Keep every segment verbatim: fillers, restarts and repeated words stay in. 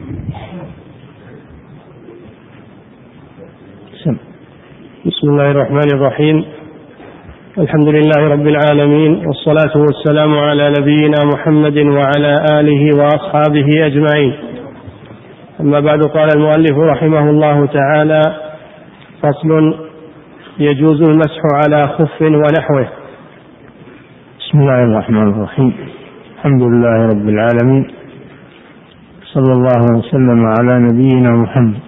بسم الله الرحمن الرحيم. الحمد لله رب العالمين، والصلاة والسلام على نبينا محمد وعلى آله وأصحابه أجمعين. أما بعد، قال المؤلف رحمه الله تعالى: فصل: يجوز المسح على خف ونحوه. بسم الله الرحمن الرحيم. الحمد لله رب العالمين، صلى الله وسلم على نبينا محمد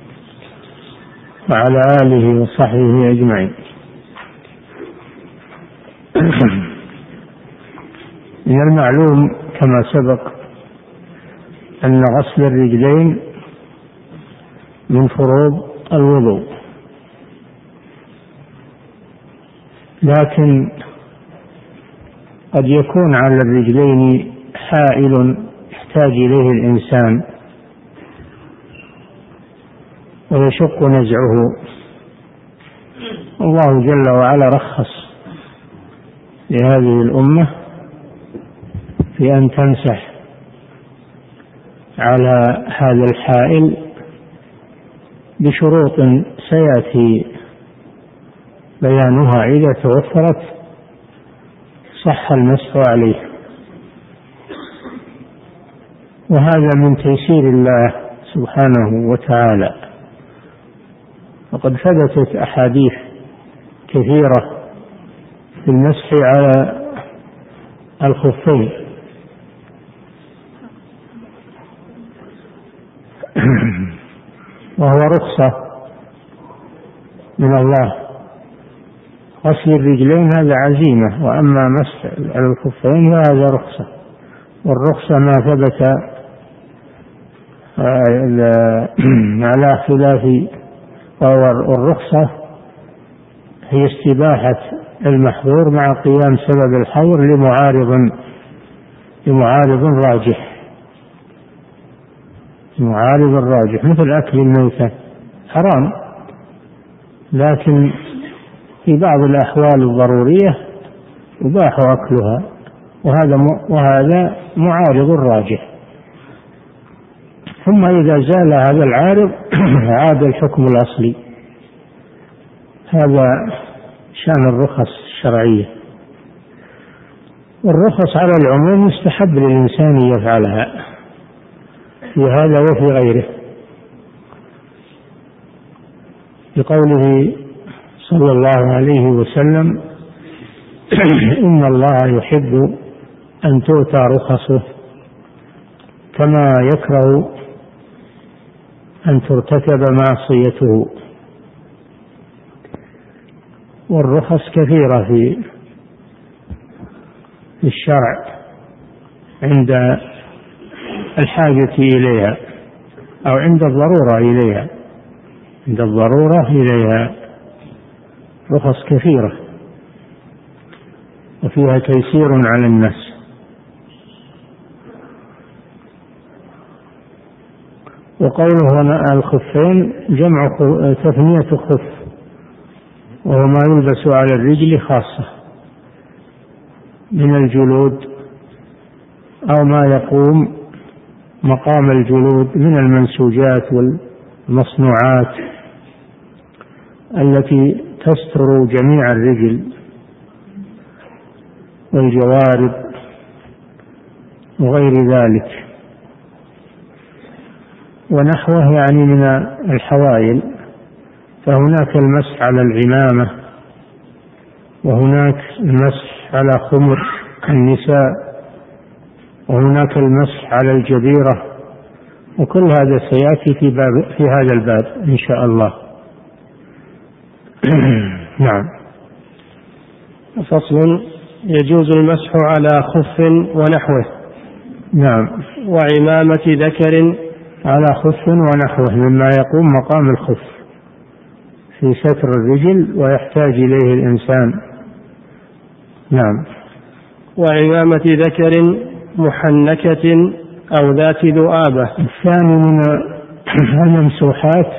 وعلى آله وصحبه أجمعين. من المعلوم كما سبق أن غسل الرجلين من فروض الوضوء، لكن قد يكون على الرجلين حائل يحتاج إليه الإنسان ويشق نزعه. الله جل وعلا رخص لهذه الأمة في أن تمسح على هذا الحائل بشروط سيأتي بيانها إذا توفرت صح المسح عليه، وهذا من تيسير الله سبحانه وتعالى. وقد ثبتت أحاديث كثيرة في المسح على الخفين، وهو رخصة من الله. غسل الرجلين هذا عزيمة، وأما مسح على الخفين فهذا رخصة، والرخصة ما ثبت على خلاف، والرخصة هي استباحة المحظور مع قيام سبب الحظر لمعارض لمعارض راجح معارض راجح مثل أكل الميتة حرام، لكن في بعض الأحوال الضرورية يباح أكلها، وهذا وهذا معارض راجح. ثم إذا زال هذا العارض عاد الحكم الأصلي. هذا شأن الرخص الشرعية. والرخص على العموم يستحب للإنسان يفعلها في هذا وفي غيره، بقوله صلى الله عليه وسلم: إن الله يحب أن تؤتى رخصه كما يكره أن ترتكب معصيته. والرخص كثيرة في الشرع عند الحاجة إليها أو عند الضرورة إليها عند الضرورة إليها رخص كثيرة وفيها تيسير على الناس. وقوله هنا الخفين جمع تثنية خف، وهو ما يلبس على الرجل خاصة من الجلود أو ما يقوم مقام الجلود من المنسوجات والمصنوعات التي تستر جميع الرجل والجوارب وغير ذلك. ونحوه يعني من الحوائل، فهناك المسح على العمامة، وهناك المسح على خمر النساء، وهناك المسح على الجبيرة، وكل هذا سيأتي في, باب في هذا الباب إن شاء الله. نعم. فصل: يجوز المسح على خف ونحوه. نعم. وعمامة ذكر على خف ونحوه مما يقوم مقام الخف في ستر الرجل ويحتاج إليه الإنسان. نعم. وعمامة ذكر محنكة أو ذات ذؤابة. الثاني من الممسوحات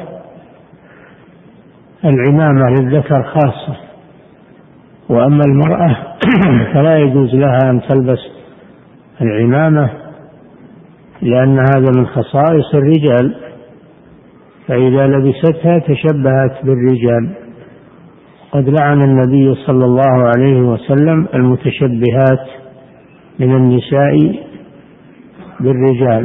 العمامة للذكر خاصة، وأما المرأة فلا يجوز لها أن تلبس العمامة لأن هذا من خصائص الرجال، فإذا لبستها تشبهت بالرجال. قد لعن النبي صلى الله عليه وسلم المتشبهات من النساء بالرجال.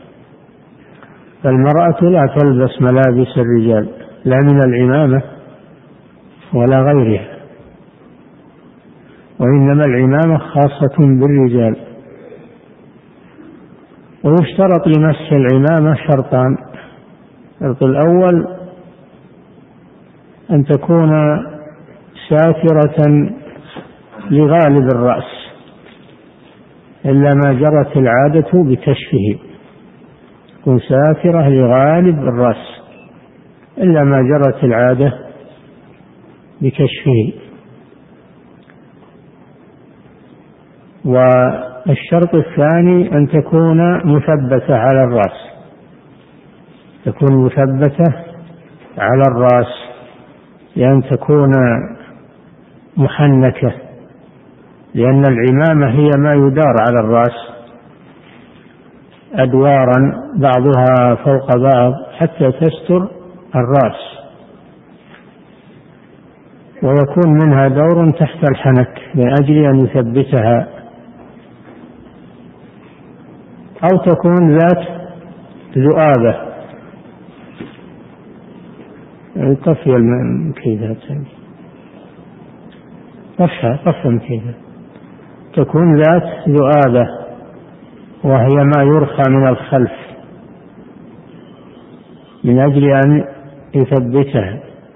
فالمرأة لا تلبس ملابس الرجال لا من العمامة ولا غيرها، وإنما العمامة خاصة بالرجال. ويشترط لمسح العمامة شرطان: الشرط الأول أن تكون ساترة لغالب الرأس إلا ما جرت العادة بكشفه، تكون ساترة لغالب الرأس إلا ما جرت العادة بكشفه. والشرط الثاني أن تكون مثبتة على الرأس، تكون مثبتة على الرأس، لأن تكون محنكة، لأن العمامة هي ما يدار على الرأس أدوارا بعضها فوق بعض حتى تستر الرأس، ويكون منها دور تحت الحنك من أجل أن يثبتها، أو تكون ذات ذؤابة. طفي المكيدات، طفها طف المكيدات. تكون ذات ذؤابة وهي ما يرخى من الخلف من أجل أن يثبتها.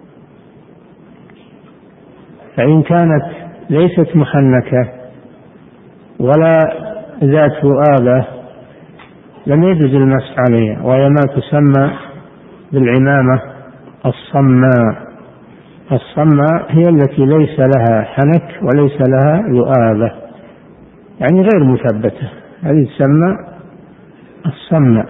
فإن كانت ليست محنكة ولا ذات ذؤابة لم يجوز المسح عليها، وهي ما تسمى بالعمامة الصماء. الصماء هي التي ليس لها حنك وليس لها ذؤابة، يعني غير مثبتة، هذه تسمى الصماء.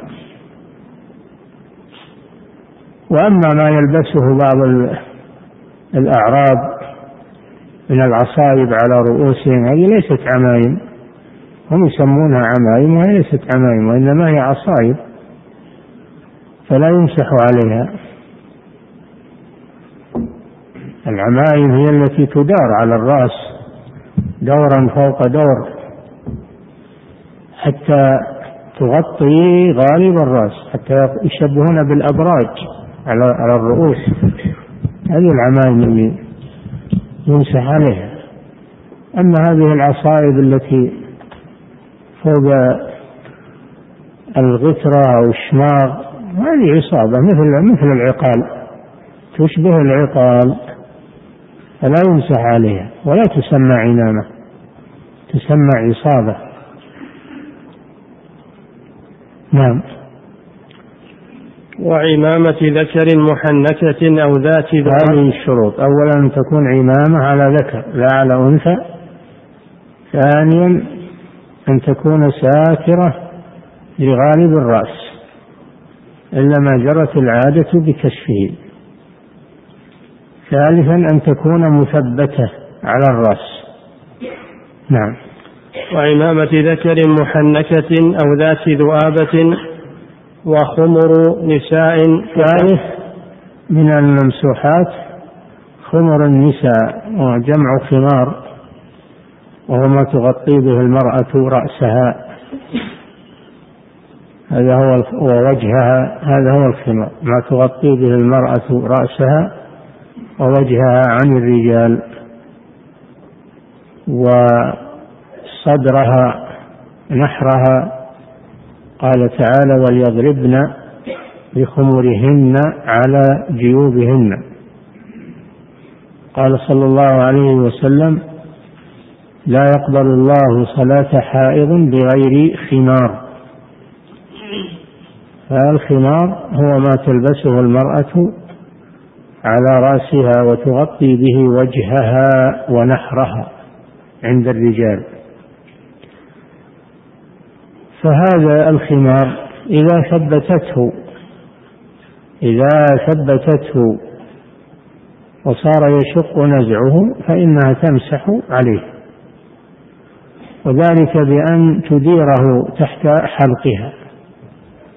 وأما ما يلبسه بعض الأعراب من العصائب على رؤوسهم هذه ليست عمائم، هم يسمونها عمائم وهي ليست عمائم وإنما هي عصائب، فلا يمسح عليها. العمائم هي التي تدار على الرأس دورا فوق دور حتى تغطي غالب الرأس، حتى يشبهون بالأبراج على الرؤوس. هذه العمائم اللي يمسح عليها. أما هذه العصائب التي فوق الغترة أو الشماغ هذه عصابة مثل مثل العقال، تشبه العقال، فلا يمسح عليها ولا تسمى عمامة، تسمى عصابة. نعم. وعمامة ذكر محنكة أو ذات ذؤابة. هذه الشروط: أولا أن تكون عمامة على ذكر لا على أنثى. ثانيا أن تكون ساترة لغالب الرأس إلا ما جرت العادة بكشفه. ثالثا أن تكون مثبتة على الرأس. نعم. وعمامة ذكر محنكة أو ذات ذؤابة وخمر نساء. ثالث من الممسوحات خمر النساء، وجمع خمار، وهو ما تغطي به المرأة رأسها، هذا هو ووجهها، هذا هو الخمار، ما تغطي به المرأة رأسها ووجهها عن الرجال، وصدرها نحرها. قال تعالى: وليضربن بخمرهن على جيوبهن. قال صلى الله عليه وسلم: لا يقبل الله صلاة حائض بغير خمار. فالخمار هو ما تلبسه المرأة على رأسها وتغطي به وجهها ونحرها عند الرجال. فهذا الخمار إذا ثبتته إذا ثبتته وصار يشق نزعه فإنها تمسح عليه، وذلك بأن تديره تحت حلقها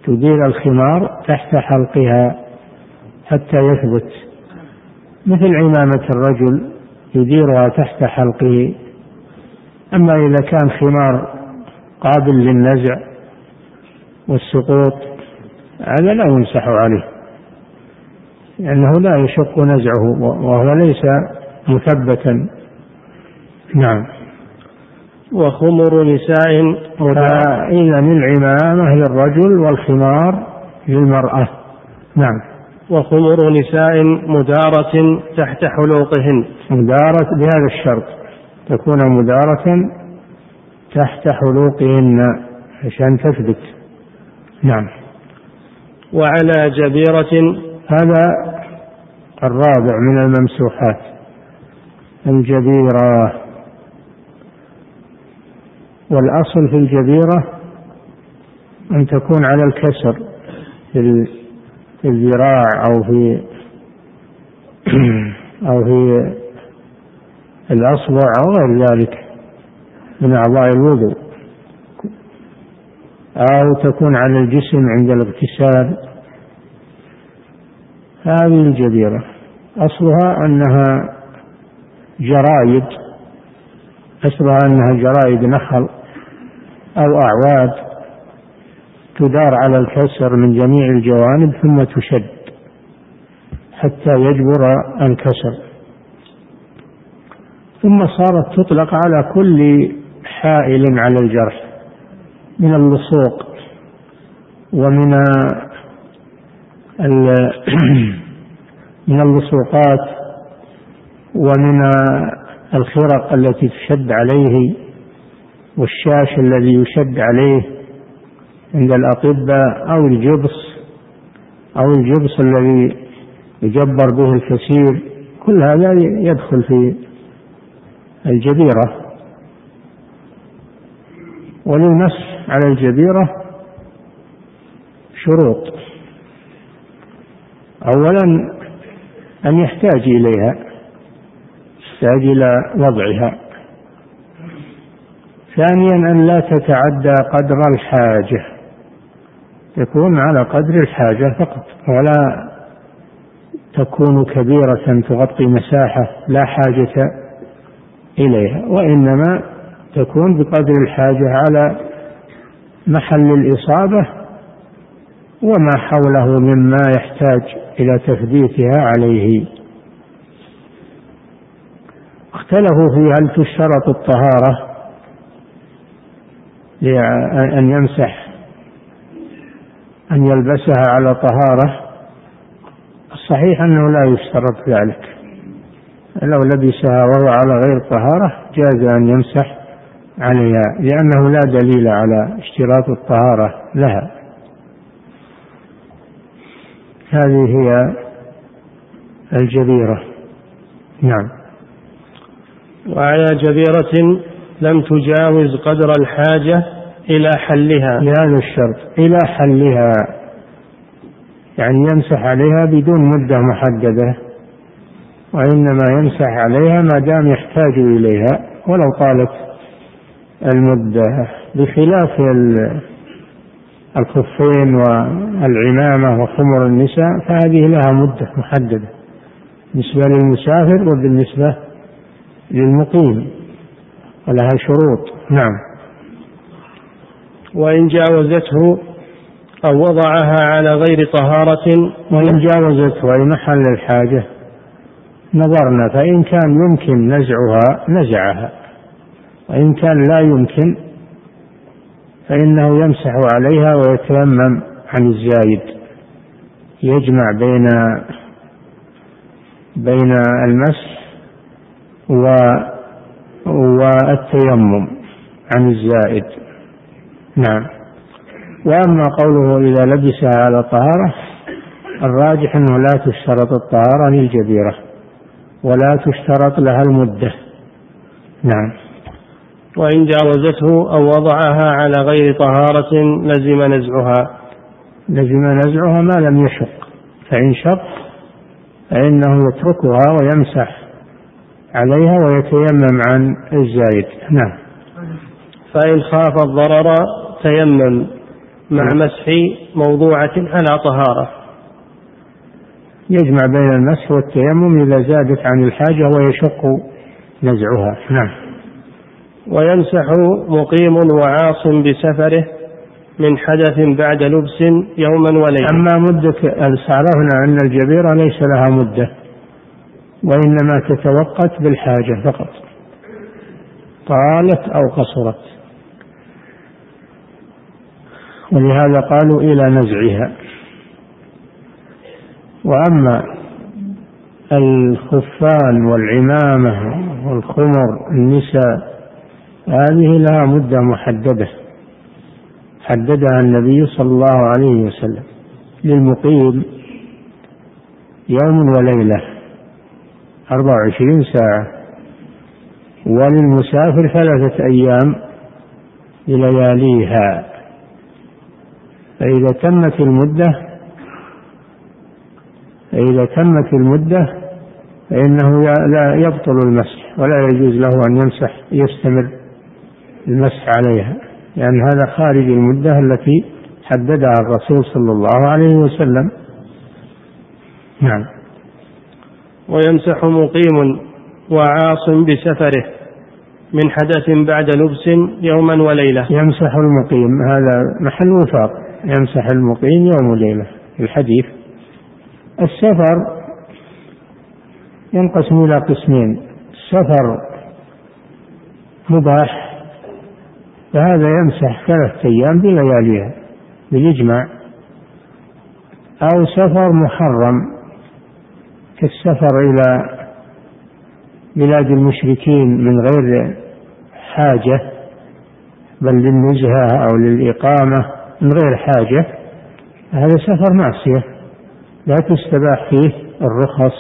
تدير الخمار تحت حلقها حتى يثبت، مثل عمامة الرجل يديرها تحت حلقه. أما إذا كان خمار قابل للنزع والسقوط هذا لا يمسح عليه، لأنه لا يشق نزعه وهو ليس مثبتا. نعم. وخمر نساء إذا العمامة للرجل والخمار للمرأة. نعم. وخمر نساء مدارة تحت حلوقهن، مدارة بهذا الشرط تكون مدارة تحت حلوقهن عشان تثبت. نعم. وعلى جبيرة، هذا الرابع من الممسوحات الجبيرة. والأصل في الجبيرة أن تكون على الكسر في الذراع أو في أو في الأصبع أو غير ذلك من أعضاء الوضوء، أو تكون على الجسم عند الاغتسال. هذه الجبيرة أصلها أنها جرايد أصلها أنها جرايد نخل أو أعواد تدار على الكسر من جميع الجوانب ثم تشد حتى يجبر الكسر، ثم صارت تطلق على كل حائل على الجرح من اللصوق ومن من اللصوقات ومن الخرق التي تشد عليه والشاش الذي يشد عليه عند الأطباء أو الجبس أو الجبس الذي يجبر به الكثير، كل هذا يدخل في الجبيرة. وللمسح على الجبيرة شروط: أولا أن يحتاج إليها، يحتاج إلى وضعها. ثانيا أن لا تتعدى قدر الحاجة، تكون على قدر الحاجة فقط، ولا تكون كبيرة تغطي مساحة لا حاجة إليها، وإنما تكون بقدر الحاجة على محل الإصابة وما حوله مما يحتاج إلى تثبيتها عليه. اختلفوا في هل تشترط الطهارة لأن يمسح أن يلبسها على طهارة. الصحيح أنه لا يشترط ذلك، لو لبسها وهو على غير طهارة جاز أن يمسح عليها، لأنه لا دليل على اشتراط الطهارة لها. هذه هي الجبيرة. نعم. وعلى جبيرة لم تجاوز قدر الحاجة إلى حلها، لهذا الشرط إلى حلها، يعني يمسح عليها بدون مدة محددة، وإنما يمسح عليها ما دام يحتاج إليها ولو طالت المدة، بخلاف الخفين والعمامة وخمر النساء فهذه لها مدة محددة بالنسبة للمسافر وبالنسبة للمقيم، ولها شروط. نعم. وإن جاوزته أو وضعها على غير طهارة، وإن جاوزته أي محل الحاجة نظرنا، فإن كان يمكن نزعها نزعها، وإن كان لا يمكن فإنه يمسح عليها ويتيمم عن الزايد، يجمع بين بين المسح والتيمم عن الزائد. نعم. وأما قوله إذا لبسها على طهارة، الراجح أنه لا تشترط الطهارة للجبيرة ولا تشترط لها المدة. نعم. وإن جاوزته أو وضعها على غير طهارة لزم نزعها، لزم نزعها ما لم يشق، فإن شق فإنه يتركها ويمسح عليها ويتيمم عن الزايد. نعم. فإن خاف الضرر تيمم، مع مسح موضوعة على طهارة. يجمع بين المسح والتيمم إذا زادت عن الحاجة ويشق نزعها. نعم. ويمسح مقيم وعاص بسفره من حدث بعد لبس يوما وليلة. أما مدة، عرفنا أن الجبيرة ليس لها مدة، وإنما تتوقت بالحاجة فقط، طالت أو قصرت، ولهذا قالوا إلى نزعها. وأما الخفان والعمامة والخمر النساء هذه لها مدة محددة حددها النبي صلى الله عليه وسلم، للمقيم يوم وليلة أربع وعشرين ساعة، وللمسافر ثلاثة أيام بلياليها. فإذا تمت المدة فإذا تمت المدة فإنه لا يبطل المسح، ولا يجوز له أن يمسح يستمر المسح عليها، لأن يعني هذا خارج المدة التي حددها الرسول صلى الله عليه وسلم. نعم. ويمسح مقيم وعاص بسفره من حدث بعد لبس يوما وليلة. يمسح المقيم، هذا محل وفاق، يمسح المقيم يوم وليلة الحديث. السفر ينقسم إلى قسمين: سفر مباح فهذا يمسح ثلاثة أيام بلياليها بالإجماع، أو سفر محرم كالسفر إلى بلاد المشركين من غير حاجة بل للنزهة أو للإقامة من غير حاجة، هذا سفر معصية لا تستباح فيه الرخص.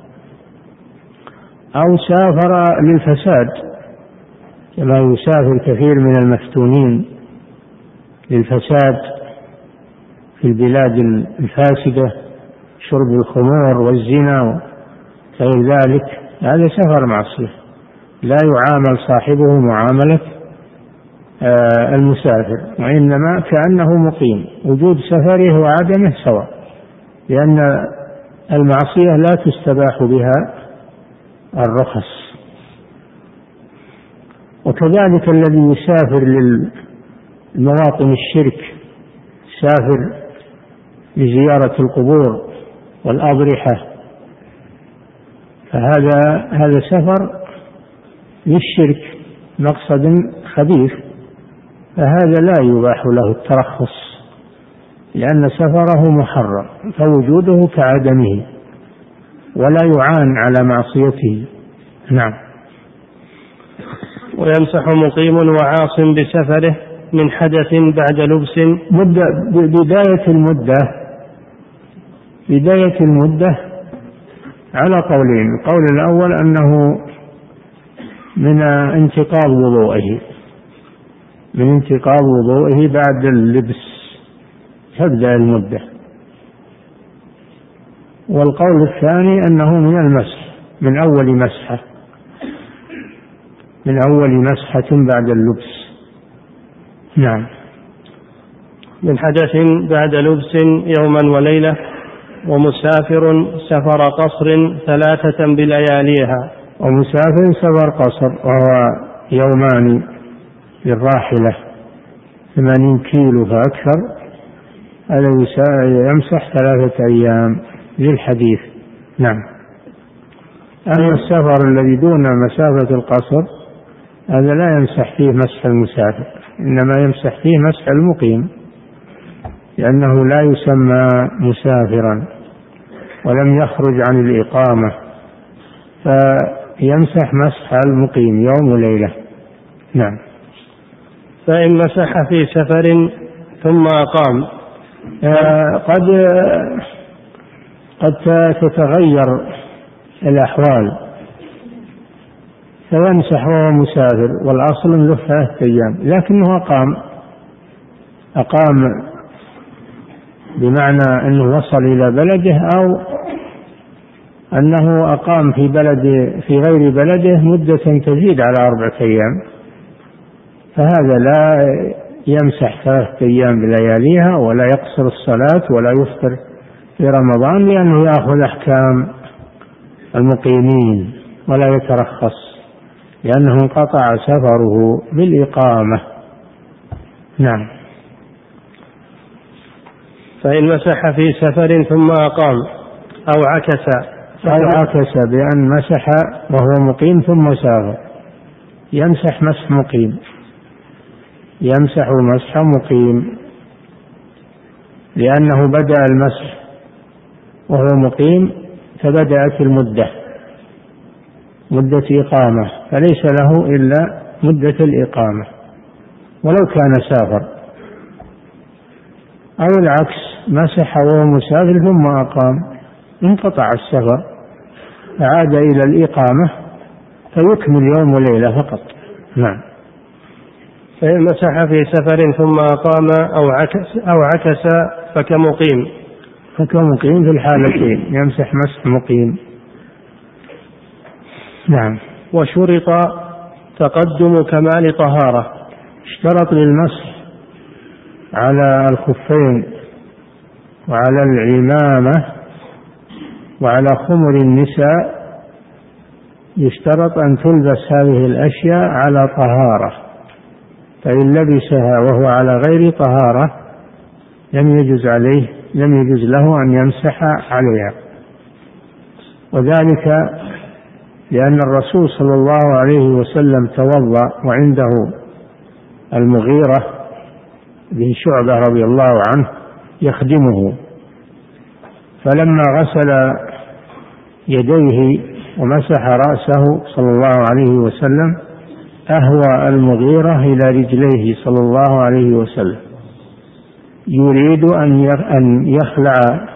أو سافر للفساد كما يسافر كثير من المفتونين للفساد في البلاد الفاسدة، شرب الخمور والزنا وغير ذلك، هذا سفر معصية لا يعامل صاحبه معاملة المسافر، وإنما كأنه مقيم، وجود سفره وعدمه سواء، لأن المعصية لا تستباح بها الرخص. وكذلك الذي يسافر للمواطن الشرك، سافر لزيارة القبور والأضرحة، فهذا هذا سفر للشرك مقصد خبيث، فهذا لا يباح له الترخص لأن سفره محرم، فوجوده كعدمه ولا يعان على معصيته. نعم. ويمسح مقيم وعاص بسفره من حدث بعد لبس. مدة بداية المدة بداية المدة على قولين: القول الأول أنه من انتقاض وضوئه من انتقاض وضوئه بعد اللبس تبدأ المدة، والقول الثاني أنه من المسح من أول مسحة من أول مسحة بعد اللبس. نعم. من حدث بعد لبس يوما وليلة، ومسافر سفر قصر ثلاثة بلياليها. ومسافر سفر قصر وهو يومان للراحلة ثمانين كيلو فأكثر، هذا يمسح ثلاثة أيام للحديث. نعم. أما السفر الذي دون مسافة القصر هذا لا يمسح فيه مسح المسافر، إنما يمسح فيه مسح المقيم، لأنه لا يسمى مسافرا ولم يخرج عن الإقامة، فيمسح مسح المقيم يوم وليلة. نعم. فإن مسح في سفر ثم أقام آه قد قد تتغير الأحوال فيمسح وهو مسافر، والأصل له ثلاثة أيام، لكنه أقام أقام بمعنى أنه وصل إلى بلده، أو أنه أقام في بلد في غير بلده مدة تزيد على أربعة أيام، فهذا لا يمسح ثلاثة أيام بلياليها، ولا يقصر الصلاة ولا يفطر في رمضان، لأنه يأخذ أحكام المقيمين ولا يترخص، لأنه انقطع سفره بالإقامة. نعم. فإن مسح في سفر ثم أقام أو عكس أو عكس بأن مسح وهو مقيم ثم سافر، يمسح مسح مقيم، يمسح مسح مقيم، لأنه بدأ المسح وهو مقيم فبدأت المدة مدة إقامة، فليس له إلا مدة الإقامة ولو كان سافر. أو العكس، مسح وهو مسافر ثم أقام، انقطع السفر فعاد إلى الإقامة فيكمل يوم وليلة فقط. نعم. فإن مسح في سفر ثم أقام أو عكس أو عكس فكمقيم فكمقيم في الحالتين، يمسح مسح مقيم. نعم. وشرط تقدم كمال طهارة. اشترط للمسح على الخفين وعلى العمامة وعلى خمر النساء، يشترط أن تلبس هذه الأشياء على طهارة، فإن لبسها وهو على غير طهارة لم يجوز عليه لم يجوز له أن يمسح عليها. وذلك لأن الرسول صلى الله عليه وسلم توضأ وعنده المغيرة بن شعبة رضي الله عنه يخدمه، فلما غسل يديه ومسح رأسه صلى الله عليه وسلم أهوى المغيرة إلى رجليه صلى الله عليه وسلم يريد أن يخلع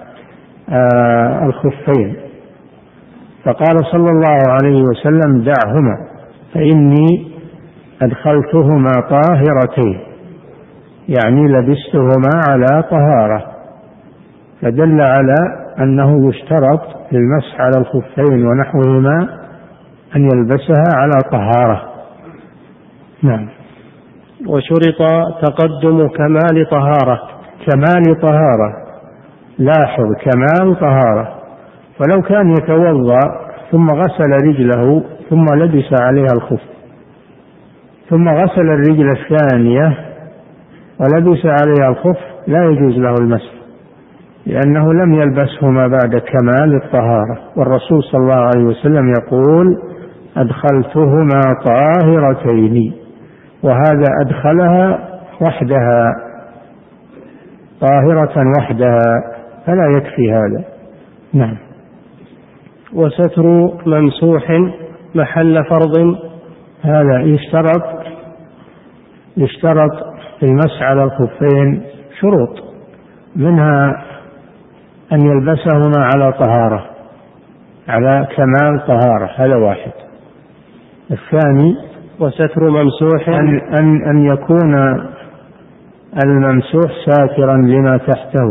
الخفين، فقال صلى الله عليه وسلم دعهما فإني أدخلتهما طاهرتين، يعني لبستهما على طهارة، فدل على أنه يشترط للمسح على الخفين ونحوهما أن يلبسها على طهارة. نعم. وشرط تقدم كمال طهارة. كمال طهارة، لاحظ كمال طهارة، فلو كان يتوضأ ثم غسل رجله ثم لبس عليها الخف، ثم غسل الرجل الثانية ولبس عليها الخف، لا يجوز له المسح، لأنه لم يلبسهما بعد كمال الطهارة، والرسول صلى الله عليه وسلم يقول أدخلتهما طاهرتين، وهذا أدخلها وحدها طاهرة وحدها، فلا يكفي هذا. نعم. وستر ممسوح محل فرض. هذا يشترط يشترط في المسح على الخفين شروط، منها أن يلبسهما على طهارة، على كمال طهارة، هذا واحد. الثاني وستر ممسوح أن, أن, أن يكون الممسوح ساترا لما تحته،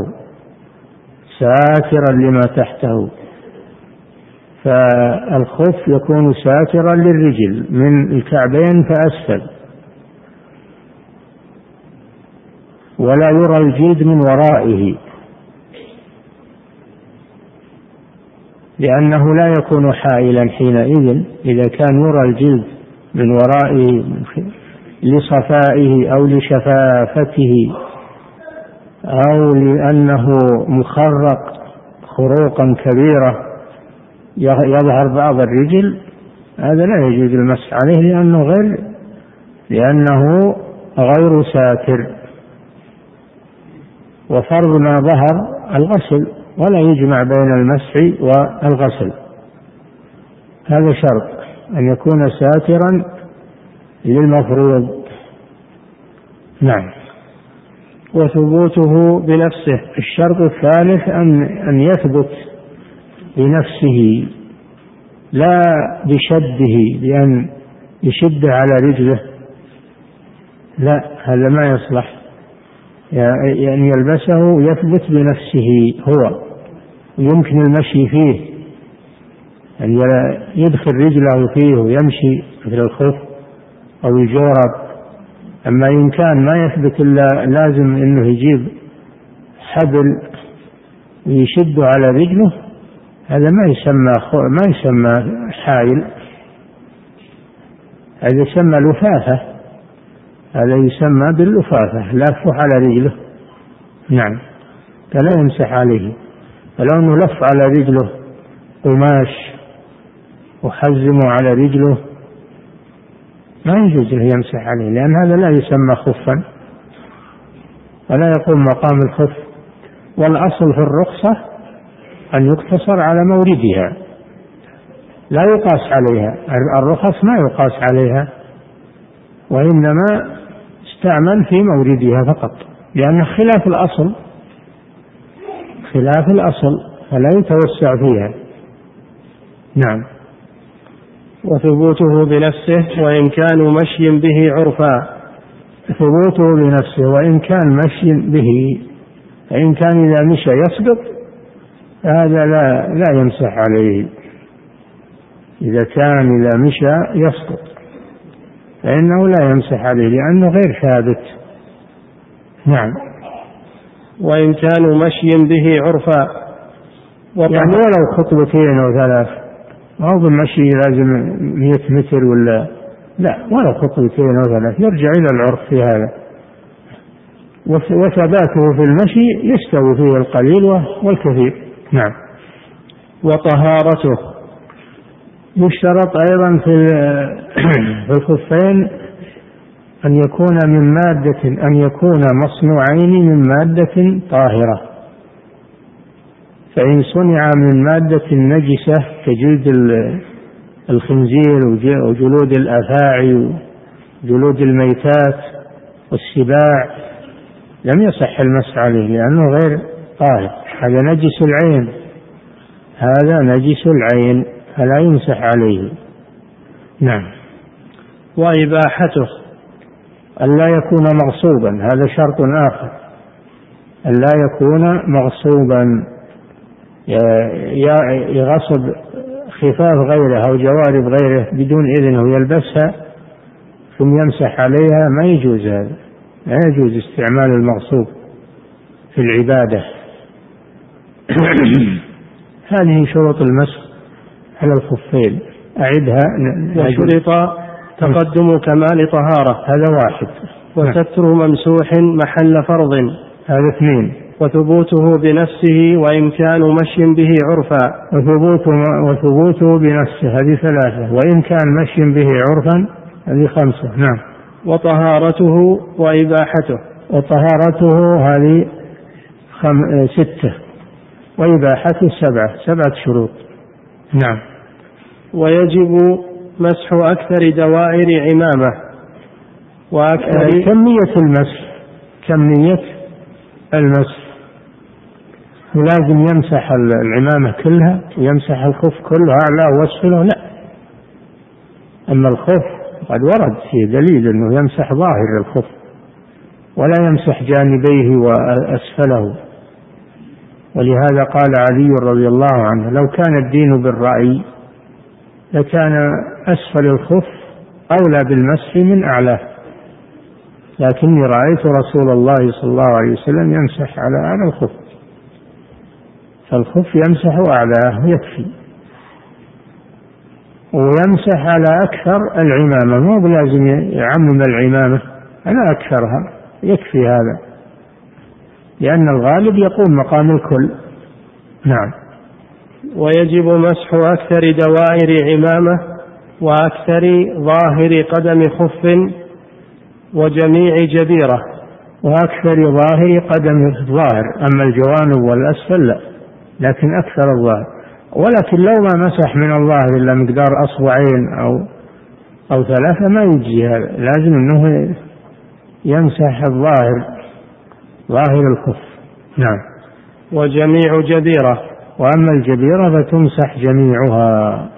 ساترا لما تحته، فالخف يكون ساترا للرجل من الكعبين فأسفل، ولا يرى الجلد من ورائه، لأنه لا يكون حائلا حينئذ إذا كان يرى الجلد من ورائه لصفائه أو لشفافته أو لأنه مخرق خروقا كبيرة يظهر بعض الرجل، هذا لا يجوز المسح عليه لأنه غير لأنه غير ساتر. وفرض ما ظهر الغسل، ولا يجمع بين المسح والغسل، هذا شرط أن يكون ساترا للمفروض. نعم. وثبوته بنفسه. الشرط الثالث أن أن يثبت بنفسه لا بشده، بأن يشد على رجله، لا، هذا ما يصلح، يعني يلبسه يثبت بنفسه هو، يمكن المشي فيه، يعني يدخل رجله فيه ويمشي مثل الخف أو الجورب، أما إن كان ما يثبت إلا لازم إنه يجيب حبل ويشد على رجله، هذا ما يسمى ما يسمى حائل، هذا يسمى لفافة، هذا يسمى باللفافة، لافه على رجله. نعم، فلا يمسح عليه. فلو أنه لف على رجله قماش وحزمه على رجله ما يجوز له يمسح عليه، لأن هذا لا يسمى خفا ولا يقوم مقام الخف. والأصل في الرخصة أن يقتصر على موردها، لا يقاس عليها. الرخص ما يقاس عليها، وإنما استعمل في موردها فقط، لأنه خلاف الأصل، خلاف الأصل فلا يتوسع فيها. نعم. وثبوته بنفسه وإن كانوا مشي به عرفا. ثبوته بنفسه وإن كان مشي به، فإن كان إذا مشى يسقط هذا لا لا يمسح عليه. إذا كان إذا مشى يسقط فإنه لا يمسح عليه لأنه غير ثابت. نعم. وإن كانوا مشي به عرفا، يعني ولو خطوتين أو ثلاث، ما هو بالمشي لازم مئة متر ولا لا، ولو خطوتين أو ثلاث يرجع إلى العرف في هذا. وثباته في المشي يستوي فيه القليل والكثير. نعم. وطهارته، يشترط أيضا في الخفين أن يكون من مادة أن يكون مصنوعين من مادة طاهرة، فإن صنع من مادة نجسة كجلد الخنزير وجلود الأفاعي وجلود الميتات والسباع لم يصح المسح عليه لأنه غير طاهر، هذا نجس العين، هذا نجس العين فلا يمسح عليه. نعم. وإباحته، ألا يكون مغصوبا، هذا شرط آخر، ألا يكون مغصوبا، يغصب خفاف غيره أو جوارب غيره بدون إذنه يلبسها ثم يمسح عليها، ما يجوز هذا، لا يجوز استعمال المغصوب في العبادة. هذه شروط المسح على الخفين، أعدها. وشرط تقدم كمال طهارة، هذا واحد. وستر ممسوح محل فرض، هذا اثنين. وثبوته بنفسه وإن كانوا مشي به عرفا، وثبوته, وثبوته بنفسه هذه ثلاثة، وإن كان مشي به عرفا هذه خمسة. نعم. وطهارته وإباحته، وطهارته هذه خم... ستة، وإباحته سبعة، سبعة شروط. نعم. ويجب مسح أكثر دوائر عمامة وأكثر كمية المسح، كمية المسح ولازم يمسح العمامة كلها ويمسح الخف كله أعلى وأسفله، لا. أما الخف قد ورد فيه دليل أنه يمسح ظاهر الخف ولا يمسح جانبيه وأسفله، ولهذا قال علي رضي الله عنه: لو كان الدين بالرأي لكان أسفل الخف أولى بالمسح من أعلاه، لكني رأيت رسول الله صلى الله عليه وسلم يمسح على أعلى الخف، فالخف يمسح أعلاه يكفي، ويمسح على أكثر العمامة، مو بلازم يعمم العمامة على أكثرها، يكفي هذا، لأن الغالب يقوم مقام الكل. نعم. ويجب مسح أكثر دوائر عمامة وأكثر ظاهر قدم خف وجميع جبيرة، وأكثر ظاهر قدم ظاهر، أما الجوانب والأسفل لا، لكن أكثر الظاهر. ولكن لو ما مسح من الظاهر إلا مقدار أصبعين أو أو ثلاثة ما يجي هذا، لازم أنه يمسح الظاهر، ظاهر الخف. نعم. وجميع جبيرة، وأما الجبيرة فتمسح جميعها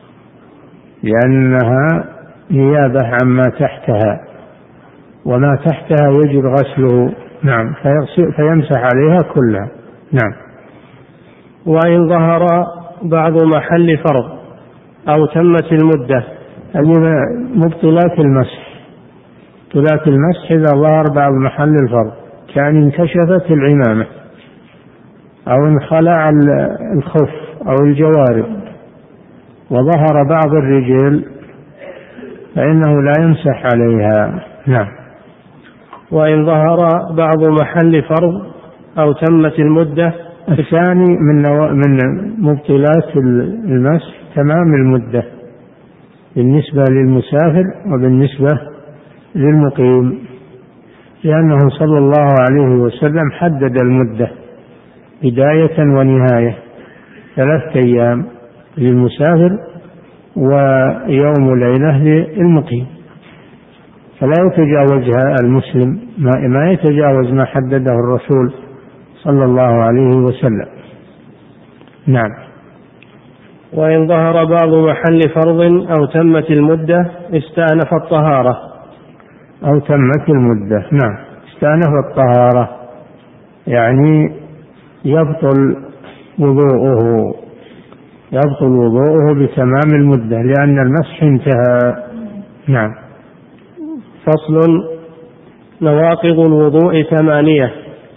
لأنها نيابة عما تحتها، وما تحتها يجب غسله. نعم. فيمسح عليها كلها. نعم. وإن ظهر بعض محل فرض أو تمت المدة، هذه مبطلات المسح، مبطلات المسح إذا ظهر بعض محل الفرض، كأن انكشفت العمامة أو انخلع الخف أو الجوارب وظهر بعض الرجل فإنه لا يمسح عليها. نعم. وإن ظهر بعض محل فرض أو تمت المدة. الثاني من من مبطلات المسح تمام المدة بالنسبة للمسافر وبالنسبة للمقيم، لأنه صلى الله عليه وسلم حدد المدة بداية ونهاية، ثلاثة أيام للمسافر ويوم وليلة للمقيم، فلا يتجاوزها المسلم، ما يتجاوز ما حدده الرسول صلى الله عليه وسلم. نعم. وإن ظهر بعض محل فرض أو تمت المدة استأنف الطهارة. أو تمت المدة. نعم. استأنف الطهارة يعني يبطل وضوءه يبطل وضوءه بتمام المدة لأن المسح انتهى. نعم. فصل. نواقض الوضوء ثمانية.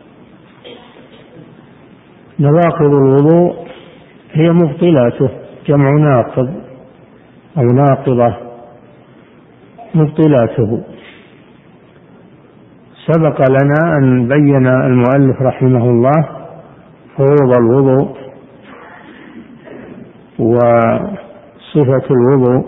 نواقض الوضوء هي مبطلاته، جمع ناقض أو ناقضة، مبطلاته. سبق لنا أن بين المؤلف رحمه الله فروض الوضوء وصفة الوضوء،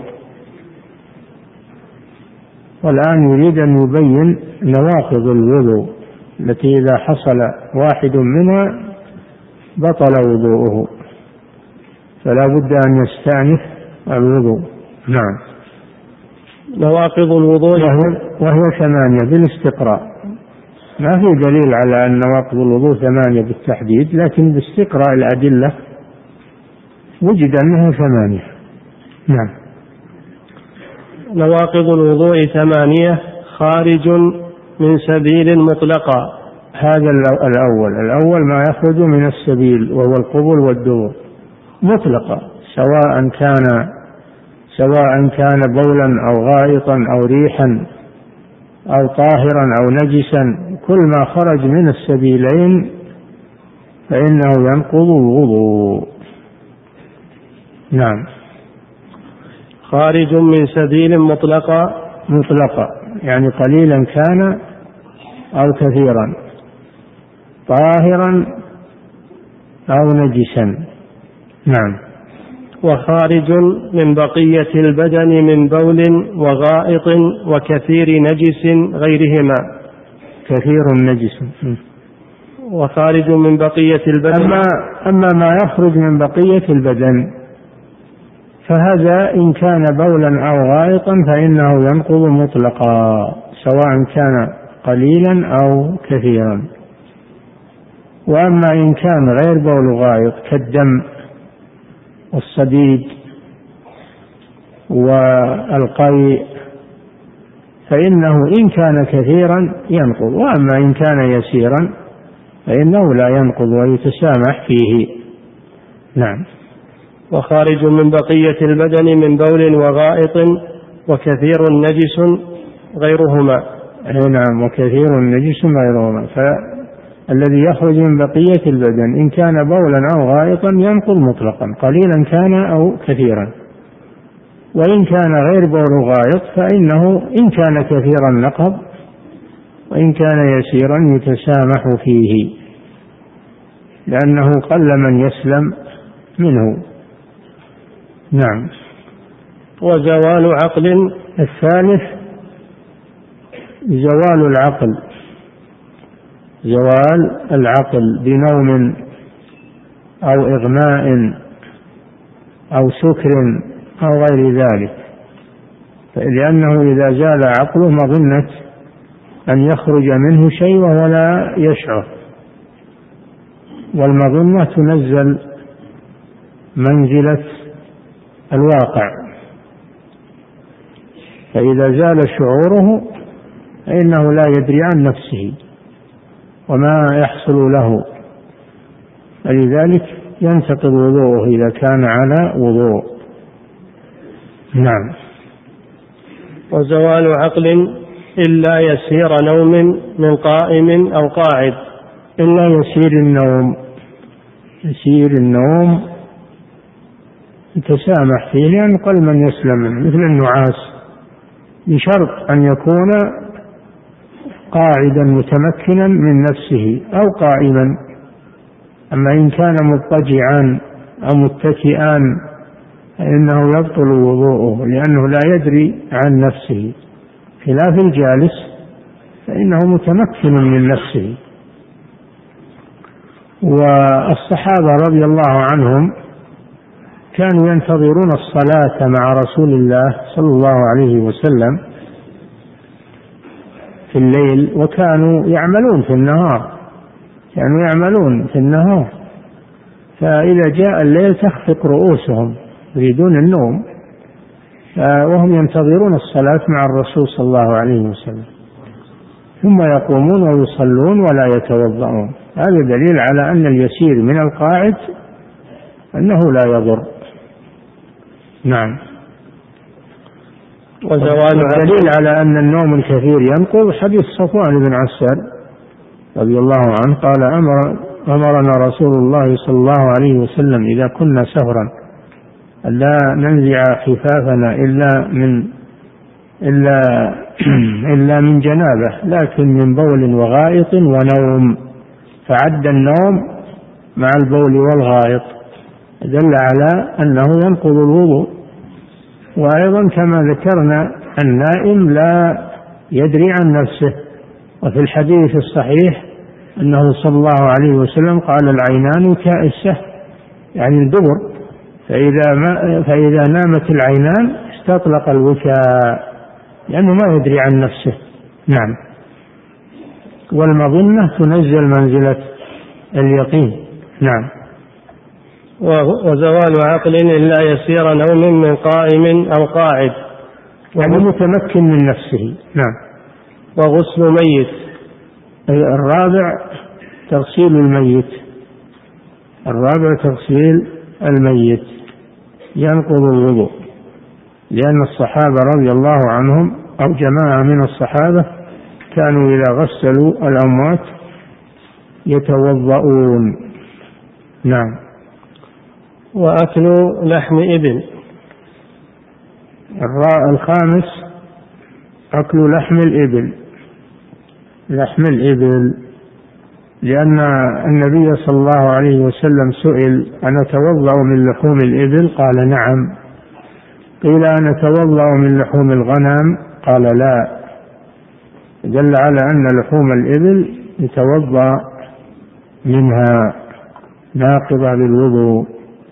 والآن يريد أن يبين نواقض الوضوء التي إذا حصل واحد منها بطل وضوءه، فلا بد أن يستأنف الوضوء. نعم. نواقض الوضوء وهي ثمانية بالاستقراء، ما في دليل على أن نواقض الوضوء ثمانية بالتحديد، لكن باستقراء الأدلة وجد أنها ثمانية. نعم. نواقض الوضوء ثمانية. خارج من سبيل مطلقا. هذا الأول الأول ما يخرج من السبيل وهو القبل والدبر مطلقا، سواء كان سواء كان بولا أو غائطا أو ريحا أو طاهرا أو نجسا، كل ما خرج من السبيلين فإنه ينقض الوضوء. نعم. خارج من سبيل مطلقا. مطلقا يعني قليلا كان أو كثيرا، طاهرا أو نجسا. نعم. وخارج من بقية البدن من بول وغائط وكثير نجس غيرهما. كثير نجس. وخارج من بقية البدن. أما, أما ما يخرج من بقية البدن فهذا إن كان بولا أو غائطا فإنه ينقض مطلقا، سواء كان قليلا أو كثيرا. وأما إن كان غير بول غائط كالدم والصديد والقيء فإنه إن كان كثيرا ينقض، وأما إن كان يسيرا فإنه لا ينقض ويتسامح فيه. نعم. وخارج من بقية البدن من بول وغائط وكثير نجس غيرهما. نعم. وكثير نجس غيرهما، فالذي يخرج من بقية البدن إن كان بولا أو غائطا ينقض مطلقا، قليلا كان أو كثيرا. وإن كان غير بول غائط فإنه إن كان كثيرا نقض، وإن كان يسيرا يتسامح فيه، لأنه قل من يسلم منه. نعم. وزوال عقل. الثالث زوال العقل، زوال العقل بنوم أو إغماء أو سكر أو غير ذلك، لأنه إذا زال عقله مظنة أن يخرج منه شيء وهو لا يشعر، والمظنة تنزل منزلة الواقع، فإذا زال شعوره فإنه لا يدري عن نفسه وما يحصل له، فلذلك ينتقض وضوءه إذا كان على وضوء. نعم. وزوال عقل. إلا يسير نوم من قائم أو قاعد. إلا يسير النوم، يسير النوم يتسامح فيه، لأن قل من يسلم مثل النعاس، بشرط أن يكون قاعدا متمكنا من نفسه أو قائما. أما إن كان مضطجعا أو متكئا فإنه يبطل وضوءه، لأنه لا يدري عن نفسه، خلاف الجالس فإنه متمكن من نفسه. والصحابة رضي الله عنهم كانوا ينتظرون الصلاة مع رسول الله صلى الله عليه وسلم في الليل، وكانوا يعملون في النهار، كانوا يعملون في النهار، فإذا جاء الليل تخفق رؤوسهم يريدون النوم، وهم ينتظرون الصلاة مع الرسول صلى الله عليه وسلم، ثم يقومون ويصلون ولا يتوضؤون. هذا دليل على أن اليسير من القاعد أنه لا يضر. نعم. والدليل على أن النوم الكثير ينقض حديث صفوان بن عسال رضي الله عنه قال: أمر أمرنا رسول الله صلى الله عليه وسلم إذا كنا سهرا لا ننزع خفافنا إلا من إلا إلا من جنابه، لكن من بول وغائط ونوم، فعد النوم مع البول والغائط، دل على أنه ينقض الوضوء. وأيضا كما ذكرنا النائم لا يدري عن نفسه، وفي الحديث الصحيح أنه صلى الله عليه وسلم قال: العينان كائسة، يعني الدبر، فإذا, ما فإذا نامت العينان استطلق الوكاء، لأنه ما يدري عن نفسه. نعم. والمظنة تنزل منزلة اليقين. نعم. وزوال عقل إلا يسير نوم من قائم أو قاعد، يعني متمكن من نفسه. نعم. وغسل ميت. الرابع تغسيل الميت، الرابع تغسيل الميت ينقض الوضوء، لأن الصحابة رضي الله عنهم أو جماعة من الصحابة كانوا إذا غسلوا الأموات يتوضؤون. نعم. وأكل لحم إبل. الخامس أكل لحم الإبل، لحم الإبل، لأن النبي صلى الله عليه وسلم سئل: أنا أتوضأ من لحوم الإبل؟ قال: نعم. قيل: أنا أتوضأ من لحوم الغنم؟ قال: لا. دل على أن لحوم الإبل يتوضأ منها ناقضة للوضوء.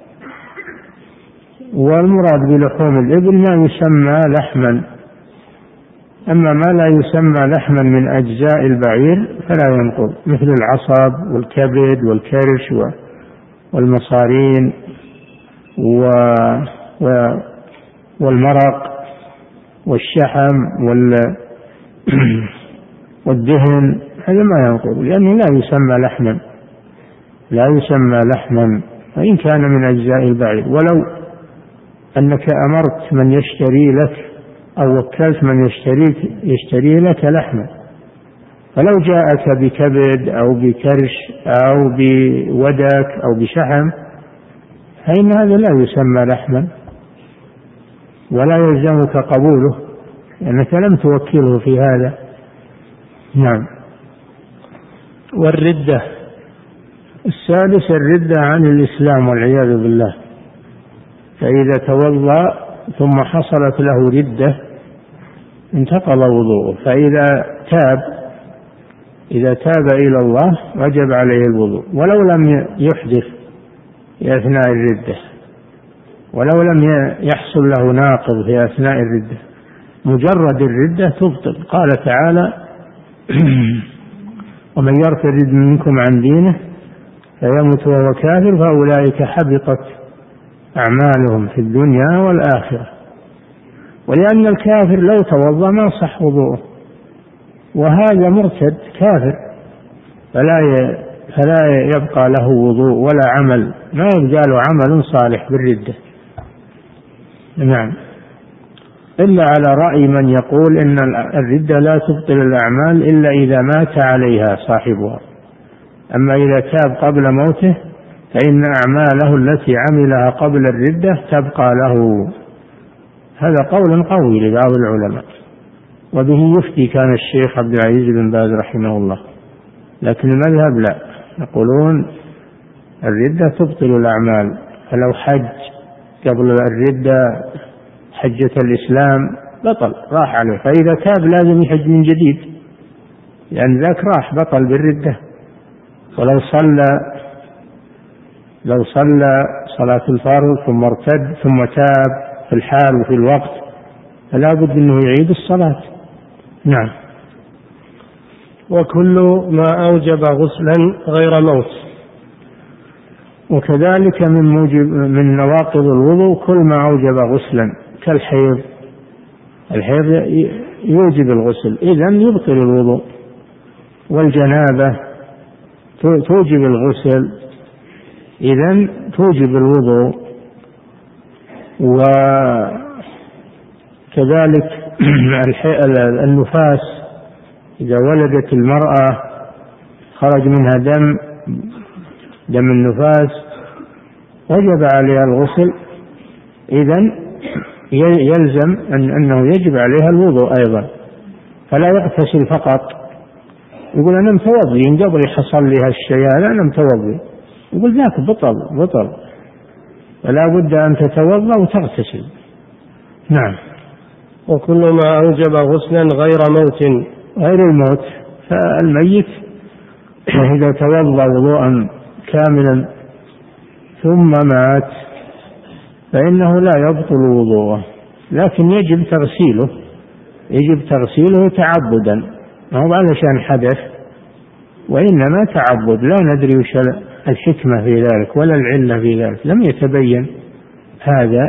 والمراد بلحوم الإبل ما يسمى لحما، أما ما لا يسمى لحما من أجزاء البعير فلا ينقض، مثل العصب والكبد والكرش والمصارين والمرق والشحم والدهن، هذا ما ينقض، لأنه لا يسمى لحما، لا يسمى لحما وإن كان من أجزاء البعير. ولو أنك أمرت من يشتري لك أو وكلت من يشتري يشتري لك لحما، فلو جاءك بكبد أو بكرش أو بودك أو بشحم فإن هذا لا يسمى لحما ولا يلزمك قبوله، لأنك لم توكله في هذا. نعم. والردة. السادس الردة عن الإسلام والعياذ بالله، فإذا توضأ ثم حصلت له ردة انتقض وضوءه، فإذا تاب إذا تاب إلى الله وجب عليه الوضوء، ولو لم يحدث في أثناء الردة، ولو لم يحصل له ناقض في أثناء الردة، مجرد الردة تبطل. قال تعالى: ومن يرتد منكم عن دينه فيمت وهو كافر فأولئك حبطت أعمالهم في الدنيا والآخرة. ولأن الكافر لو توضأ ما صح وضوءه، وهذا مرتد كافر فلا فلا يبقى له وضوء ولا عمل، ما يبقى له عمل صالح بالردة. نعم. إلا على رأي من يقول إن الردة لا تبطل الأعمال إلا إذا مات عليها صاحبها، أما إذا تاب قبل موته فإن أعماله التي عملها قبل الردة تبقى له. هذا قول قوي لبعض العلماء، وبه يفتي كان الشيخ عبد العزيز بن باز رحمه الله، لكن المذهب لا، يقولون الردة تبطل الأعمال، فلو حج قبل الردة حجة الإسلام بطل راح عليه، فإذا تاب لازم يحج من جديد لأن ذاك راح بطل بالردة. ولو صلى لو صلى صلاة الفرض ثم ارتد ثم تاب في الحال وفي الوقت فلا بد أنه يعيد الصلاة. نعم. وكل ما أوجب غسلا غير موت. وكذلك من موجب من نواقض الوضوء كل ما أوجب غسلا كالحيض، الحيض يوجب الغسل إذن يبطل الوضوء، والجنابة توجب الغسل إذن توجب الوضوء، وكذلك النفاس إذا ولدت المرأة خرج منها دم دم النفاس وجب عليها الغسل، إذن يلزم أن أنه يجب عليها الوضوء أيضا، فلا يغتسل فقط يقول أنا متوضي إن قبل حصل لي هالشيء هذا أنا متوضي، يقول ذاك بطل بطل، فلا بد أن تتوضأ وتغتسل. نعم. وكل ما أوجب غسلا غير موت. غير الموت، فالميت إذا توضأ وضوءا كاملا ثم مات فإنه لا يبطل وضوءه، لكن يجب تغسيله يجب تغسيله تعبدا، ما هو علشان حدث وإنما تعبد، لا ندري وش الحكمة في ذلك ولا العلة في ذلك، لم يتبين هذا،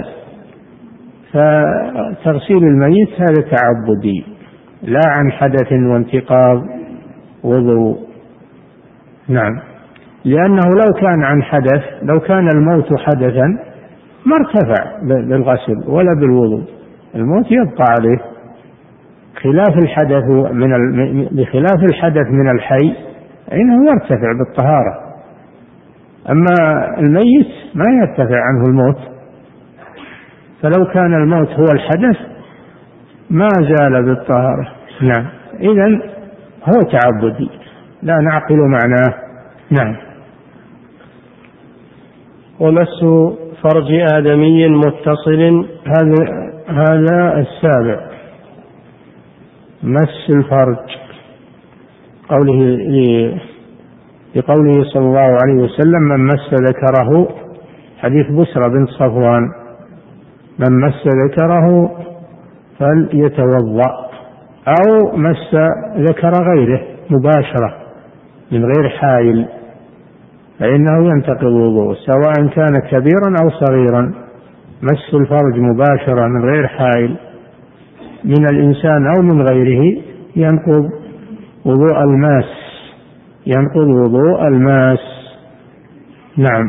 فتغسيل الميت هذا تعبدي لا عن حدث وانتقاض وضوء. نعم. لأنه لو كان عن حدث، لو كان الموت حدثا ما ارتفع بالغسل ولا بالوضوء، الموت يبقى عليه، خلاف الحدث من بخلاف الحدث من الحي إنه يرتفع بالطهارة، أما الميت ما يرتفع عنه الموت، فلو كان الموت هو الحدث ما زال بالطهارة. نعم. إذن هو تعبدي لا نعقل معناه. نعم. ومس فرج آدمي متصل. هذا هذا السابع، مس الفرج، قوله لقوله صلى الله عليه وسلم من مس ذكره، حديث بسرى بنت صفوان، من مس ذكره فليتوضأ، أو مس ذكر غيره مباشرة من غير حائل فإنه ينتقض وضوءه سواء كان كبيرا أو صغيرا. مس الفرج مباشرة من غير حائل من الإنسان أو من غيره ينقض وضوء الماس ينقض وضوء الماس. نعم.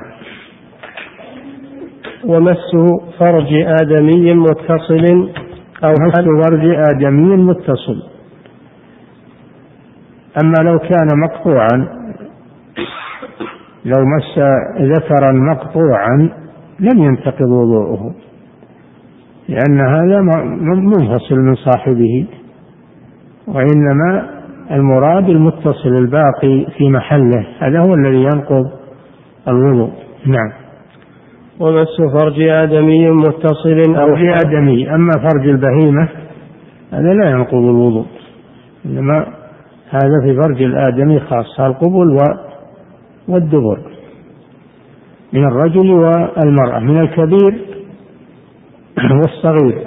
ومس فرج آدمي متصل، أو مس فرج آدمي متصل. أما لو كان مقطوعا، لو مس ذكرا مقطوعا لم ينتقض وضوءه، لأن هذا منفصل من صاحبه، وإنما المراد المتصل الباقي في محله، هذا هو الذي ينقض الوضوء. نعم. ومس فرج آدمي متصل أو في آدمي، أما فرج البهيمة هذا لا ينقض الوضوء، إنما هذا في فرج الآدمي خاصة، القبل والدبر من الرجل والمرأة، من الكبير والصغير،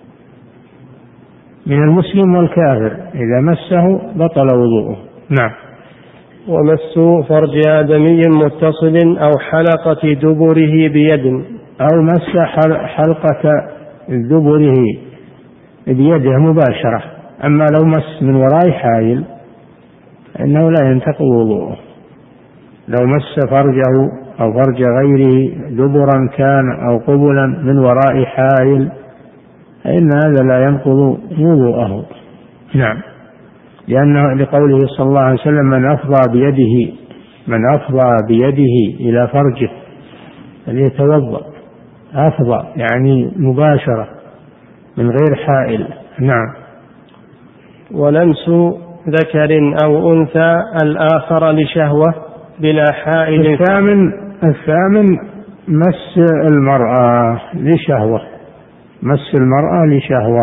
من المسلم والكافر، إذا مسه بطل وضوءه. نعم. ومس فرج آدمي متصل أو حلقة دبره بيد، أو مس حلقة دبره بيده مباشرة. أما لو مس من وراء حائل إنه لا ينتقض وضوءه. لو مس فرجه أو فرج غيره دبرا كان أو قبلا من وراء حائل فإن هذا لا ينقض وضوءه. نعم، لأنه لقوله صلى الله عليه وسلم من أفضى بيده من أفضى بيده إلى فرجه فليتوضأ. أفضى يعني مباشرة من غير حائل. نعم. ولمس ذكر أو أنثى الآخر لشهوة بلا حائل. الثامن الثامن مس المرأة لشهوة مس المرأة لشهوة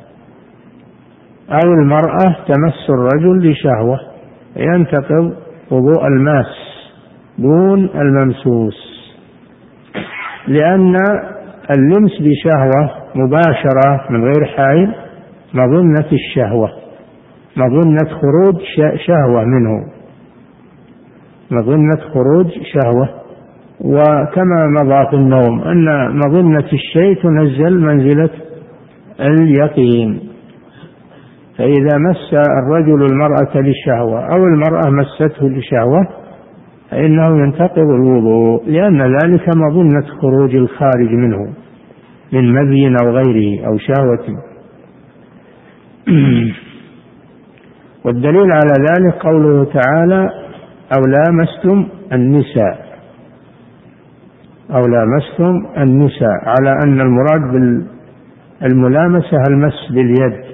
أو المرأة تمس الرجل لشهوة، ينتقض وضوء الماس دون الممسوس، لأن اللمس بشهوة مباشرة من غير حائل مظنة الشهوة، مظنة خروج شهوة منه، مظنة خروج شهوة. وكما مضى في النوم أن مظنة الشيء تنزل منزلة اليقين، فإذا مس الرجل المرأة للشهوة أو المرأة مسته لشهوة فإنه ينتقض الوضوء، لأن ذلك مظنة خروج الخارج منه من مذي أو غيره أو شهوة. والدليل على ذلك قوله تعالى أو لامستم النساء أو لامستم النساء، على أن المراد بالملامسة المس باليد.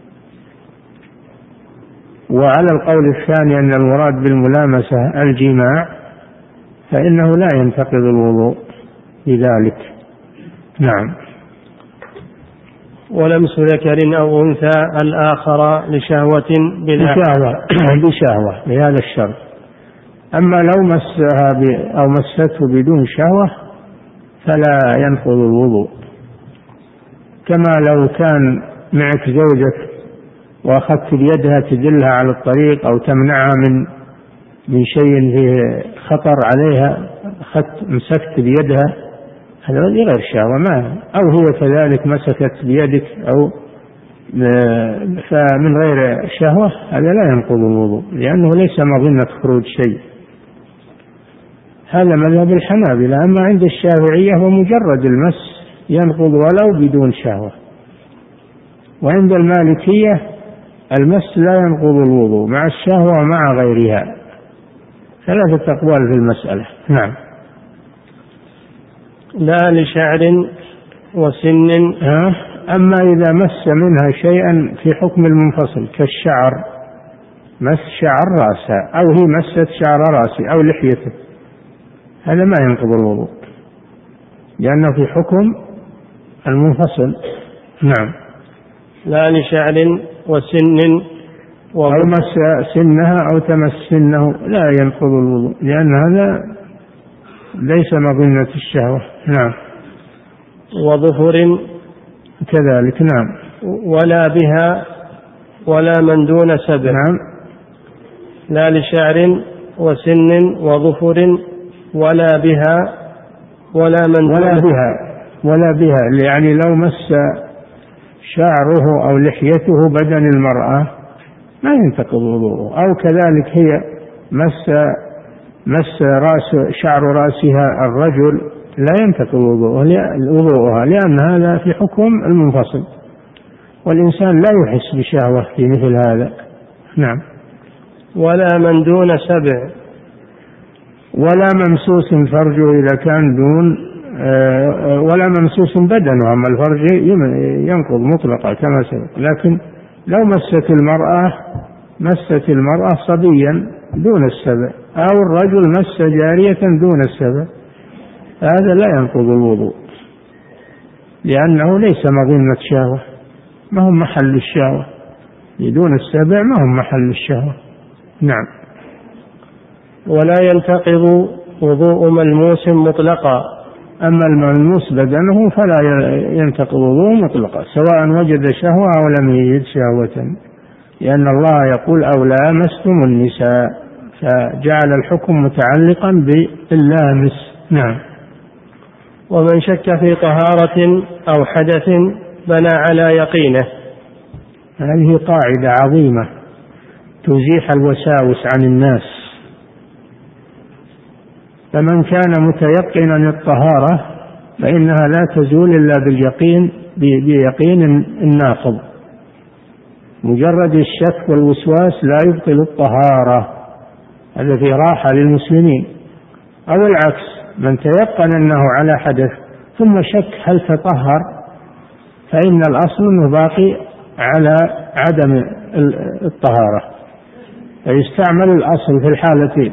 وعلى القول الثاني أن المراد بالملامسة الجماع، فإنه لا ينتقض الوضوء بذلك. نعم. ولمس ذكر أو أنثى الآخر لشهوة بشهوة بشهوة بهذا الشرط. أما لو مسها أو مسته بدون شهوة فلا ينقض الوضوء، كما لو كان معك زوجك وأخذت بيدها تدلها على الطريق أو تمنعها من من شيء فيه خطر عليها، أخذت مسكت بيدها، هذا غير شهوة، ما أو هي كذلك مسكت بيدك أو فمن غير شهوة، هذا لا ينقض الوضوء لأنه ليس مظنة خروج شيء. هذا مذهب الحنابلة. أما عند الشافعية ومجرد المس ينقض ولو بدون شهوة، وعند المالكية المس لا ينقض الوضوء مع الشهوة ومع غيرها. ثلاثة أقوال في المسألة. نعم. لا لشعر وسن. أما إذا مس منها شيئا في حكم المنفصل كالشعر، مس شعر رأسها أو هي مست شعر رأسه أو لحيته، هذا ما ينقض الوضوء لأنه في حكم المنفصل. نعم. لا لشعر وسن أو مس سنها أو تمس سنه لا ينقض الوضوء، لأن هذا ليس مظنة الشهوة. نعم. وظفر كذلك. نعم. ولا بها ولا من دون سبع. نعم. لا لشعر وسن وظفر ولا بها ولا من ولا بها ولا بها يعني لو مس شعره أو لحيته بدن المرأة ما ينتقض وضوءه، أو كذلك هي مس مس رأس شعر رأسها الرجل لا ينتقض وضوءها، لأن هذا في حكم المنفصل، والإنسان لا يحس بشهوة في مثل هذا. نعم. ولا من دون سبع. ولا ممسوس فرجه إذا كان دون ولا ممسوس بدنه، أما الفرج ينقض مطلقا كما سبق. لكن لو مست المرأة مست المرأة صبيا دون السبع، أو الرجل مس جارية دون السبع، هذا لا ينقض الوضوء لأنه ليس مظنة شهوة، ما هم محل الشهوة، دون السبع ما هم محل الشهوة. نعم. ولا ينتقض وضوء ملموس مطلقا. أما الملموس بدنه فلا ينتقض وضوء مطلقا سواء وجد شهوة أو لم يجد شهوة، لأن الله يقول أو لامستم النساء، فجعل الحكم متعلقا باللامس. نعم. ومن شك في طهارة أو حدث بنى على يقينه. هذه قاعدة عظيمة تزيح الوساوس عن الناس. فمن كان متيقنا الطهارة فإنها لا تزول إلا باليقين بيقين الناقض. مجرد الشك والوسواس لا يبطل الطهارة، هذا في راحة للمسلمين. أو العكس، من تيقن أنه على حدث ثم شك هل تطهر، فإن الأصل أنه باقي على عدم الطهارة، فيستعمل الأصل في الحالتين.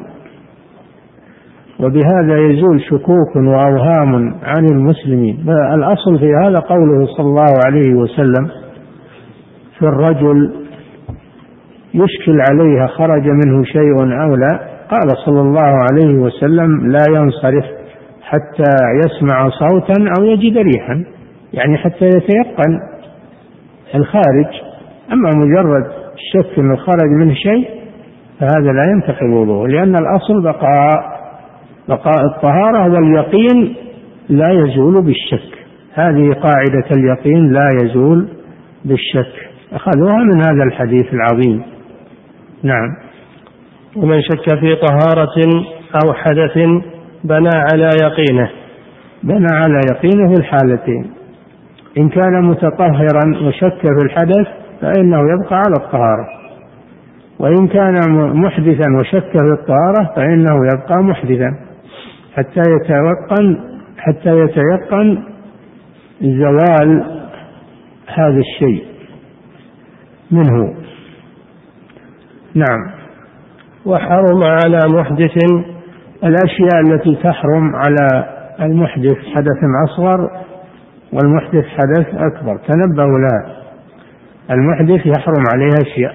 وبهذا يزول شكوك وأوهام عن المسلمين. الأصل في هذا قوله صلى الله عليه وسلم في الرجل يشكل عليها خرج منه شيء أو لا، قال صلى الله عليه وسلم لا ينصرف حتى يسمع صوتا أو يجد ريحا، يعني حتى يتيقن الخارج. أما مجرد الشك أنه خرج منه شيء فهذا لا ينتقل وضوءه، لأن الأصل بقاء بقاء الطهارة، واليقين لا يزول بالشك. هذه قاعدة اليقين لا يزول بالشك، أخذوها من هذا الحديث العظيم. نعم. ومن شك في طهارة أو حدث بنى على يقينه. بنى على يقينه في الحالتين. إن كان متطهرا وشك في الحدث فإنه يبقى على الطهارة، وإن كان محدثا وشك في الطهارة فإنه يبقى محدثا حتى يتيقن حتى يتيقن زوال هذا الشيء منه. نعم. وحرم على محدث الأشياء التي تحرم على المحدث حدث أصغر والمحدث حدث أكبر، تنبهوا لها. المحدث يحرم عليها أشياء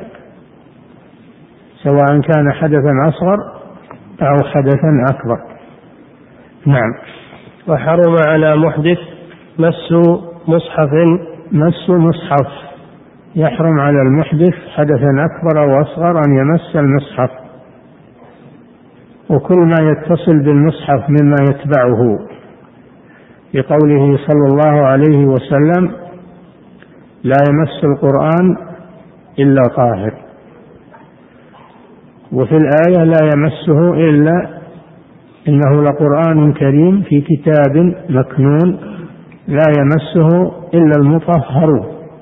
سواء كان حدثا أصغر أو حدثا أكبر. نعم. وحرم على محدث مس مصحف. مس مصحف، يحرم على المحدث حدثا أكبر أو أصغر أن يمس المصحف، وكل ما يتصل بالمصحف مما يتبعه، لقوله صلى الله عليه وسلم لا يمس القرآن إلا طاهر، وفي الآية لا يمسه إلا إنه لقرآن كريم في كتاب مكنون لا يمسه إلا المطهرون،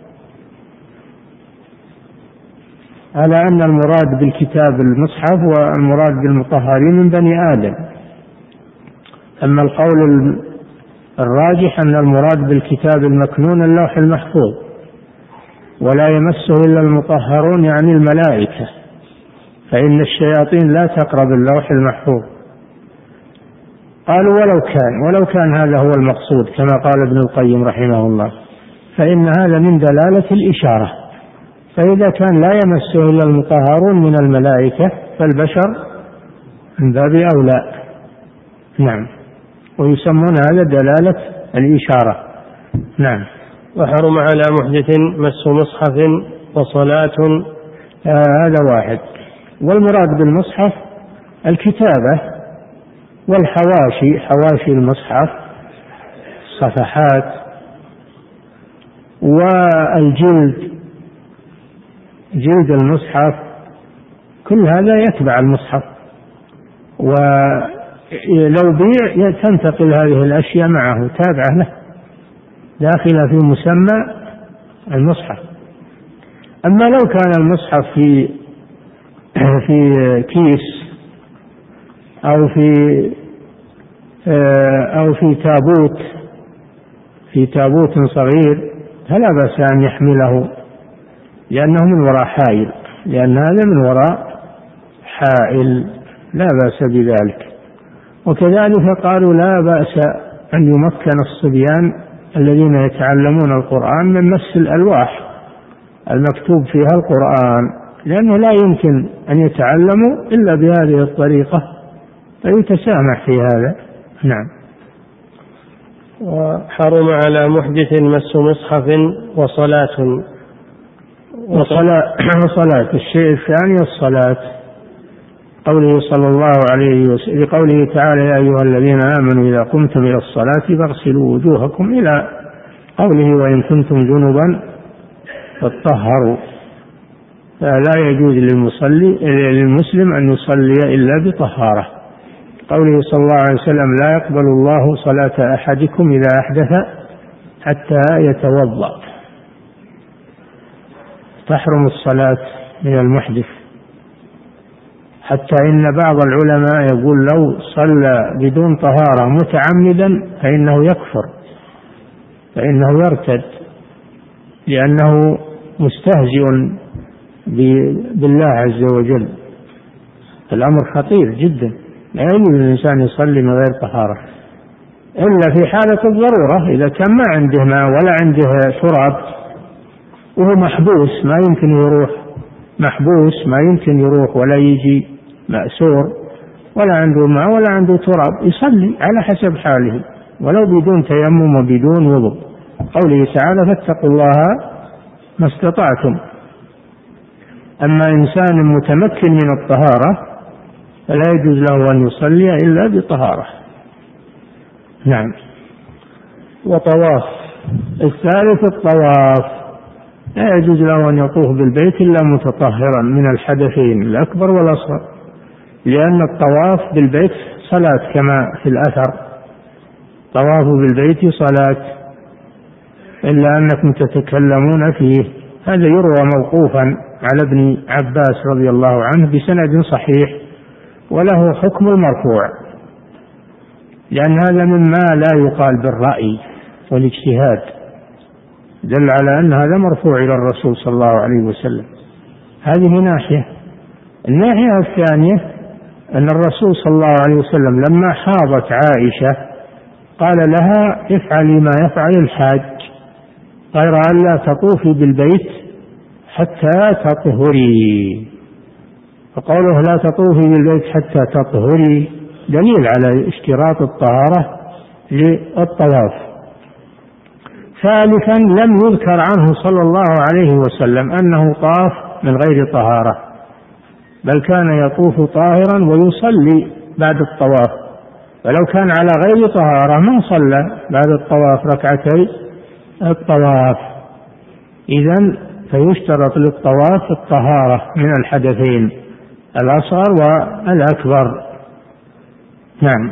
على أن المراد بالكتاب المصحف والمراد بالمطهرين من بني آدم. أما القول الراجح أن المراد بالكتاب المكنون اللوح المحفوظ، ولا يمسه إلا المطهرون يعني الملائكة، فإن الشياطين لا تقرب اللوح المحفوظ. قالوا ولو كان ولو كان هذا هو المقصود كما قال ابن القيم رحمه الله، فإن هذا من دلالة الإشارة، فإذا كان لا يمسه إلا المطهرون من الملائكة فالبشر من باب أولى. نعم. ويسمون هذا دلالة الإشارة. نعم. وحرم على محدث مس مصحف وصلاة. آه هذا واحد. والمراد بالمصحف الكتابة والحواشي، حواشي المصحف، الصفحات والجلد، جلد المصحف، كل هذا يتبع المصحف، ولو بيع تنتقل هذه الأشياء معه تابعة له داخلة في مسمى المصحف. أما لو كان المصحف في في كيس أو في أو في تابوت في تابوت صغير فلا بأس أن يحمله، لأنه من وراء حائل، لأن هذا من وراء حائل لا بأس بذلك. وكذلك قالوا لا بأس أن يمكن الصبيان الذين يتعلمون القرآن من مس الألواح المكتوب فيها القرآن، لأنه لا يمكن أن يتعلموا إلا بهذه الطريقة، فيتسامح في هذا. نعم. وحرم على محدث مس مصحف وصلاة. وصلاة, وصلاة الشيء الثاني الصلاة، قوله صلى الله عليه وسلم لقوله تعالى يا أيها الذين آمنوا إذا قمتم إلى الصلاة فاغسلوا وجوهكم إلى قوله وإن كنتم جنبا فاطهروا، فلا يجوز للمصلي للمسلم أن يصلي إلا بطهارة. قوله صلى الله عليه وسلم لا يقبل الله صلاة أحدكم إذا أحدث حتى يتوضأ. تحرم الصلاة من المحدث، حتى إن بعض العلماء يقول لو صلى بدون طهارة متعمدا فإنه يكفر، فإنه يرتد، لأنه مستهزئ بالله عز وجل. الأمر خطير جدا، لا يجوز للإنسان يصلي من غير طهارة إلا في حالة الضرورة، إذا كان ما عنده ماء ولا عنده تراب وهو محبوس ما يمكن يروح، محبوس ما يمكن يروح ولا يجي، مأسور ولا عنده ماء ولا عنده تراب، يصلي على حسب حاله ولو بدون تيمم وبدون وضوء. قوله تعالى فاتقوا الله ما استطعتم. أما إنسان متمكن من الطهارة فلا يجوز له أن يصلي إلا بطهارة. نعم. وطواف. الثالث الطواف، لا يجوز له أن يطوف بالبيت إلا متطهرا من الحدثين الأكبر والأصغر، لأن الطواف بالبيت صلاة كما في الأثر، طواف بالبيت صلاة، إلا أنكم تتكلمون فيه. هذا يروى موقوفا على ابن عباس رضي الله عنه بسند صحيح، وله حكم المرفوع، لأن هذا مما لا يقال بالرأي والاجتهاد، دل على أن هذا مرفوع إلى الرسول صلى الله عليه وسلم. هذه ناحية. الناحية الثانية أن الرسول صلى الله عليه وسلم لما حاضت عائشة قال لها افعلي ما يفعل الحاج، غير أن لا تطوفي بالبيت حتى تطهري. فقوله لا تطوفي بالبيت حتى تطهري دليل على اشتراط الطهارة للطواف. ثالثا لم يذكر عنه صلى الله عليه وسلم أنه طاف من غير طهارة، بل كان يطوف طاهرا ويصلي بعد الطواف، فلو كان على غير طهارة ما صلى بعد الطواف ركعتي الطواف. إذن فيشترط للطواف الطهارة من الحدثين الأصغر والأكبر. نعم.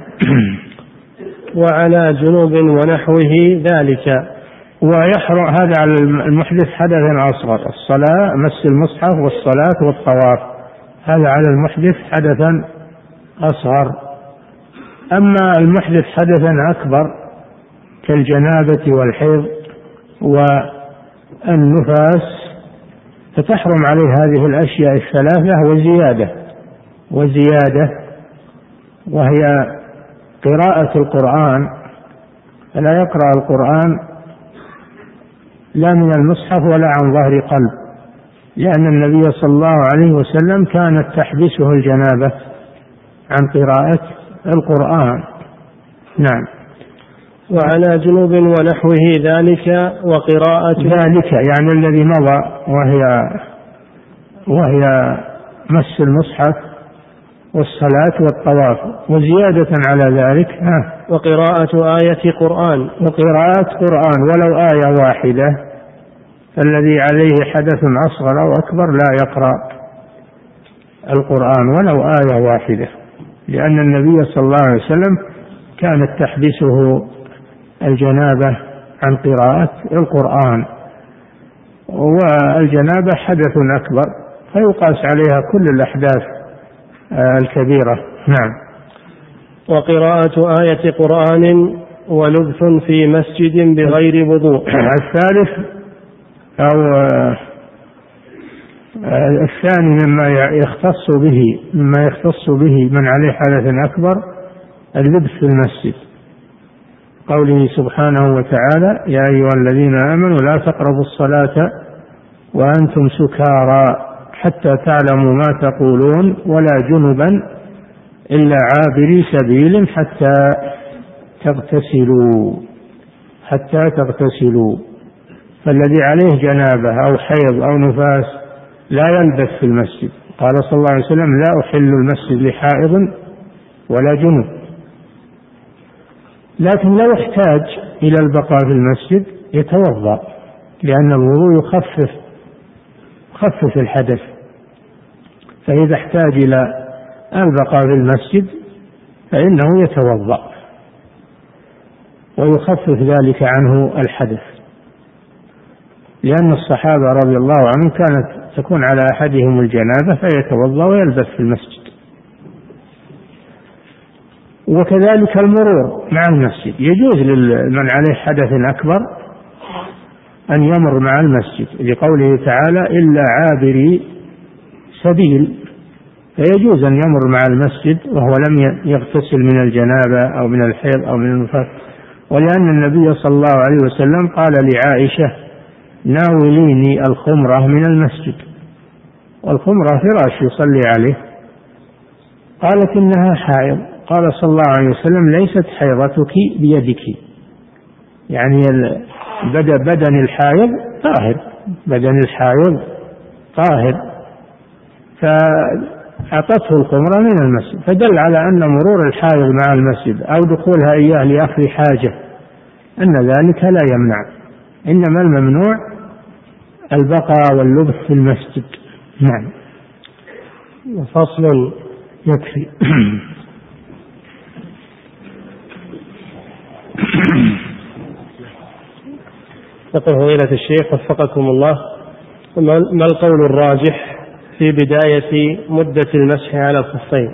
وعلى جنوب ونحوه ذلك. ويحرم هذا على المحدث حدث أصغر، الصلاة مس المصحف والصلاة والطواف، هذا على المحدث حدثا أصغر. أما المحدث حدثا أكبر كالجنابة والحيض والنفاس فتحرم عليه هذه الأشياء الثلاثة وزيادة وزيادة وهي قراءة القرآن، فلا يقرأ القرآن لا من المصحف ولا عن ظهر قلب، لأن النبي صلى الله عليه وسلم كانت تحبسه الجنابة عن قراءة القرآن. نعم. وعلى جنوب ونحوه ذلك وقراءة ذلك يعني الذي مضى، وهي وهي مس المصحف والصلاة والطواف، وزيادة على ذلك ها وقراءة آية قرآن وقراءة قرآن ولو آية واحدة، فالذي عليه حدث أصغر أو أكبر لا يقرأ القرآن ولو آية واحدة، لأن النبي صلى الله عليه وسلم كانت تحبسه الجنابة عن قراءة القرآن، والجنابة حدث أكبر فيقاس عليها كل الأحداث الكبيرة. نعم. وقراءة آية قرآن ولبث في مسجد بغير وضوء. الثالث أو الثاني مما يختص به مما يختص به من عليه حدث أكبر اللبث في المسجد، قوله سبحانه وتعالى يا أيها الذين آمنوا لا تقربوا الصلاة وأنتم سكارى حتى تعلموا ما تقولون ولا جنبا إلا عابري سبيل حتى تغتسلوا حتى تغتسلوا فالذي عليه جنابة أو حيض أو نفاس لا يلبث في المسجد. قال صلى الله عليه وسلم لا أحل المسجد لحائض ولا جنب. لكن لو احتاج إلى البقاء في المسجد يتوضأ، لأن الوضوء يخفف يخفف الحدث، فإذا احتاج إلى البقاء في المسجد فإنه يتوضأ. ويخفف ذلك عنه الحدث، لأن الصحابة رضي الله عنهم كانت تكون على أحدهم الجنابة فيتوضأ ويلبث في المسجد. وكذلك المرور مع المسجد، يجوز لمن عليه حدث أكبر أن يمر مع المسجد لقوله تعالى إلا عابري سبيل، فيجوز أن يمر مع المسجد وهو لم يغتسل من الجنابة أو من الحيض أو من النفاس، ولأن النبي صلى الله عليه وسلم قال لعائشة ناوليني الخمرة من المسجد، والخمرة فراش يصلي عليه، قالت إنها حائض، قال صلى الله عليه وسلم ليست حيضتك بيدك، يعني بدن الحائض طاهر، بدن الحائض طاهر، فأعطته الخمرة من المسجد، فدل على أن مرور الحائض مع المسجد أو دخولها إياه لأخذ حاجة أن ذلك لا يمنع، إنما الممنوع البقاء واللبث في المسجد. نعم. فصل يكفي. يقول فضيلة الشيخ وفقكم الله، ما القول الراجح في بداية مدة المسح على الخفين؟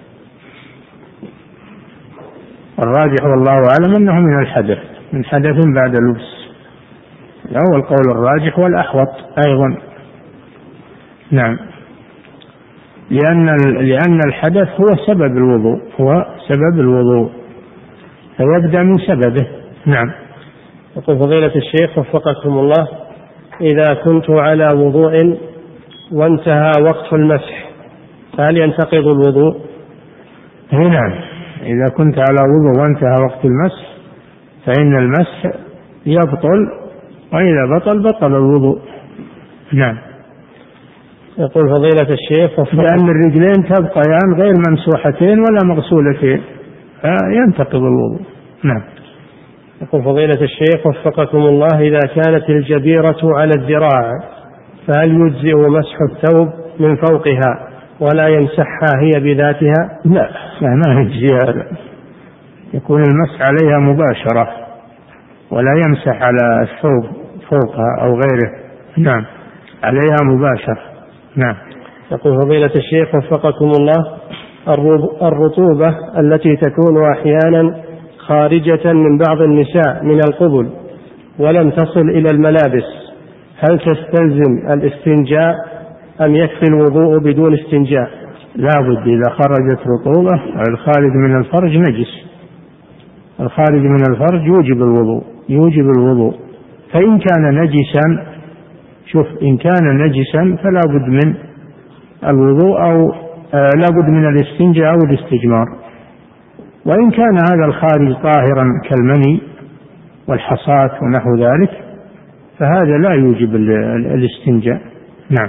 الراجح والله أعلم أنه من الحدث، من حدث بعد لبس، هو القول الراجح والأحوط أيضا. نعم، لأن لأن الحدث هو سبب الوضوء، هو سبب الوضوء فيبدأ من سببه. نعم. يقول فضيلة الشيخ وفقكم الله، إذا كنت على وضوء وانتهى وقت المسح فهل ينتقض الوضوء؟ نعم، إذا كنت على وضوء وانتهى وقت المسح فإن المسح يبطل، وإذا بطل بطل الوضوء. نعم. يقول فضيلة الشيخ لأن الرجلين تبقيان غير ممسوحتين ولا مغسولتين فينتقض الوضوء. نعم. يقول فضيلة الشيخ وفقكم الله، إذا كانت الجبيرة على الذراع فهل يجزئ مسح الثوب من فوقها ولا يمسحها هي بذاتها؟ لا، لا ما يجزي هذا، يكون المسح عليها مباشرة ولا يمسح على الثوب فوقها أو غيره. نعم، عليها مباشرة. نعم. يقول فضيلة الشيخ وفقكم الله، الرطوبة التي تكون أحيانا خارجة من بعض النساء من القبل ولم تصل إلى الملابس هل تستلزم الاستنجاء أم يكفي الوضوء بدون استنجاء؟ لا بد، إذا خرجت رطوبة الخارج من الفرج نجس، الخارج من الفرج يوجب الوضوء، يوجب الوضوء. فإن كان نجسا، شوف، إن كان نجسا فلا بد من الوضوء أو آه لا بد من الاستنجاء أو الاستجمار. وإن كان هذا الخارج طاهرا كالمني والحصاة ونحو ذلك فهذا لا يوجب الاستنجاء. نعم.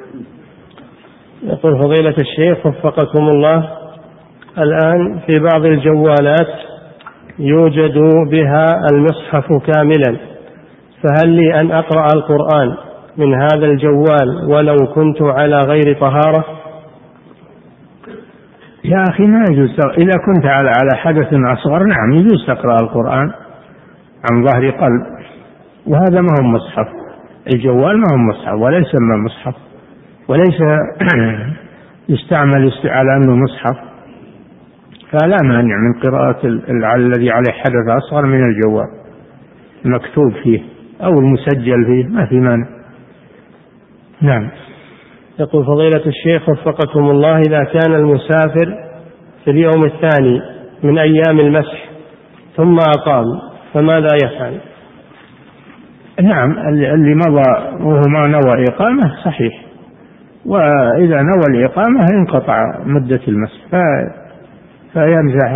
يقول فضيلة الشيخ وفقكم الله، الآن في بعض الجوالات يوجد بها المصحف كاملا، فهل لي أن أقرأ القرآن من هذا الجوال ولو كنت على غير طهارة؟ يا أخي ما يجوز، إذا كنت على على حدث أصغر نعم يجوز تقرأ القرآن عن ظهر قلب، وهذا ما هو مصحف، الجوال ما هو مصحف ولا يسمى مصحف وليس يستعمل على أنه مصحف، فلا مانع من قراءة الذي عليه حدث أصغر من الجوال مكتوب فيه أو المسجل فيه، ما في مانع. نعم. يقول فضيلة الشيخ وفقكم الله، إذا كان المسافر في اليوم الثاني من أيام المسح ثم أقام فماذا يفعل؟ نعم، اللي مضى وهو ما نوى إقامة صحيح، وإذا نوى الإقامة انقطع مدة المسح فيمسح،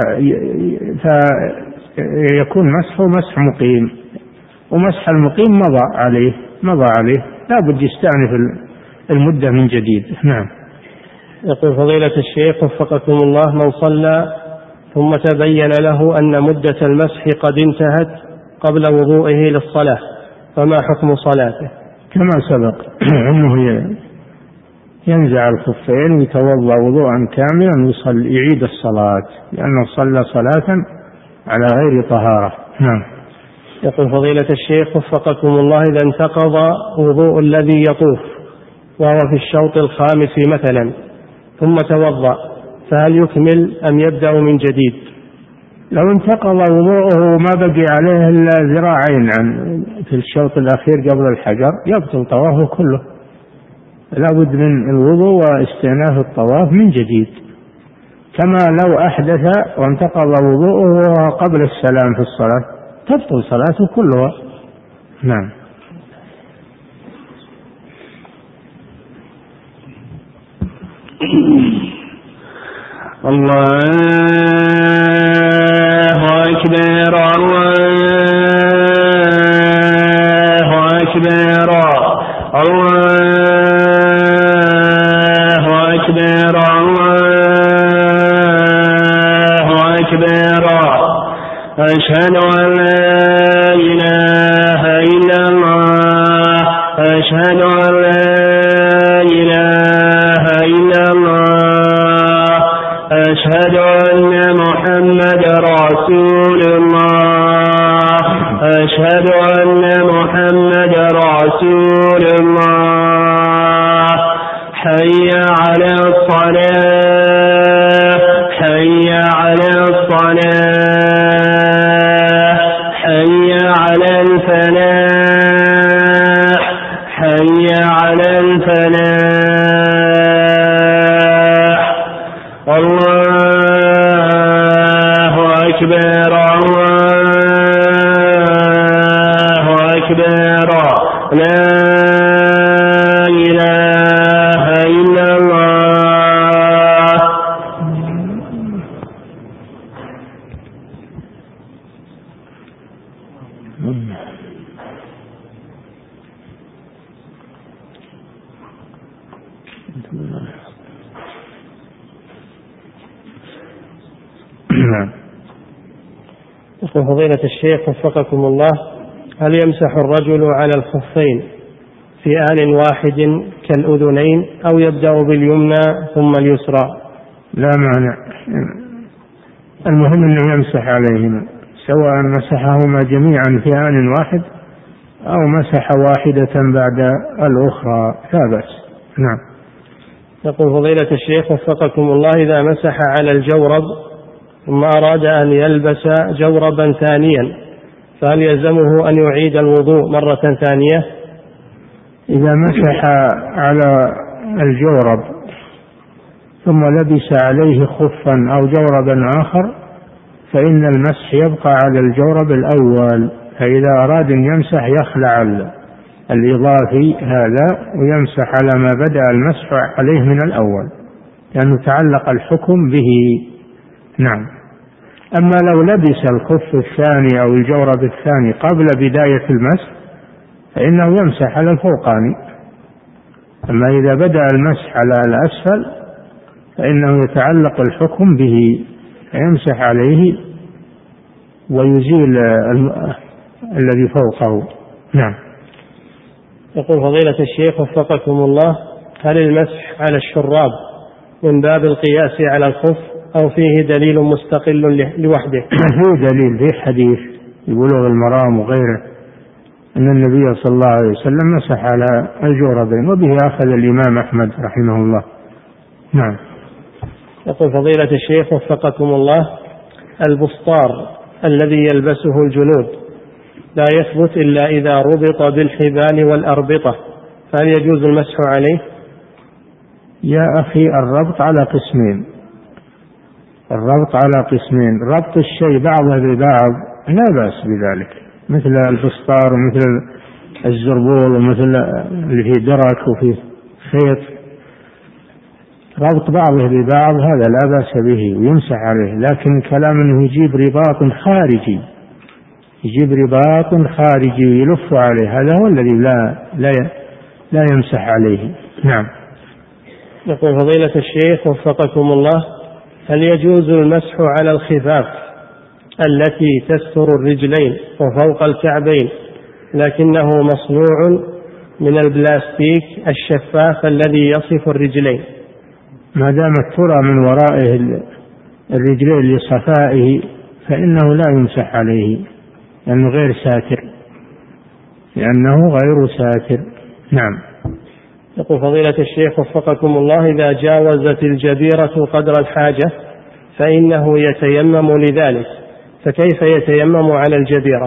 فيكون مسحه مسح مقيم، ومسح المقيم مضى عليه مضى عليه لا بد يستأنف المدة من جديد. نعم. يقول فضيلة الشيخ وفقكم الله، من صلى ثم تبين له أن مدة المسح قد انتهت قبل وضوئه للصلاة فما حكم صلاته؟ كما سبق أنه ينزع الخفين ويتوضأ وضوءا كاملا ويصلي يعيد الصلاة، لأنه صلى صلاة على غير طهارة. نعم. يقول فضيلة الشيخ وفقكم الله: إذا انتقض وضوء الذي يطوف وهو في الشوط الخامس مثلا ثم توضأ، فهل يكمل أم يبدأ من جديد؟ لو انتقض وضوءه ما بقي عليه إلا ذراعين عن في الشوط الأخير قبل الحجر يبطل طوافه كله، لا بد من الوضوء واستئناف الطواف من جديد، كما لو أحدث وانتقض وضوءه قبل السلام في الصلاة تبطل صلاته كلها. نعم. الله أكبر الله أكبر الله أكبر الله أكبر أشهد أن لا إله إلا الله أشهد أن لا إله إلا الله أشهد أن محمد رسول الله أشهد أن محمد رسول الله حي على الصلاة حي على الصلاة حي على الفلاح حي على الفلاح الله أكبر الله أكبر لا إله إلا الله. يقول فضيلة الشيخ وفقكم الله: هل يمسح الرجل على الخفين في آن واحد كالأذنين أو يبدأ باليمنى ثم اليسرى؟ لا مانع، المهم أنه يمسح عليهما سواء مسحهما جميعا في آن واحد أو مسح واحدة بعد الأخرى لا بأس. نعم. يقول فضيلة الشيخ وفقكم الله: إذا مسح على الجورب ثم أراد أن يلبس جوربا ثانيا فهل يلزمه أن يعيد الوضوء مرة ثانية؟ إذا مسح على الجورب ثم لبس عليه خفا أو جوربا آخر فإن المسح يبقى على الجورب الأول، فإذا أراد أن يمسح يخلع الإضافي هذا ويمسح على ما بدأ المسح عليه من الأول لأنه تعلق الحكم به. نعم. أما لو لبس الخف الثاني أو الجورب الثاني قبل بداية المسح فإنه يمسح على الفوقاني، أما إذا بدأ المسح على الأسفل فإنه يتعلق الحكم به فيمسح عليه ويزيل الذي فوقه. نعم. يقول فضيلة الشيخ وفقكم الله: هل المسح على الشراب من باب القياس على الخف أو فيه دليل مستقل لوحده؟ فيه دليل، في حديث بلوغ المرام وغيره أن النبي صلى الله عليه وسلم مسح على الجوربين وبه أخذ الإمام أحمد رحمه الله. نعم. يقول فضيلة الشيخ وفقكم الله: البسطار الذي يلبسه الجنود لا يثبت إلا إذا ربط بالحبال والأربطة، فهل يجوز المسح عليه؟ يا أخي الربط على قسمين، الربط على قسمين، ربط الشيء بعضه ببعض لا بأس بذلك مثل البسطار ومثل الزربول ومثل اللي فيه درك وفيه خيط، ربط بعضه ببعض هذا لا بأس به ويمسح عليه، لكن كلام أنه يجيب رباط خارجي يجيب رباط خارجي ويلف عليه هذا هو الذي لا لا لا يمسح عليه. نعم. يقول فضيلة الشيخ وفقكم الله: هل يجوز المسح على الخفاف التي تستر الرجلين وفوق الكعبين لكنه مصنوع من البلاستيك الشفاف الذي يصف الرجلين؟ ما دامت ترى من ورائه الرجلين لصفائه فإنه لا يمسح عليه لأنه غير ساتر لأنه غير ساتر. نعم. يقول فضيلة الشيخ وفقكم الله: إذا جاوزت الجبيرة قدر الحاجة فإنه يتيمم لذلك، فكيف يتيمم على الجبيرة؟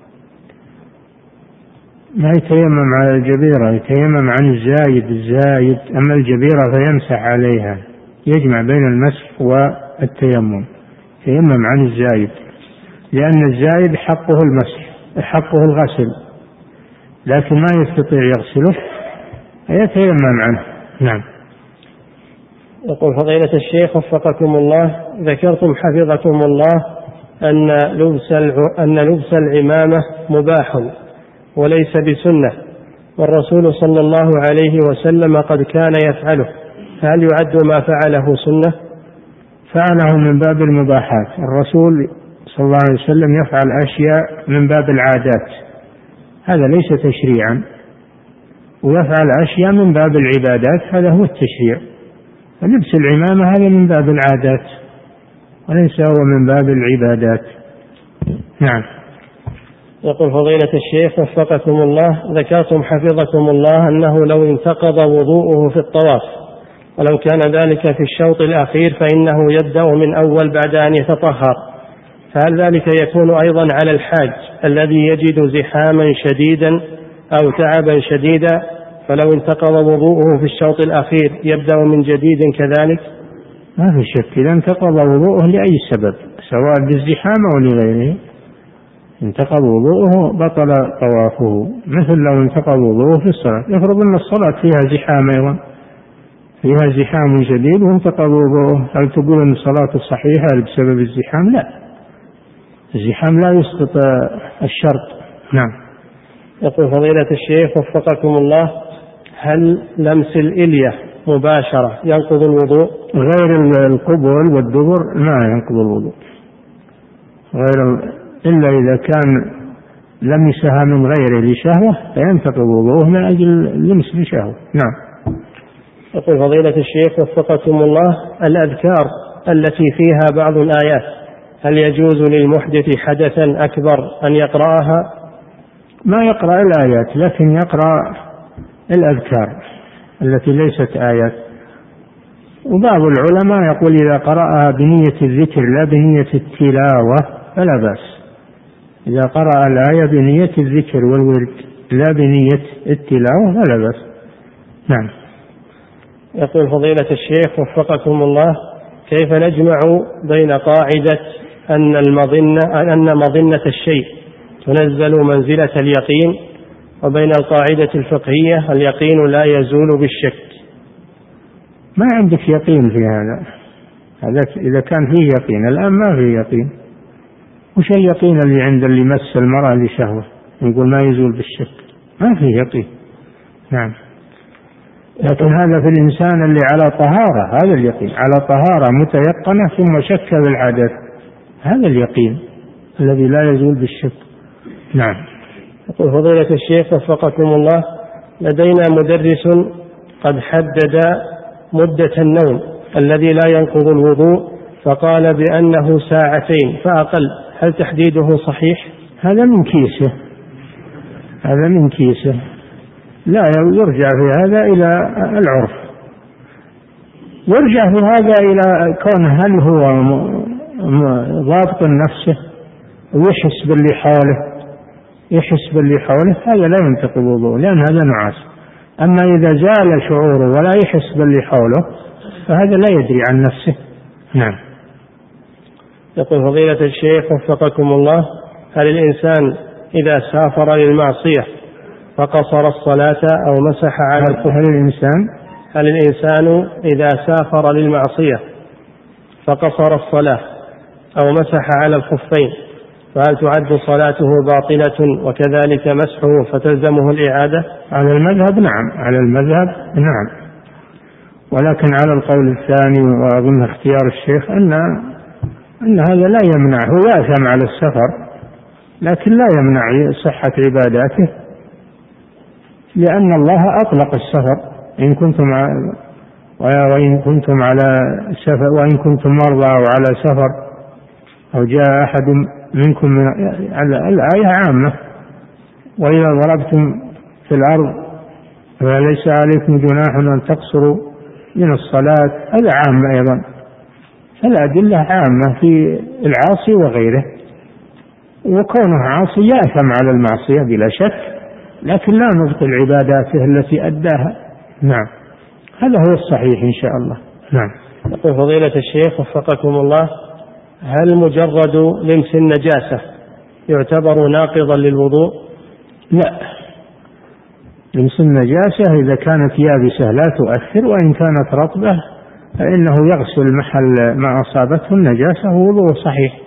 ما يتيمم على الجبيرة، يتيمم عن الزايد الزايد أما الجبيرة فيمسح عليها، يجمع بين المسح والتيمم، يتيمم عن الزايد لأن الزايد حقه المسح حقه الغسل، لكن ما يستطيع يغسله يتيمم عنه. نعم. يقول فضيلة الشيخ وفقكم الله: ذكرتم حفظكم الله أن لبس أن لبس العمامة مباح وليس بسنة، والرسول صلى الله عليه وسلم قد كان يفعله، فهل يعد ما فعله سنة؟ فعله من باب المباحات، الرسول صلى الله عليه وسلم يفعل أشياء من باب العادات، هذا ليس تشريعا، ويفعل أشياء من باب العبادات، هذا هو التشريع. فلبس العمامة هذا من باب العادات وليس هو من باب العبادات. نعم. يقول فضيلة الشيخ وفقكم الله: ذكرتم حفظكم الله أنه لو انتقض وضوءه في الطواف ولو كان ذلك في الشوط الأخير فإنه يبدأ من أول بعد أن يتطهر، فهل ذلك يكون أيضا على الحاج الذي يجد زحاما شديدا أو تعبا شديدا فلو انتقض وضوءه في الشوط الأخير يبدأ من جديد كذلك؟ ما في شك، إذا انتقض وضوءه لأي سبب سواء بالزحام أو لغيره انتقض وضوءه بطل طوافه، مثل لو انتقض وضوءه في الصلاة، يفرض أن الصلاة فيها زحام أيضا، فيها زحام شديد وانتقض وضوءه، هل تقول أن الصلاة صحيحة بسبب الزحام؟ لا، الزحام لا يسقط الشرط. نعم. يقول فضيلة الشيخ وفقكم الله: هل لمس الإلية مباشرة ينقض الوضوء؟ غير القبول والدبر ما ينقض الوضوء، غير إلا إذا كان لمسها من غيره لشهوة فينتقض وضوءه من أجل لمس لشهوة. نعم. يقول فضيلة الشيخ وفقكم الله: الأذكار التي فيها بعض الآيات هل يجوز للمحدث حدثا أكبر أن يقرأها؟ ما يقرأ الآيات لكن يقرأ الأذكار التي ليست آيات، وبعض العلماء يقول إذا قرأها بنية الذكر لا بنية التلاوة فلا بأس، إذا قرأ الآية بنية الذكر والورد لا بنية التلاوة فلا بأس. نعم. يقول فضيلة الشيخ وفقكم الله: كيف نجمع بين قاعدة أن المظنة أن مظنة الشيء تنزل منزلة اليقين وبين القاعدة الفقهية اليقين لا يزول بالشك؟ ما عندك يقين في هذا، هذا إذا كان فيه يقين، الآن ما فيه يقين. وش اليقين اللي عند اللي مس المرأة لشهوة يقول ما يزول بالشك؟ ما فيه يقين. نعم. لكن هذا في الإنسان اللي على طهارة، هذا اليقين، على طهارة متيقنة ثم شك بالحدث، هذا اليقين الذي لا يزول بالشك. نعم. يقول فضيلة الشيخ وفقكم الله: لدينا مدرس قد حدد مدة النوم الذي لا ينقض الوضوء فقال بأنه ساعتين فأقل، هل تحديده صحيح؟ هذا من كيسه، هذا من كيسه، لا يرجع في هذا إلى العرف، يرجع في هذا إلى كون هل هو ضابط نفسه ويحس باللي حوله، يحس باللي حوله هذا لا ينتقض وضوءه لأن هذا نعاس. أما إذا زال شعوره ولا يحس باللي حوله فهذا لا يدري عن نفسه. نعم. يقول فضيلة الشيخ وفقكم الله: هل الإنسان إذا سافر للمعصية فقصر الصلاة أو مسح على هل الإنسان هل الإنسان إذا سافر للمعصية فقصر الصلاة أو مسح على الخفين فهل تعد صلاته باطلة وكذلك مسحه فتلزمه الإعادة؟ على المذهب نعم، على المذهب نعم، ولكن على القول الثاني وأظن اختيار الشيخ أن أن هذا لا يمنع، هو يأثم على السفر لكن لا يمنع صحة عباداته، لأن الله أطلق السفر إن كنتم وإن كنتم على سفر وإن كنتم مرضى أو على سفر أو جاء أحد منكم من الآية عامة. وإذا ضربتم في الأرض فليس عليكم جناح أن تقصروا من الصلاة، هذا عام أيضا. فالأدلة عامة في العاصي وغيره، وكونه عاصي يأثم على المعصية بلا شك، لكن لا نبطل عباداته التي أداها. نعم، هذا هو الصحيح إن شاء الله. نعم. يقول فضيلة الشيخ وفقكم الله: هل مجرد لمس النجاسة يعتبر ناقضا للوضوء؟ لا، لمس النجاسة إذا كانت يابسة لا تؤثر، وإن كانت رطبة فإنه يغسل محل ما أصابته النجاسة ووضوءه صحيح،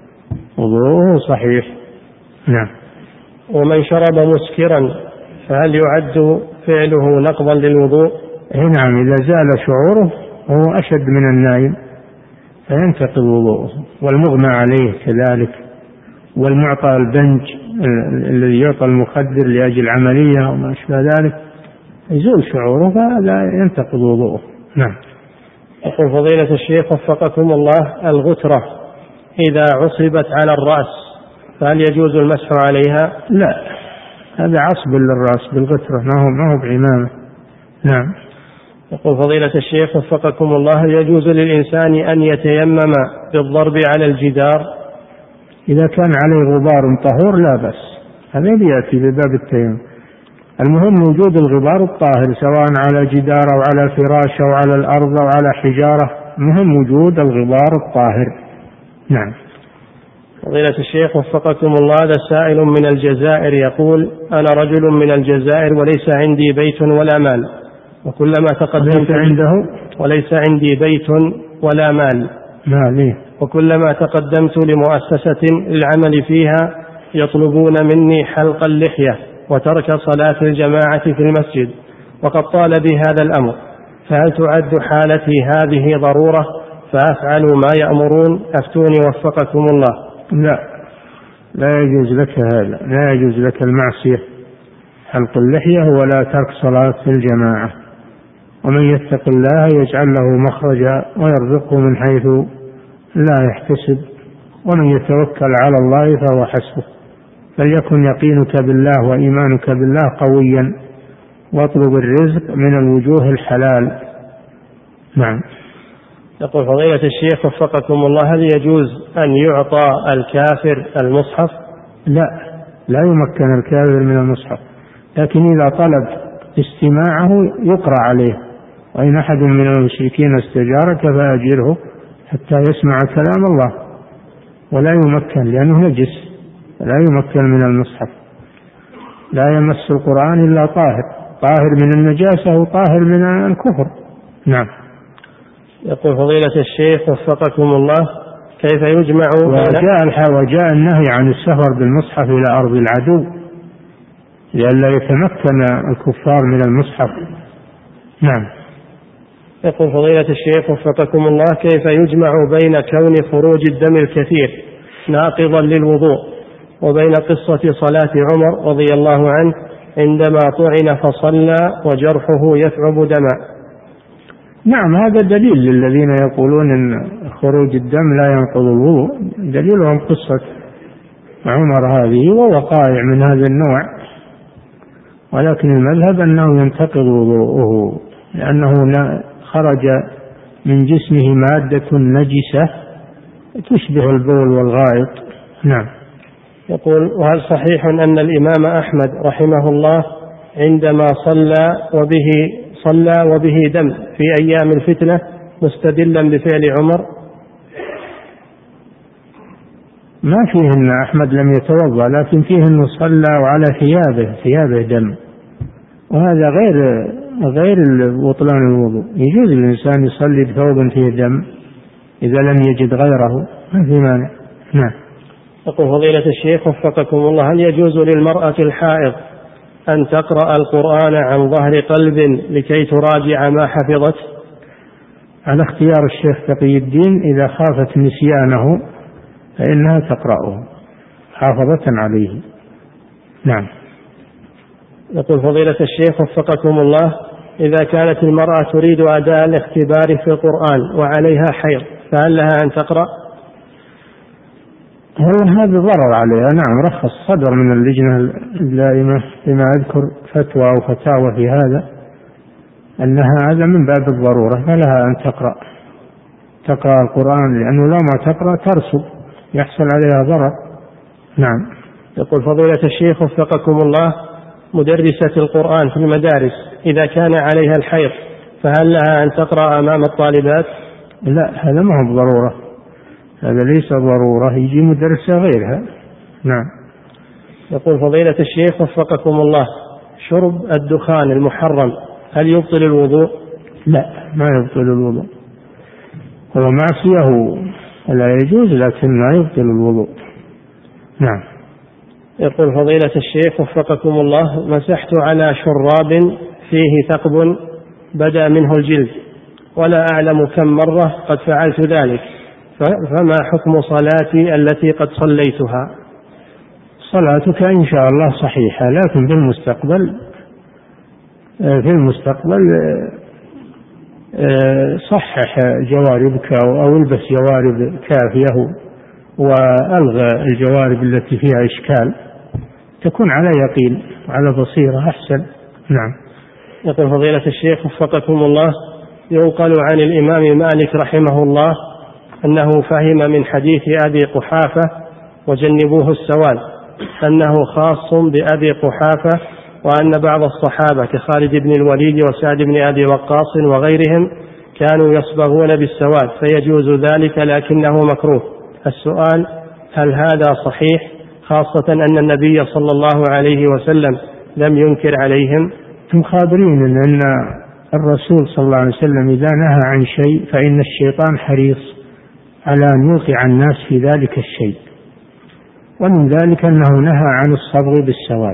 وضوءه صحيح. نعم. ومن شرب مسكرا فهل يعد فعله نقضا للوضوء؟ نعم، إذا زال شعوره وهو أشد من النائم فينتقض وضوءه، والمغمى عليه كذلك، والمعطى البنج الذي يعطى المخدر لأجل عملية وما أشبه ذلك يزول شعوره فلا ينتقض وضوءه. نعم. يقول فضيلة الشيخ وفقكم الله: الغترة إذا عصبت على الرأس فهل يجوز المسح عليها؟ لا، هذا عصب للرأس بالغترة، ما هو ما هو بعمامة. نعم. يقول فضيلة الشيخ وفقكم الله: يجوز للإنسان أن يتيمم بالضرب على الجدار؟ إذا كان عليه غبار طهور لا بأس، هذا يأتي بباب التيمم. المهم وجود الغبار الطاهر سواء على جدار أو على فراش أو على الأرض أو على حجارة، مهم وجود الغبار الطاهر. نعم. فضيلة الشيخ وفقكم الله: هذا سائل من الجزائر يقول: أنا رجل من الجزائر وليس عندي بيت ولا مال، وكلما تقدمت عنده وليس عندي بيت ولا مال مالي وكلما تقدمت لمؤسسة العمل فيها يطلبون مني حلق اللحية وترك صلاة الجماعة في المسجد، وقد طال بي هذا الأمر، فهل تعد حالتي هذه ضرورة فأفعل ما يأمرون؟ أفتوني وفقكم الله. لا، لا يجوز لك هذا، لا يجوز لك المعصية حلق اللحية ولا ترك صلاة الجماعة. ومن يتق الله يجعل له مخرجا ويرزقه من حيث لا يحتسب، ومن يتوكل على الله فهو حسبه. فليكن يقينك بالله وإيمانك بالله قويا، واطلب الرزق من الوجوه الحلال. نعم. يقول فضيلة الشيخ وفقكم الله: هل يجوز أن يعطى الكافر المصحف؟ لا، لا يمكن الكافر من المصحف، لكن إذا طلب استماعه يقرأ عليه. وإن أحد من المشركين استجارك فأجره حتى يسمع كلام الله، ولا يمكن لأنه نجس، لا يمكن من المصحف. لا يمس القرآن إلا طاهر، طاهر من النجاسة وطاهر من الكفر. نعم. يقول فضيلة الشيخ وفقكم الله: كيف يجمع وجاء, وجاء النهي عن السفر بالمصحف إلى أرض العدو لئلا يتمكن الكفار من المصحف. نعم. يقول فضيلة الشيخ وفقكم الله: كيف يجمع بين كون خروج الدم الكثير ناقضا للوضوء وبين قصة صلاة عمر رضي الله عنه عندما طعن فصلى وجرحه يثعب دما؟ نعم، هذا دليل للذين يقولون أن خروج الدم لا ينقض الوضوء، دليلهم قصة عمر هذه ووقائع من هذا النوع، ولكن المذهب أنه ينتقض وضوءه لأنه خرج من جسمه مادة نجسة تشبه البول والغائط. نعم. يقول: وهل صحيح أن الإمام أحمد رحمه الله عندما صلى وبه صلى وبه دم في أيام الفتنة مستدلا بفعل عمر؟ ما فيه أن أحمد لم يتوضأ، لكن فيه أنه صلى وعلى ثيابه ثيابه دم، وهذا غير غير بطلان الوضوء. يجوز الإنسان يصلي بثوب فيه دم إذا لم يجد غيره، ما في مانع. نعم. يقول فضيلة الشيخ وفقكم الله: هل يجوز للمرأة الحائض أن تقرأ القرآن عن ظهر قلب لكي تراجع ما حفظت؟ على اختيار الشيخ تقي الدين، إذا خافت نسيانه فإنها تقرأه حافظة عليه. نعم. يقول فضيلة الشيخ وفقكم الله: إذا كانت المرأة تريد أداء الاختبار في القرآن وعليها حيض فهل لها أن تقرأ؟ والله هذا ضرر عليها. نعم، رخص صدر من اللجنة الدائمة فيما أذكر فتوى أو فتاوى في هذا، أنها هذا من باب الضرورة، فلها أن تقرأ تقرأ القرآن، لأنه لو ما تقرأ ترسب يحصل عليها ضرر. نعم. يقول فضيلة الشيخ وفقكم الله، مدرسة القرآن في المدارس إذا كان عليها الحيض فهل لها أن تقرأ أمام الطالبات؟ لا، هذا ما هو ضرورة، هذا ليس ضرورة، يجي مدرسة غيرها. نعم. يقول فضيلة الشيخ وفقكم الله، شرب الدخان المحرم هل يبطل الوضوء؟ لا، ما يبطل الوضوء، هو معصية لا يجوز، لكن ما يبطل الوضوء. نعم. يقول فضيلة الشيخ وفقكم الله، مسحت على شراب فيه ثقب بدأ منه الجلد ولا أعلم كم مرة قد فعلت ذلك، فما حكم صلاتي التي قد صليتها؟ صلاتك إن شاء الله صحيحة، لكن في المستقبل في المستقبل صحح جواربك أو البس جوارب كافية وألغى الجوارب التي فيها إشكال، تكون على يقين على بصيرة أحسن. نعم. يقول فضيلة الشيخ وفقكم الله، ينقل عن الإمام مالك رحمه الله أنه فهم من حديث أبي قحافة وجنبوه السواد أنه خاص بأبي قحافة، وأن بعض الصحابة كخالد بن الوليد وسعد بن أبي وقاص وغيرهم كانوا يصبغون بالسواد فيجوز ذلك لكنه مكروه. السؤال: هل هذا صحيح، خاصة أن النبي صلى الله عليه وسلم لم ينكر عليهم؟ هم خابرين أن الرسول صلى الله عليه وسلم إذا نهى عن شيء فإن الشيطان حريص على أن يوقع الناس في ذلك الشيء، ومن ذلك أنه نهى عن الصبغ بالسواد.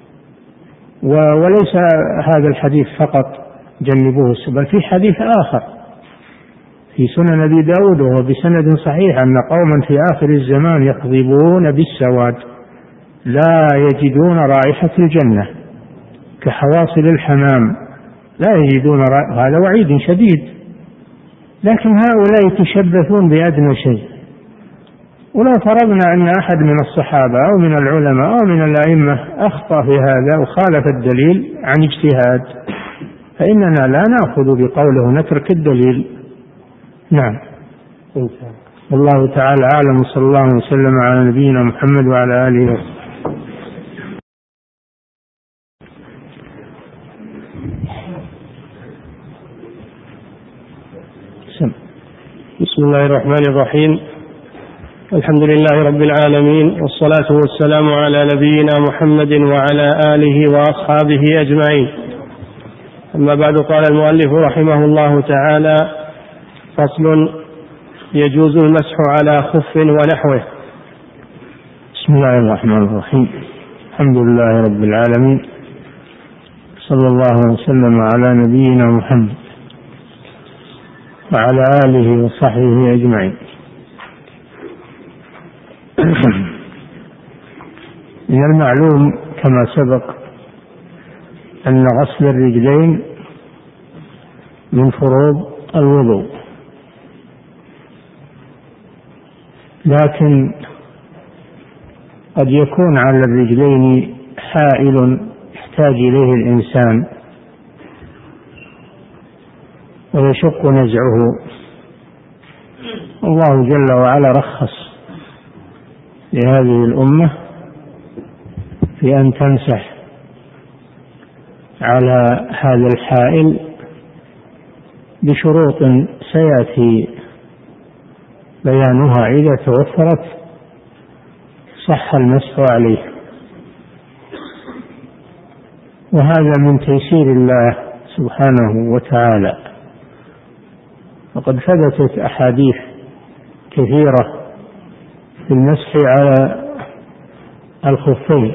وليس هذا الحديث فقط جنبوه، بل في حديث آخر في سنن أبي داود وهو بسند صحيح أن قوما في آخر الزمان يكذبون بالسواد لا يجدون رائحة الجنة كحواصل الحمام، لا يجدون رائحة، هذا وعيد شديد. لكن هؤلاء يتشبثون بأدنى شيء. ولو فرضنا أن أحد من الصحابة أو من العلماء أو من الأئمة أخطأ في هذا وخالف الدليل عن اجتهاد، فإننا لا نأخذ بقوله ونترك الدليل. نعم. والله تعالى أعلم، صلى الله وسلم على نبينا محمد وعلى آله وصحبه. بسم الله الرحمن الرحيم، الحمد لله رب العالمين، والصلاة والسلام على نبينا محمد وعلى آله وأصحابه أجمعين. أما بعد، قال المؤلف رحمه الله تعالى: فصل: يجوز المسح على خف ونحوه. بسم الله الرحمن الرحيم، الحمد لله رب العالمين، صلى الله وسلم على نبينا محمد وعلى آله وصحبه أجمعين. من المعلوم كما سبق أن غسل الرجلين من فروض الوضوء، لكن قد يكون على الرجلين حائل يحتاج إليه الإنسان ويشق نزعه. الله جل وعلا رخص لهذه الأمة في أن تمسح على هذا الحائل بشروط سيأتي بيانها إذا توفرت صح المسح عليه، وهذا من تيسير الله سبحانه وتعالى. وقد ثبتت أحاديث كثيرة في المسح على الخفين،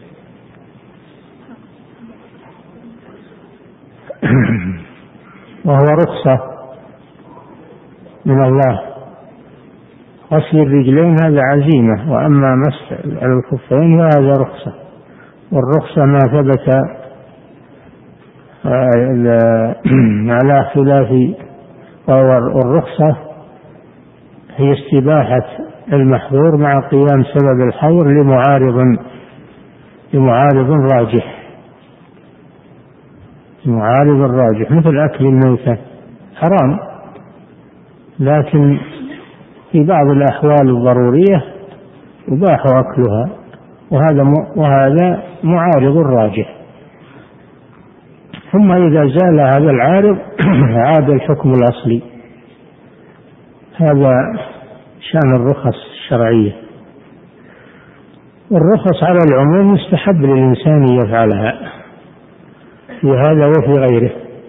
وهو رخصة من الله. غسل الرجلين هذا عزيمة، وأما مسح على الخفين فهذا رخصة، والرخصة ما ثبت على خلاف، والرخصة هي استباحة المحظور مع قيام سبب الحظر لمعارض لمعارض راجح معارض راجح مثل أكل الميتة حرام، لكن في بعض الأحوال الضرورية يباح أكلها، وهذا وهذا معارض راجح. ثم إذا زال هذا العارض عاد الحكم الأصلي. هذا شأن الرخص الشرعية. والرخص على العموم يستحب للإنسان يفعلها في هذا وفي غيره،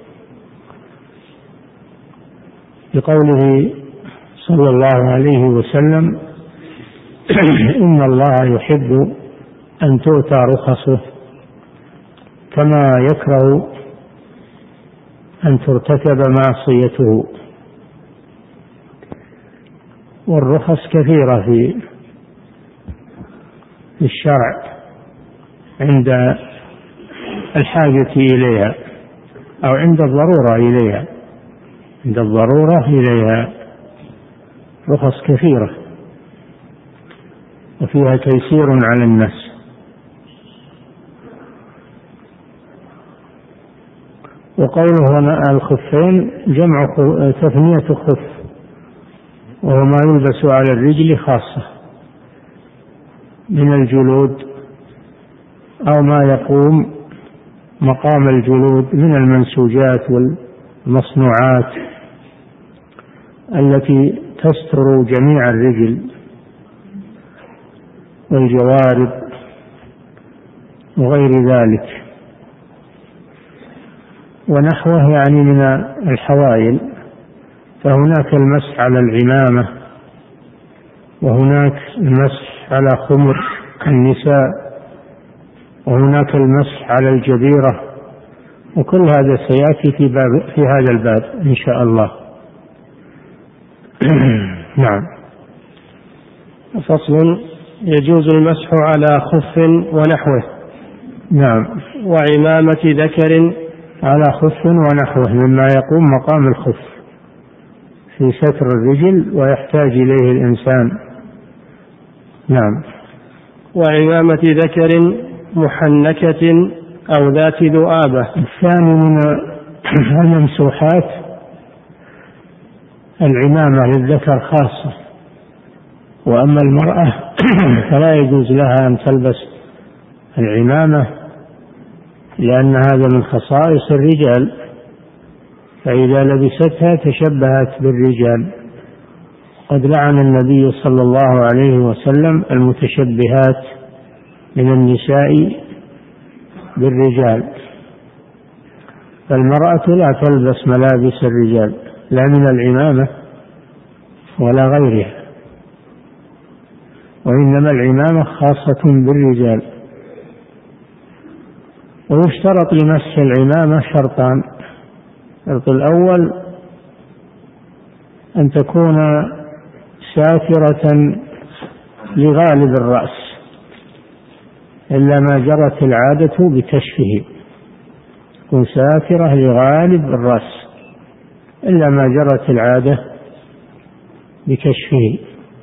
بقوله صلى الله عليه وسلم: إن الله يحب أن تؤتى رخصه كما يكره أن ترتكب معصيته. والرخص كثيرة في الشرع عند الحاجة إليها أو عند الضرورة إليها عند الضرورة إليها رخص كثيرة وفيها تيسير على الناس. وقوله هنا الخفين جمع تثنية خف، وهو ما يلبس على الرجل خاصة من الجلود أو ما يقوم مقام الجلود من المنسوجات والمصنوعات التي تستر جميع الرجل والجوارب وغير ذلك ونحوه يعني من الحوائل. فهناك المسح على العمامة، وهناك المسح على خمر النساء، وهناك المسح على الجبيرة، وكل هذا سيأتي في, باب في هذا الباب إن شاء الله. نعم. فصل: يجوز المسح على خف ونحوه. نعم. وعمامة ذكر على خف ونحوه مما يقوم مقام الخف في ستر الرجل ويحتاج إليه الإنسان. نعم. وعمامة ذكر محنكة أو ذات ذؤابة. الثاني من الممسوحات العمامة للذكر خاصة، وأما المرأة فلا يجوز لها أن تلبس العمامة لأن هذا من خصائص الرجال، فإذا لبستها تشبهت بالرجال. قد لعن النبي صلى الله عليه وسلم المتشبهات من النساء بالرجال. فالمرأة لا تلبس ملابس الرجال لا من العمامة ولا غيرها، وإنما العمامة خاصة بالرجال. ويشترط لمسح العمامة شرطان: الشرط الأول أن تكون ساترة لغالب الرأس إلا ما جرت العادة بكشفه، تكون ساترة لغالب الرأس إلا ما جرت العادة بكشفه.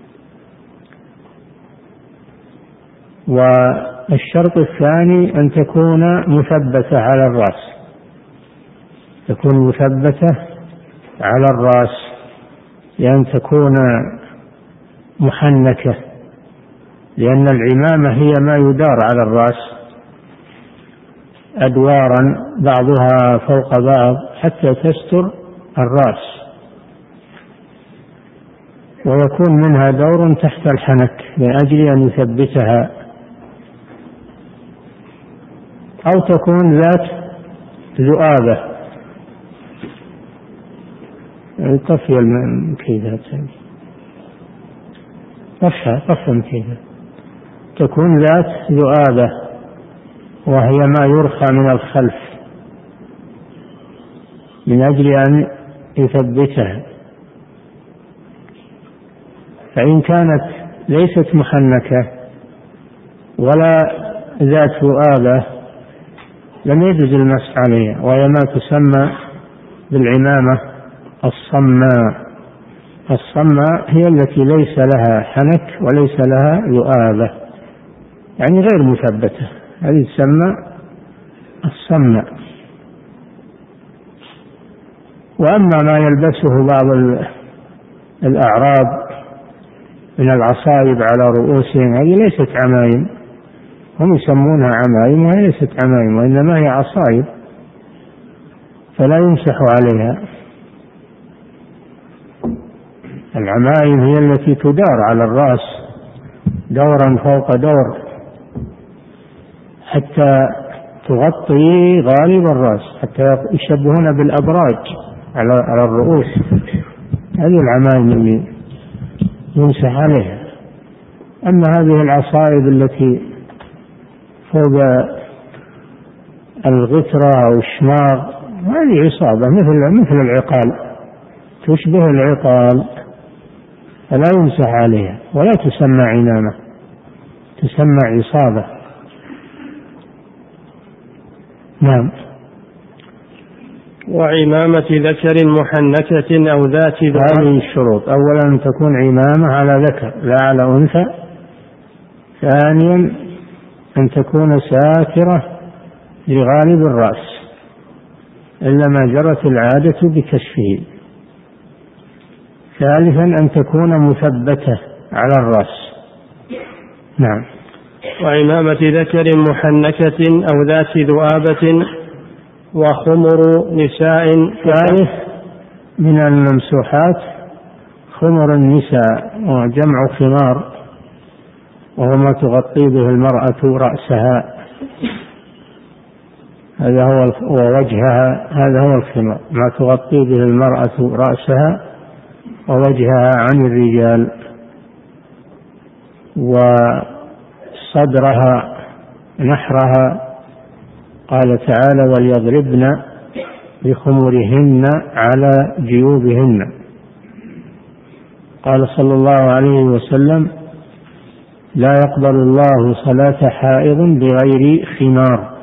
والشرط الثاني أن تكون مثبتة على الرأس، تكون مثبتة على الرأس لأن تكون محنكة، لأن العمامة هي ما يدار على الرأس أدوارا بعضها فوق بعض حتى تستر الرأس، ويكون منها دور تحت الحنك من أجل أن يثبتها، أو تكون ذات ذؤابة. طفي المكيدات، طفها طفها مكيدة. تكون ذات ذؤابة وهي ما يرخى من الخلف من أجل أن يثبتها. فإن كانت ليست محنكة ولا ذات ذؤابة لم يجوز المسح عليها، وهي ما تسمى بالعمامة الصماء. الصماء هي التي ليس لها حنك وليس لها ذؤابة، يعني غير مثبتة، هذه تسمى الصماء. وأما ما يلبسه بعض الأعراب من العصائب على رؤوسهم هذه ليست عمائم، هم يسمونها عمائم وهي ليست عمائم وإنما هي عصائب، فلا يمسح عليها. العمائم هي التي تدار على الرأس دورا فوق دور حتى تغطي غالب الرأس، حتى يشبهون بالأبراج على الرؤوس، هذه العمائم اللي يمسح عليها. أما هذه العصائب التي فوق الغترة أو الشماغ هذه عصابة مثل مثل العقال، تشبه العقال، فلا يمسح عليها ولا تسمى عمامة، تسمى عصابة. نعم. وعمامة ذكر محنكة أو ذات ذؤاب. هذه الشروط: أولا أن تكون عمامة على ذكر لا على أنثى، ثانيا أن تكون ساترة لغالب الرأس إلا ما جرت العادة بكشفه، ثالثا أن تكون مثبتة على الرأس. نعم. وعمامة ذكر محنكة أو ذات ذؤابة وخمر نساء. ثالث من الممسوحات خمر النساء، وجمع خمار، وهو ما تغطي به المرأة رأسها، هذا هو ووجهها، هذا هو الخمار، ما تغطي به المرأة رأسها ووجهها عن الرجال، وصدرها نحرها. قال تعالى: وليضربن بخمرهن على جيوبهن. قال صلى الله عليه وسلم: لا يقبل الله صلاة حائض بغير خمار.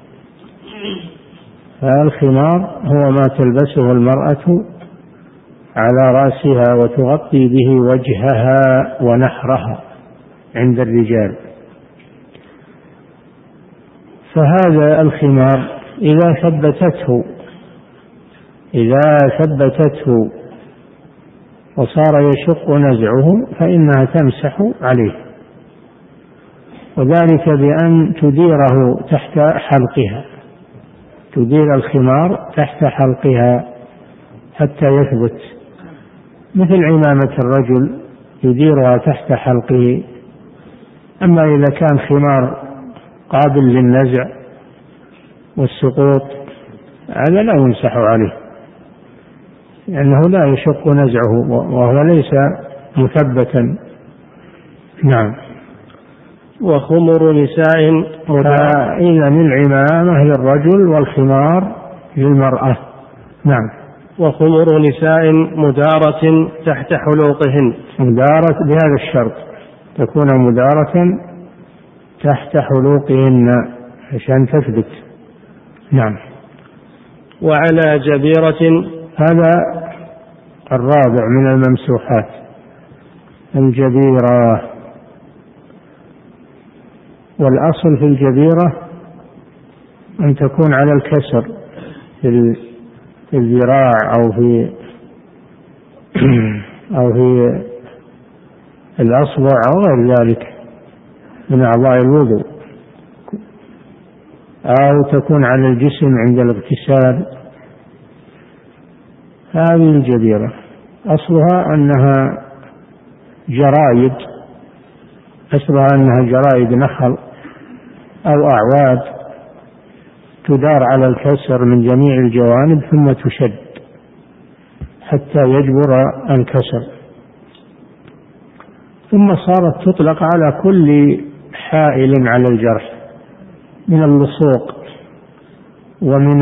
فالخمار هو ما تلبسه المرأة على رأسها وتغطي به وجهها ونحرها عند الرجال. فهذا الخمار إذا ثبتته إذا ثبتته وصار يشق نزعه فإنها تمسح عليه، وذلك بأن تديره تحت حلقها، تدير الخمار تحت حلقها حتى يثبت، مثل عمامة الرجل يديرها تحت حلقه. أما إذا كان خمار قابل للنزع والسقوط هذا لا يمسح عليه، لأنه لا يشق نزعه وهو ليس مثبتا. نعم. وخمر نساء. فإذا العمامة للرجل والخمار للمرأة. نعم. وخمر نساء مدارة تحت حلوقهن. مدارة بهذا الشرط، تكون مدارة تحت حلوقهن عشان تثبت. نعم. وعلى جبيرة. هذا الرابع من الممسوحات، الجبيرة. والأصل في الجبيرة أن تكون على الكسر في الذراع أو في أو في الأصبع أو غير ذلك من أعضاء الوضوء، أو تكون على الجسم عند الاغتسال. هذه الجبيرة أصلها أنها جرايد أصلها أنها جرايد نخل أو أعواد تدار على الكسر من جميع الجوانب ثم تشد حتى يجبر الكسر، ثم صارت تطلق على كل حائل على الجرح من اللصوق ومن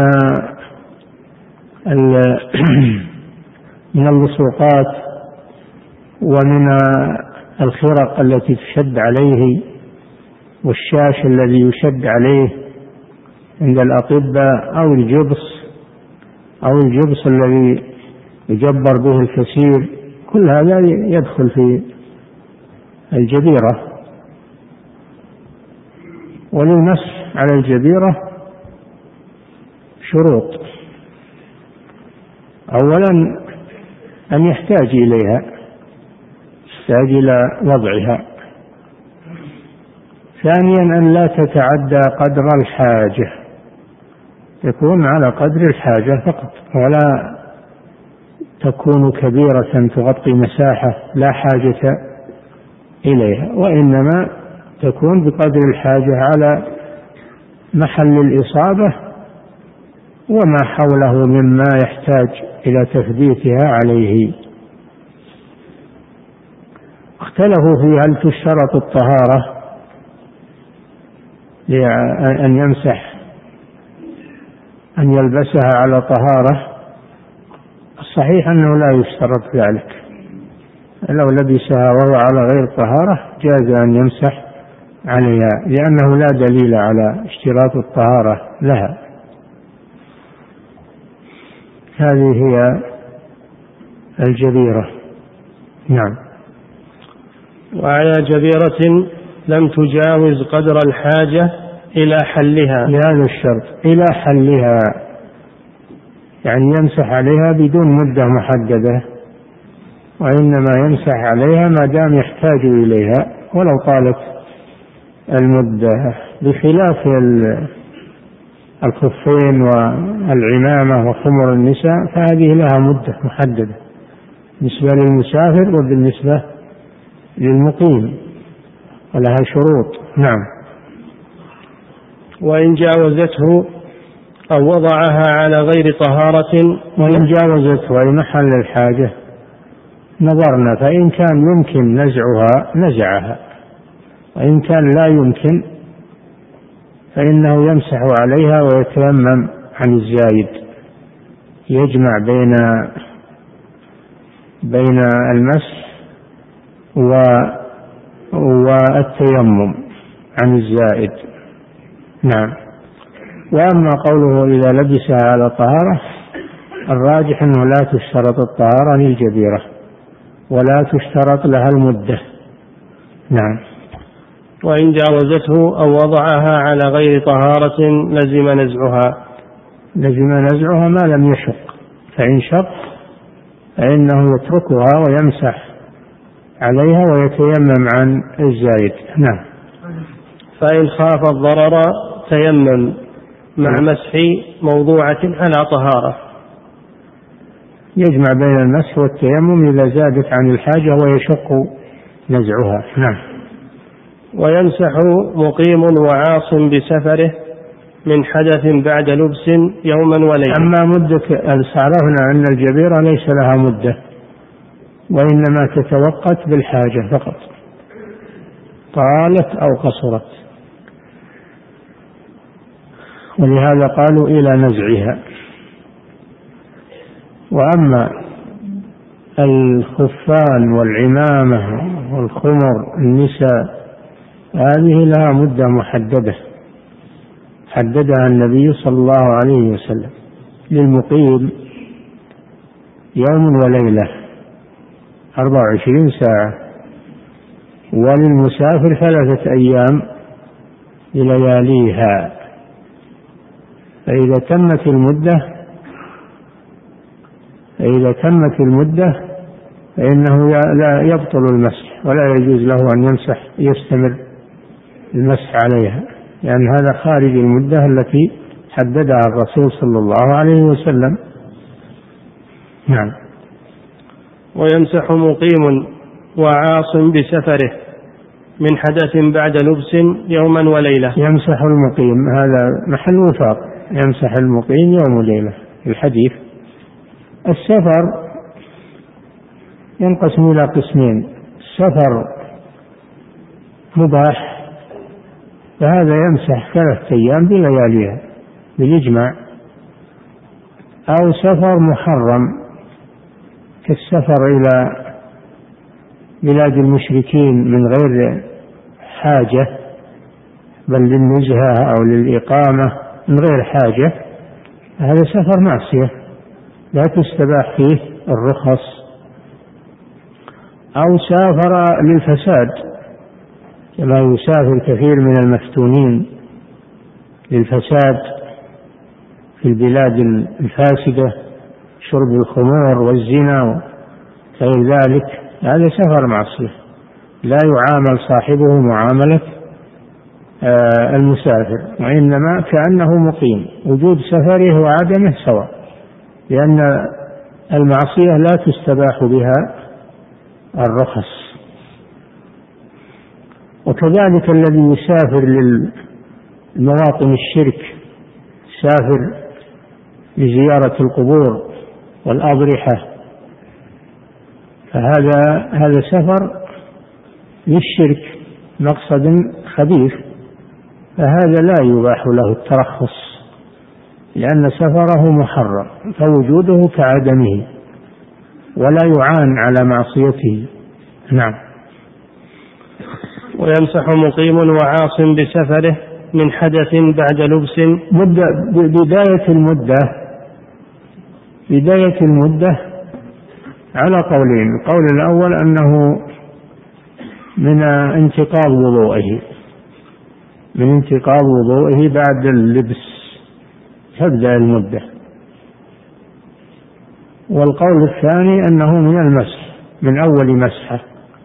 من اللصوقات ومن الخرق التي تشد عليه والشاش الذي يشد عليه عند الأطباء أو الجبص أو الجبص الذي يجبر به الكثير، كل هذا يدخل في الجبيرة. وللمسح على الجبيرة شروط: أولا أن يحتاج إليها، يحتاج إلى وضعها. ثانيا أن لا تتعدى قدر الحاجة، تكون على قدر الحاجة فقط، ولا تكون كبيرة تغطي مساحة لا حاجة إليها، وإنما تكون بقدر الحاجة على محل الإصابة وما حوله مما يحتاج إلى تثبيتها عليه. اختلفوا في هل تشترط الطهارة لأن يمسح أن يلبسها على طهارة. الصحيح أنه لا يشترط ذلك، لو لبسها وهو على غير طهارة جاز أن يمسح عليها، لأنه لا دليل على اشتراط الطهارة لها. هذه هي الجبيرة. نعم. وعلى جبيرة لم تجاوز قدر الحاجة إلى حلها، لهذا الشرط إلى حلها، يعني يمسح عليها بدون مدة محددة، وإنما يمسح عليها ما دام يحتاج إليها ولو طالت المدة، بخلاف الخفين والعمامة وخمر النساء فهذه لها مدة محددة بالنسبة للمسافر وبالنسبة للمقيم، ولها شروط. نعم. وإن جاوزته أو وضعها على غير طهارة، وإن جاوزته أي محل الحاجة نظرنا، فإن كان يمكن نزعها نزعها، وإن كان لا يمكن فإنه يمسح عليها ويتيمم عن الزايد، يجمع بين بين المسح والتيمم عن الزائد. نعم. وأما قوله إذا لبسها على طهارة، الراجح أنه لا تشترط الطهارة للجبيرة ولا تشترط لها المدة. نعم. وإن جاوزته أو وضعها على غير طهارة لزم نزعها، لزم نزعها ما لم يشق، فإن شق فإنه يتركها ويمسح عليها ويتيمم عن الزايد. نعم. فإن خاف الضرر تيمم مع مسح موضوعة على طهارة، يجمع بين المسح والتيمم إذا زادت عن الحاجة ويشق نزعها. نعم. ويمسح مقيم وعاص بسفره من حدث بعد لبس يوما وليلة. أما مدة، عرفنا أن الجبيرة ليس لها مدة، وإنما تتوقت بالحاجة فقط، طالت أو قصرت، ولهذا قالوا إلى نزعها. وأما الخفان والعمامة والخمر النساء هذه لها مدة محددة حددها النبي صلى الله عليه وسلم، للمقيم يوم وليلة أربع وعشرين ساعة، وللمسافر ثلاثة أيام بلياليها. فإذا تمت المدة فإذا تمت المدة فإنه لا يبطل المسح، ولا يجوز له أن يمسح يستمر المسح عليها، لأن هذا خارج المدة التي حددها الرسول صلى الله عليه وسلم. نعم. ويمسح مقيم وعاص بسفره من حدث بعد لبس يوما وليلة. يمسح المقيم، هذا محل وفاق، يمسح المقيم يوم وليلة الحديث. السفر ينقسم إلى قسمين: سفر مباح فهذا يمسح ثلاثة أيام بلياليها بالإجماع، أو سفر محرم كالسفر إلى بلاد المشركين من غير حاجة بل للنزهة أو للإقامة من غير حاجة، هذا سفر معصية لا تستباح فيه الرخص أو سافر للفساد كما يسافر كثير من المفتونين للفساد في البلاد الفاسدة، شرب الخمور والزنا وغير ذلك، هذا سفر معصية، لا يعامل صاحبه معاملة المسافر، وإنما كأنه مقيم، وجود سفره وعدمه سواء، لأن المعصية لا تستباح بها الرخص. وكذلك الذي يسافر للمواطن الشرك، سافر لزيارة القبور والأضرحة، فهذا هذا سفر للشرك مقصد خبيث، فهذا لا يباح له الترخص لأن سفره محرم، فوجوده كعدمه ولا يعان على معصيته. نعم. ويمسح مقيم وعاص بسفره من حدث بعد لبس. مدة بداية المدة بداية المدة على قولين: القول الأول أنه من انتقاض وضوئه من انتقاض وضوئه بعد اللبس تبدأ المدة، والقول الثاني أنه من المسح، من أول مسحة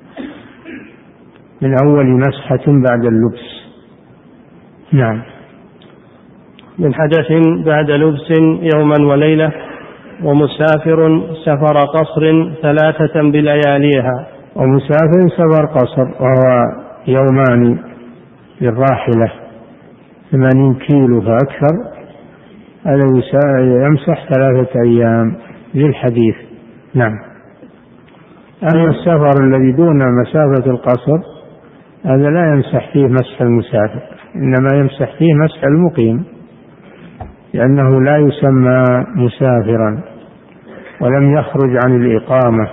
من أول مسحة بعد اللبس. نعم. من حدث بعد لبس يوما وليلة، ومسافر سفر قصر ثلاثة بلياليها. ومسافر سفر قصر وهو يومان بالراحلة ثمانين كيلو فأكثر، هذا يمسح ثلاثة أيام للحديث. نعم. أما السفر الذي دون مسافة القصر هذا لا يمسح فيه مسح المسافر، إنما يمسح فيه مسح المقيم، لأنه لا يسمى مسافرا ولم يخرج عن الإقامة،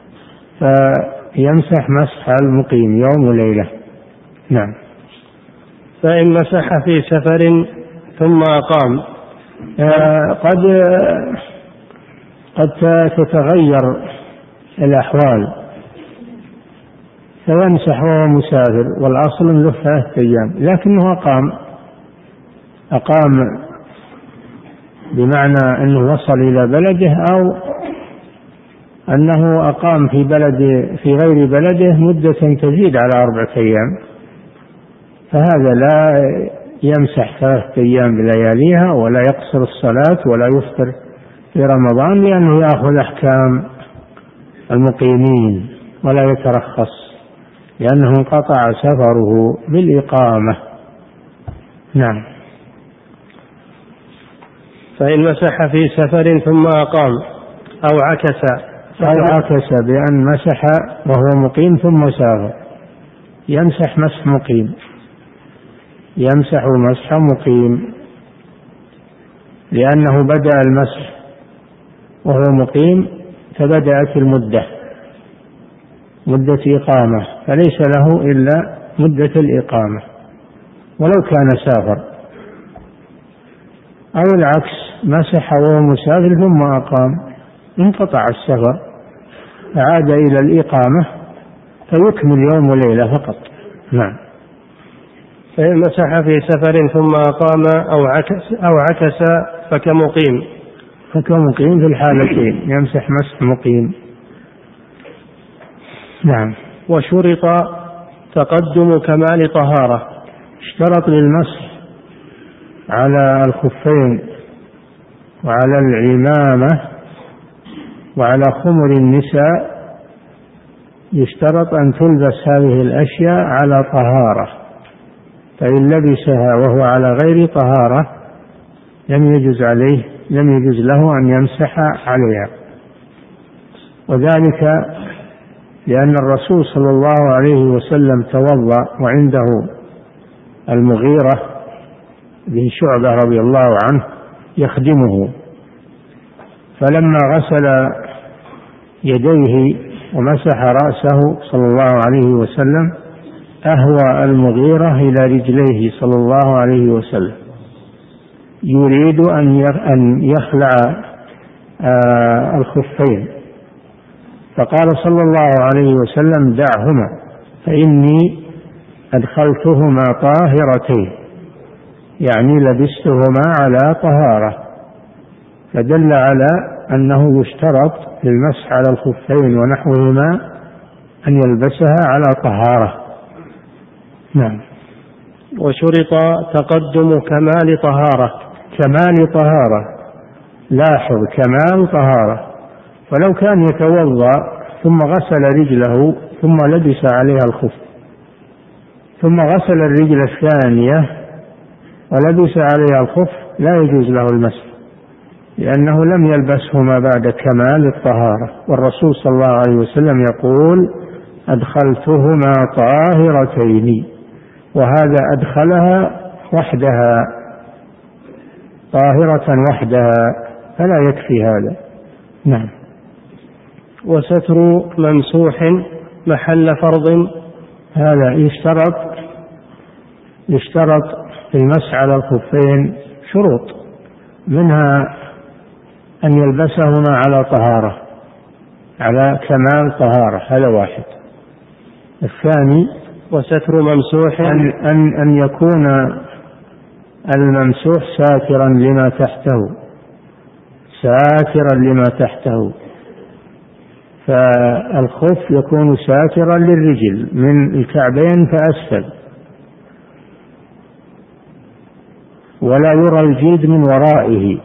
فيمسح مسح المقيم يوم وليلة. نعم. فإن مسح في سفر ثم أقام آه قد قد تتغير الأحوال، فيمسح وهو مسافر والأصل له ثلاثة أيام، لكنه أقام أقام بمعنى أنه وصل إلى بلده، أو أنه أقام في بلد في غير بلده مدة تزيد على أربعة أيام، فهذا لا يمسح ثلاثة أيام بلياليها، ولا يقصر الصلاة، ولا يفطر في رمضان، لأنه يأخذ أحكام المقيمين ولا يترخص، لأنه انقطع سفره بالإقامة. نعم. فإن مسح في سفر ثم أقام أو عكس أو عكس بأن مسح وهو مقيم ثم سافر، يمسح مسح مقيم يمسح مسح مقيم لأنه بدأ المسح وهو مقيم، فبدأت المدة مدة إقامة، فليس له إلا مدة الإقامة ولو كان سافر. أو العكس، مسح وهو مسافر ثم أقام، انقطع السفر فعاد إلى الإقامة فيكمل يوم وليلة فقط. نعم. فإن مسح في سفر ثم أقام أو عكس أو عكس فكمقيم فكمقيم في الحالتين، يمسح مسح مقيم. نعم. وشرط تقدم كمال طهارة. اشترط للمسح على الخفين وعلى العمامة وعلى خمر النساء، يشترط أن تلبس هذه الأشياء على طهارة، فإن لبسها وهو على غير طهارة لم يجوز عليه لم يجوز له أن يمسح عليها، وذلك لأن الرسول صلى الله عليه وسلم توضأ وعنده المغيرة بن شعبة رضي الله عنه يخدمه، فلما غسل يديه ومسح رأسه صلى الله عليه وسلم أهوى المغيرة إلى رجليه صلى الله عليه وسلم يريد أن يخلع الخفين، فقال صلى الله عليه وسلم دعهما فإني أدخلتهما طاهرتين، يعني لبستهما على طهارة، فدل على أنه يشترط للمسح على الخفين ونحوهما أن يلبسها على طهارة. نعم. وشرط تقدم كمال طهارة. كمال طهارة، لاحظ كمال طهارة، فلو كان يتوضأ ثم غسل رجله ثم لبس عليها الخف، ثم غسل الرجل الثانية ولبس عليها الخف، لا يجوز له المسح، لأنه لم يلبسهما بعد كمال الطهارة. والرسول صلى الله عليه وسلم يقول أدخلتهما طاهرتين، وهذا أدخلها وحدها طاهرة وحدها، فلا يكفي هذا. نعم. وستر ممسوح محل فرض، هذا يشترط يشترط في المسح على الخفين شروط، منها أن يلبسهما على طهارة، على كمال طهارة، هذا واحد. الثاني وستر ممسوح أن, أن, أن يكون الممسوح ساترا لما تحته، ساترا لما تحته، فالخف يكون ساترا للرجل من الكعبين فأسفل، ولا يرى الجلد من ورائه،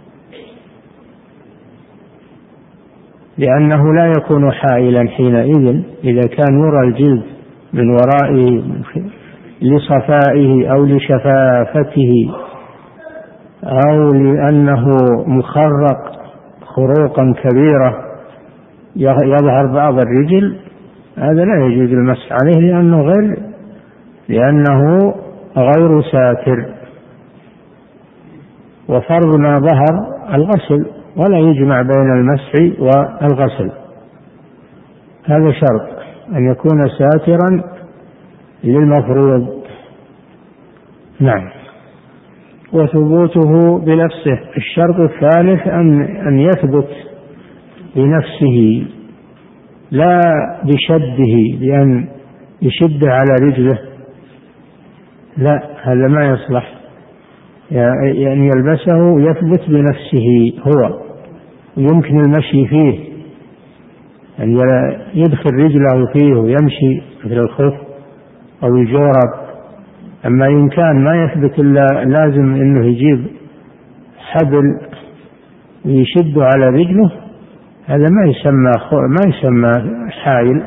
لأنه لا يكون حائلا حينئذ إذا كان يرى الجلد من ورائه لصفائه أو لشفافته أو لأنه مخرق خروقا كبيرة يظهر بعض الرجل، هذا لا يجوز المسح عليه لأنه غير لأنه غير ساتر. وفرض ما ظهر الغسل، ولا يجمع بين المسح والغسل، هذا شرط أن يكون ساترا للمفروض. نعم. وثبوته بنفسه. الشرط الثالث أن أن يثبت بنفسه لا بشده، بأن يشد على رجله، لا، هذا ما يصلح، يعني يلبسه يثبت بنفسه هو، يمكن المشي فيه، يعني يدخل رجله فيه ويمشي مثل الخف أو الجورب. أما إن كان ما يثبت إلا لازم إنه يجيب حبل ويشد على رجله، هذا ما يسمى ما يسمى حائل،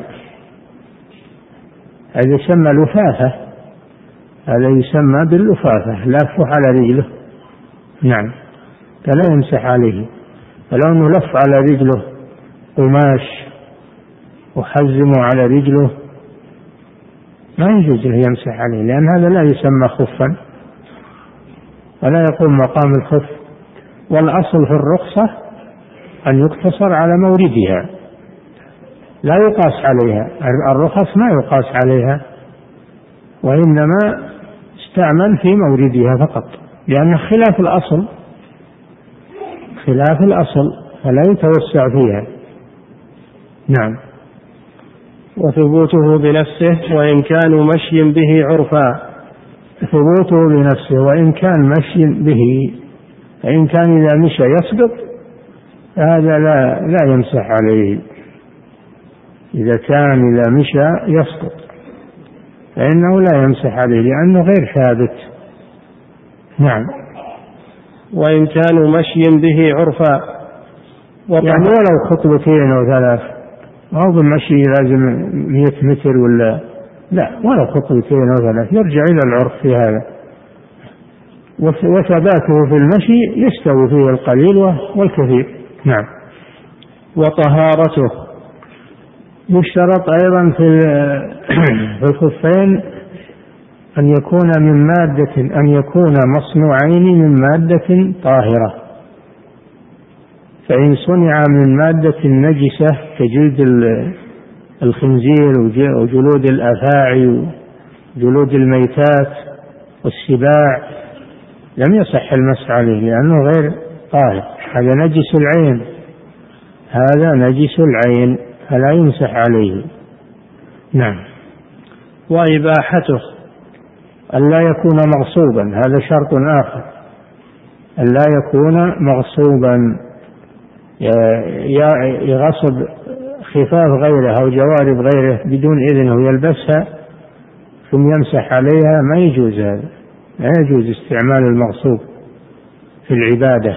هذا يسمى لفافة، هذا يسمى باللفافة، لافه على رجله. نعم. فلا يمسح عليه، فلو أنه لف على رجله قماش وحزمه على رجله ما يجوز له يمسح عليه، لأن هذا لا يسمى خفا ولا يقوم مقام الخف. والأصل في الرخصة أن يقتصر على موردها، لا يقاس عليها، الرخص ما يقاس عليها، وإنما استعمل في موردها فقط، لأن خلاف الأصل، خلاف الأصل فلا يتوسع فيها. نعم. وثبوته بنفسه وإن كانوا مشي به عرفا. ثبوته بنفسه وإن كان مشي به، فإن كان إذا مشى يسقط هذا لا لا يمسح عليه، إذا كان إذا مشى يسقط فإنه لا يمسح عليه لأنه غير ثابت. نعم. وإن كانوا مشي به عرفا، يعني ولو خطوتين أو ثلاث، ما هو بالمشي لازم مئة متر ولا لا، ولو خطوتين أو ثلاث يرجع إلى العرف في هذا. وثباته في المشي يستوي فيه القليل والكثير. نعم. وطهارته. يشترط أيضا في الخفين أن يكون من مادة أن يكون مصنوعين من مادة طاهرة، فإن صنع من مادة نجسة كجلد الخنزير وجلود الأفاعي وجلود الميتات والسباع لم يصح المسح عليه لأنه غير طاهر، هذا نجس العين، هذا نجس العين فلا يمسح عليه. نعم. وإباحته ألا يكون مغصوبا، هذا شرط آخر، ألا يكون مغصوبا، يغصب خفاف غيره أو جوارب غيره بدون إذنه يلبسها ثم يمسح عليها، ما يجوز هذا، لا يجوز استعمال المغصوب في العبادة.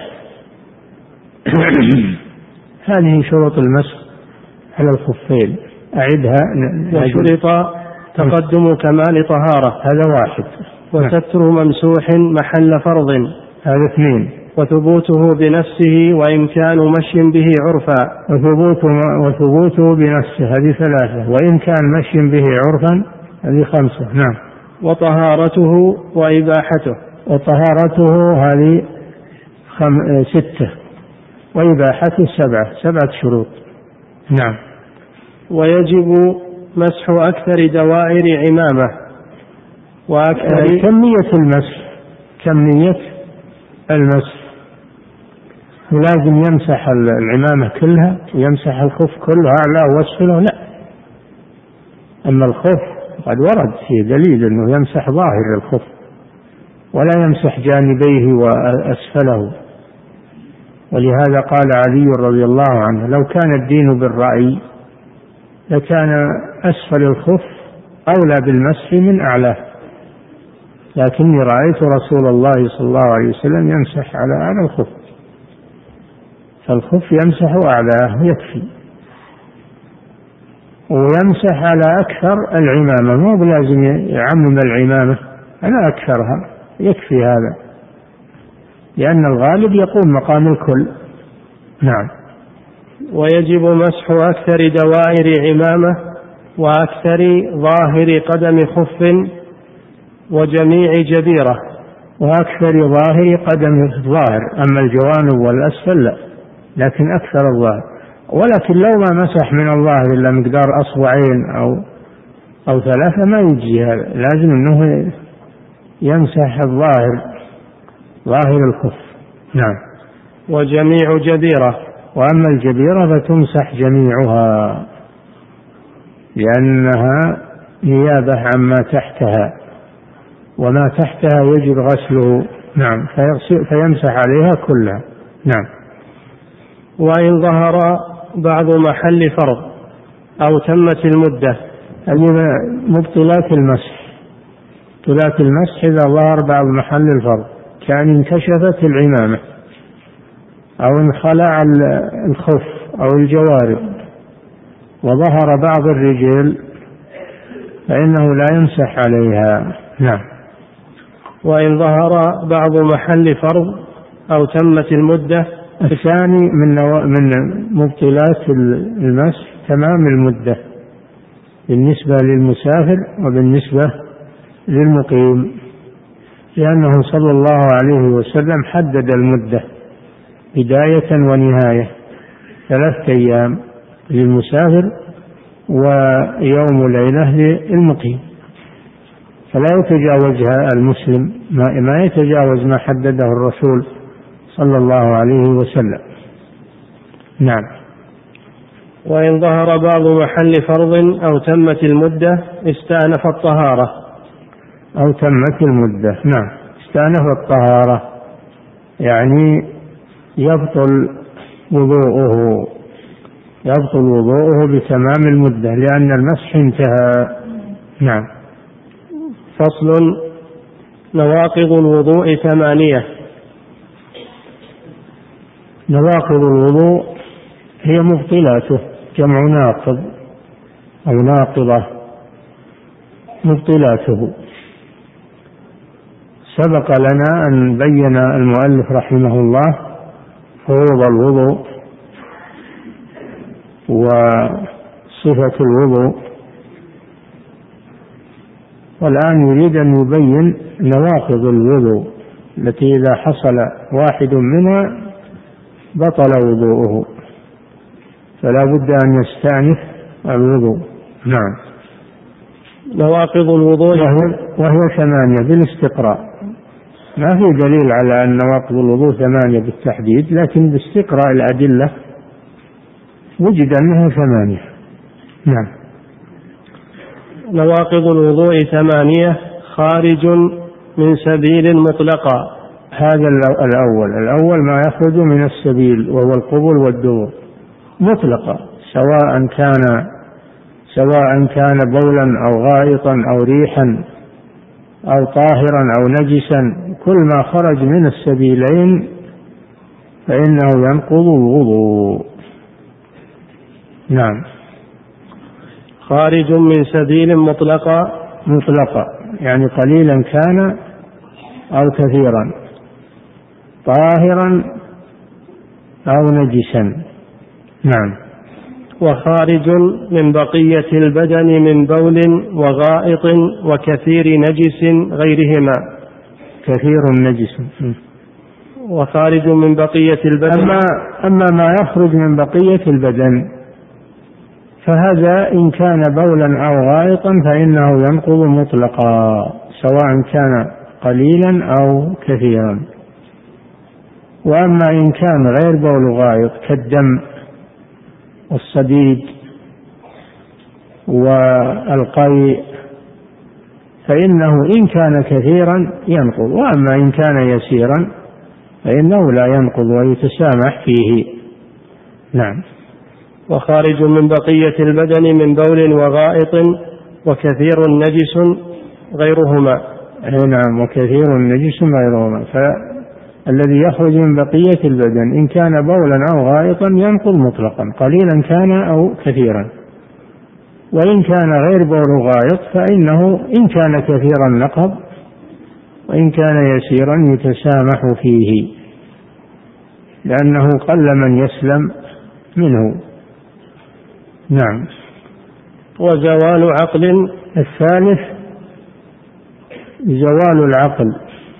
هذه شروط المسح على الخفين، أعدها. وشرط تقدم كمال طهارة، هذا واحد. وستر ممسوح محل فرض، هذا اثنين. وثبوته بنفسه وإمكان مشي به عرفا، وثبوته, وثبوته بنفسه، هذه ثلاثة. وإمكان مشي به عرفا، هذه خمسة. نعم. وطهارته وإباحته، وطهارته هذه خم... ستة، وإباحته سبعة، سبعة شروط. نعم. ويجب مسح أكثر دوائر عمامة وأكثر كمية المسح، كمية المسح، ولازم يمسح العمامة كلها ويمسح الخف كله أعلى وأسفله، لا. أما الخف قد ورد فيه دليل أنه يمسح ظاهر الخف ولا يمسح جانبيه وأسفله، ولهذا قال علي رضي الله عنه: لو كان الدين بالرأي لكان أسفل الخف أولى بالمسح من أعلاه، لكني رأيت رسول الله صلى الله عليه وسلم يمسح على أعلى الخف، فالخف يمسح أعلاه يكفي، ويمسح على أكثر العمامة، مو بلازم يعمم العمامة على أكثرها، يكفي هذا، لأن الغالب يقوم مقام الكل. نعم. ويجب مسح أكثر دوائر عمامة وأكثر ظاهر قدم خف وجميع جبيرة، وأكثر ظاهر قدم الظاهر، أما الجوانب والأسفل لا، لكن أكثر الظاهر. ولكن لو ما مسح من الظاهر إلا مقدار أصبعين أو أو ثلاثة ما يجي هذا، لازم أنه يمسح الظاهر، ظاهر الخف. نعم. وجميع جبيرة، وأما الجبيرة فتمسح جميعها لأنها نيابة عما تحتها، وما تحتها يجب غسله. نعم. فيمسح عليها كلها. نعم. وإن ظهر بعض محل فرض أو تمت المدة، هذه مبطلات المسح، مبطلات المسح إذا ظهر بعض محل الفرض، كان انكشفت العمامة أو انخلع الخف أو الجوارب وظهر بعض الرجل فإنه لا يمسح عليها. نعم. وإن ظهر بعض محل فرض أو تمت المدة، الثاني من من مبطلات المسح تمام المدة بالنسبة للمسافر وبالنسبة للمقيم، لأنه صلى الله عليه وسلم حدد المدة بداية ونهاية، ثلاثة أيام للمسافر ويوم ليلة للمقيم، فلا يتجاوزها المسلم، ما يتجاوز ما حدده الرسول صلى الله عليه وسلم. نعم. وإن ظهر بعض محل فرض أو تمت المدة استأنف الطهارة، أو تمت المدة. نعم. استأنف الطهارة يعني يبطل وضوءه، يبطل وضوءه بتمام المدة لأن المسح انتهى. نعم. فصل. نواقض الوضوء ثمانية. نواقض الوضوء هي مبطلاته، جمع ناقض أو ناقضة، مبطلاته. سبق لنا أن بين المؤلف رحمه الله فروض الوضوء وصفة الوضوء، والآن يريد أن يبين نواقض الوضوء التي إذا حصل واحد منها بطل وضوءه، فلا بد أن يستأنف الوضوء. نعم. نواقض الوضوء وهي ثمانية بالاستقراء، ما في دليل على أن نواقض الوضوء ثمانية بالتحديد، لكن باستقراء الأدلة وجد أنها ثمانية. نعم. نواقض الوضوء ثمانية. خارج من سبيل مطلقا. هذا الأول الأول ما يخرج من السبيل وهو القبل والدبر مطلقا، سواء كان سواء كان بولا أو غائطا أو ريحا أو طاهرا أو نجسا، كل ما خرج من السبيلين فإنه ينقض الوضوء. نعم. خارج من سبيل مطلقا. مطلقا يعني قليلا كان أو كثيرا، طاهرا أو نجسا. نعم. وخارج من بقية البدن من بول وغائط وكثير نجس غيرهما. كثير نجس. وخارج من بقية البدن. أما, أما ما يخرج من بقية البدن فهذا إن كان بولا أو غائطا فإنه ينقض مطلقا، سواء كان قليلا أو كثيرا. وأما إن كان غير بول غائط كالدم والصديد والقيء فإنه إن كان كثيرا ينقض، وأما إن كان يسيرا فإنه لا ينقض ويتسامح فيه. نعم. وخارج من بقية البدن من بول وغائط وكثير نجس غيرهما. نعم. وكثير نجس غيرهما، فالذي يخرج من بقية البدن إن كان بولا أو غائطا ينقض مطلقا، قليلا كان أو كثيرا. وإن كان غير بول غائط فإنه إن كان كثيرا نقض، وإن كان يسيرا يتسامح فيه، لأنه قل من يسلم منه. نعم. وزوال عقل. الثالث زوال العقل،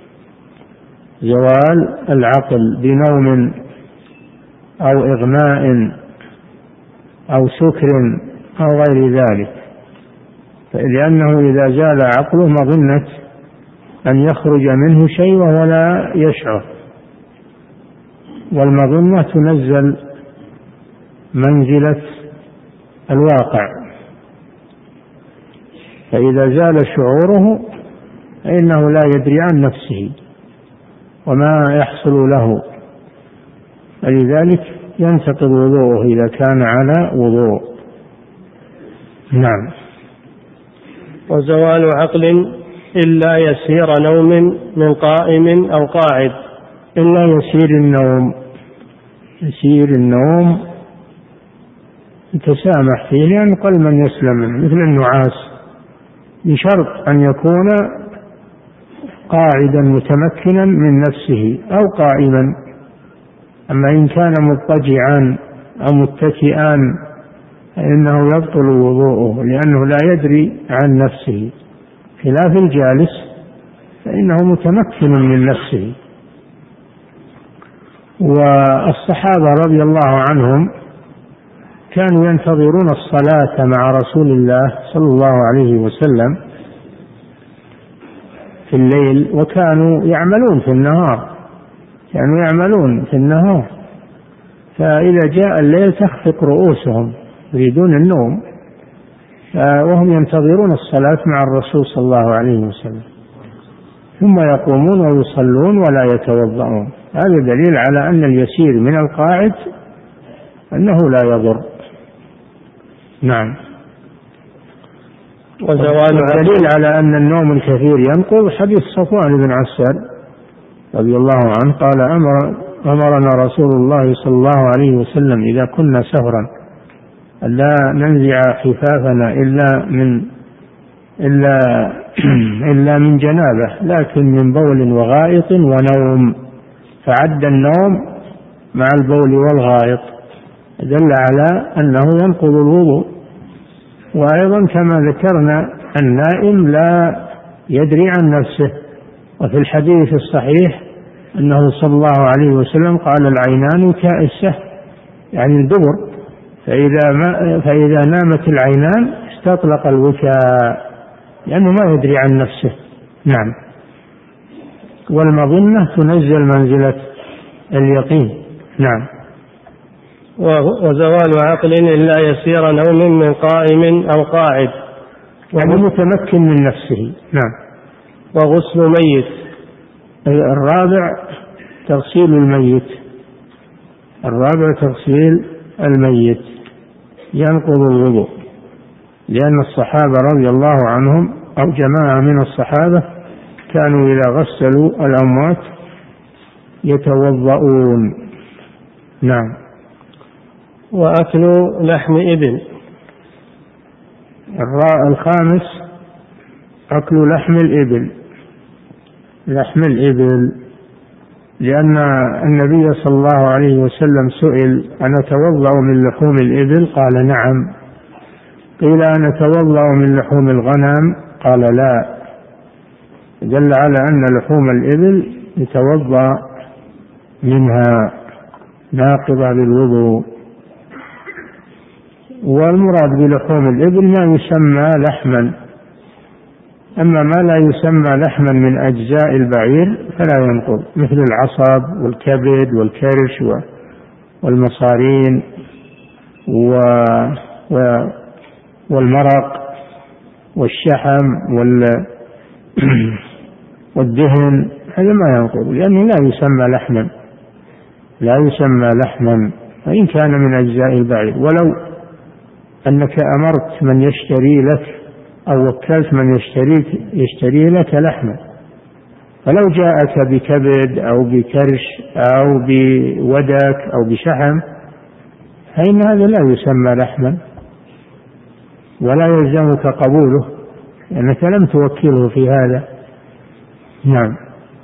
زوال العقل بنوم أو إغماء أو سكر أو غير ذلك، لأنه إذا زال عقله مظنة أن يخرج منه شيء وهو لا يشعر، والمظنة تنزل منزلة الواقع، فإذا زال شعوره فإنه لا يدري عن نفسه وما يحصل له، فلذلك ينتقض وضوءه إذا كان على وضوء. نعم. وزوال عقل إلا يسير نوم من قائم أو قاعد. إلا يسير النوم، يسير النوم يتسامح فيه، لأن قل من يسلم مثل النعاس، بشرط أن يكون قاعدا متمكنا من نفسه أو قائما. أما إن كان مضطجعا أو متكئا فإنه يبطل وضوءه، لأنه لا يدري عن نفسه، خلاف الجالس فإنه متمكن من نفسه. والصحابة رضي الله عنهم كانوا ينتظرون الصلاة مع رسول الله صلى الله عليه وسلم في الليل، وكانوا يعملون في النهار كانوا يعملون في النهار فإذا جاء الليل تخفق رؤوسهم يريدون النوم، وهم ينتظرون الصلاة مع الرسول صلى الله عليه وسلم، ثم يقومون ويصلون ولا يتوضؤون. هذا دليل على أن اليسير من القاعد أنه لا يضر. نعم. وزوال دليل على أن النوم الكثير ينقض حديث صفوان بن عسار رضي الله عنه قال أمر أمرنا رسول الله صلى الله عليه وسلم إذا كنا سهرا ألا ننزع خفافنا إلا من إلا إلا من جنابه، لكن من بول وغائط ونوم، فعد النوم مع البول والغائط، دل على أنه ينقض الوضوء. وأيضا كما ذكرنا النائم لا يدري عن نفسه، وفي الحديث الصحيح أنه صلى الله عليه وسلم قال العينان كالسه يعني الدبر، فإذا, ما فإذا نامت العينان استطلق الوكاء لأنه ما يدري عن نفسه. نعم. والمظنة تنزل منزلة اليقين. نعم. وزوال عقل إلا يسير نوم من قائم أو قاعد، يعني متمكن من نفسه. نعم. وغسل ميت. الرابع تغسيل الميت. الرابع تغسيل الميت ينقض الوضوء، لأن الصحابة رضي الله عنهم أو جماعة من الصحابة كانوا إذا غسلوا الأموات يتوضؤون. نعم. وأكل لحم إبل. الخامس أكل لحم الإبل. لحم الإبل لأن النبي صلى الله عليه وسلم سئل: أنتوضأ من لحوم الإبل؟ قال: نعم. قيل: أنتوضأ من لحوم الغنم؟ قال: لا. دل على أن لحوم الإبل يتوضأ منها ناقضة للوضوء. والمراد بلحوم الإبل ما يسمى لحما، أما ما لا يسمى لحما من أجزاء البعير فلا ينقض، مثل العصب والكبد والكرش والمصارين والمرق والشحم والدهن، هذا ما ينقض لأنه لا يسمى لحما، لا يسمى لحما وإن كان من أجزاء البعير. ولو أنك أمرت من يشتري لك أو وكلت من يشتري, يشتري لك لحما، فلو جاءك بكبد أو بكرش أو بودك أو بشحم فإن هذا لا يسمى لحما ولا يلزمك قبوله لأنك لم توكله في هذا. نعم.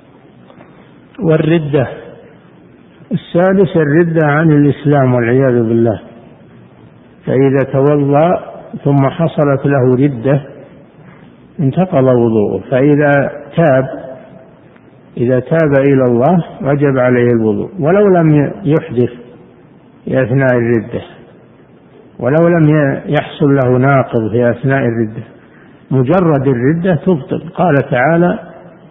والردة. السادس الردة عن الإسلام والعياذ بالله، فإذا توضأ ثم حصلت له ردة انتقض وضوءه، فإذا تاب إذا تاب إلى الله وجب عليه الوضوء ولو لم يحدث في أثناء الردة، ولو لم يحصل له ناقض في أثناء الردة، مجرد الردة تبطل. قال تعالى: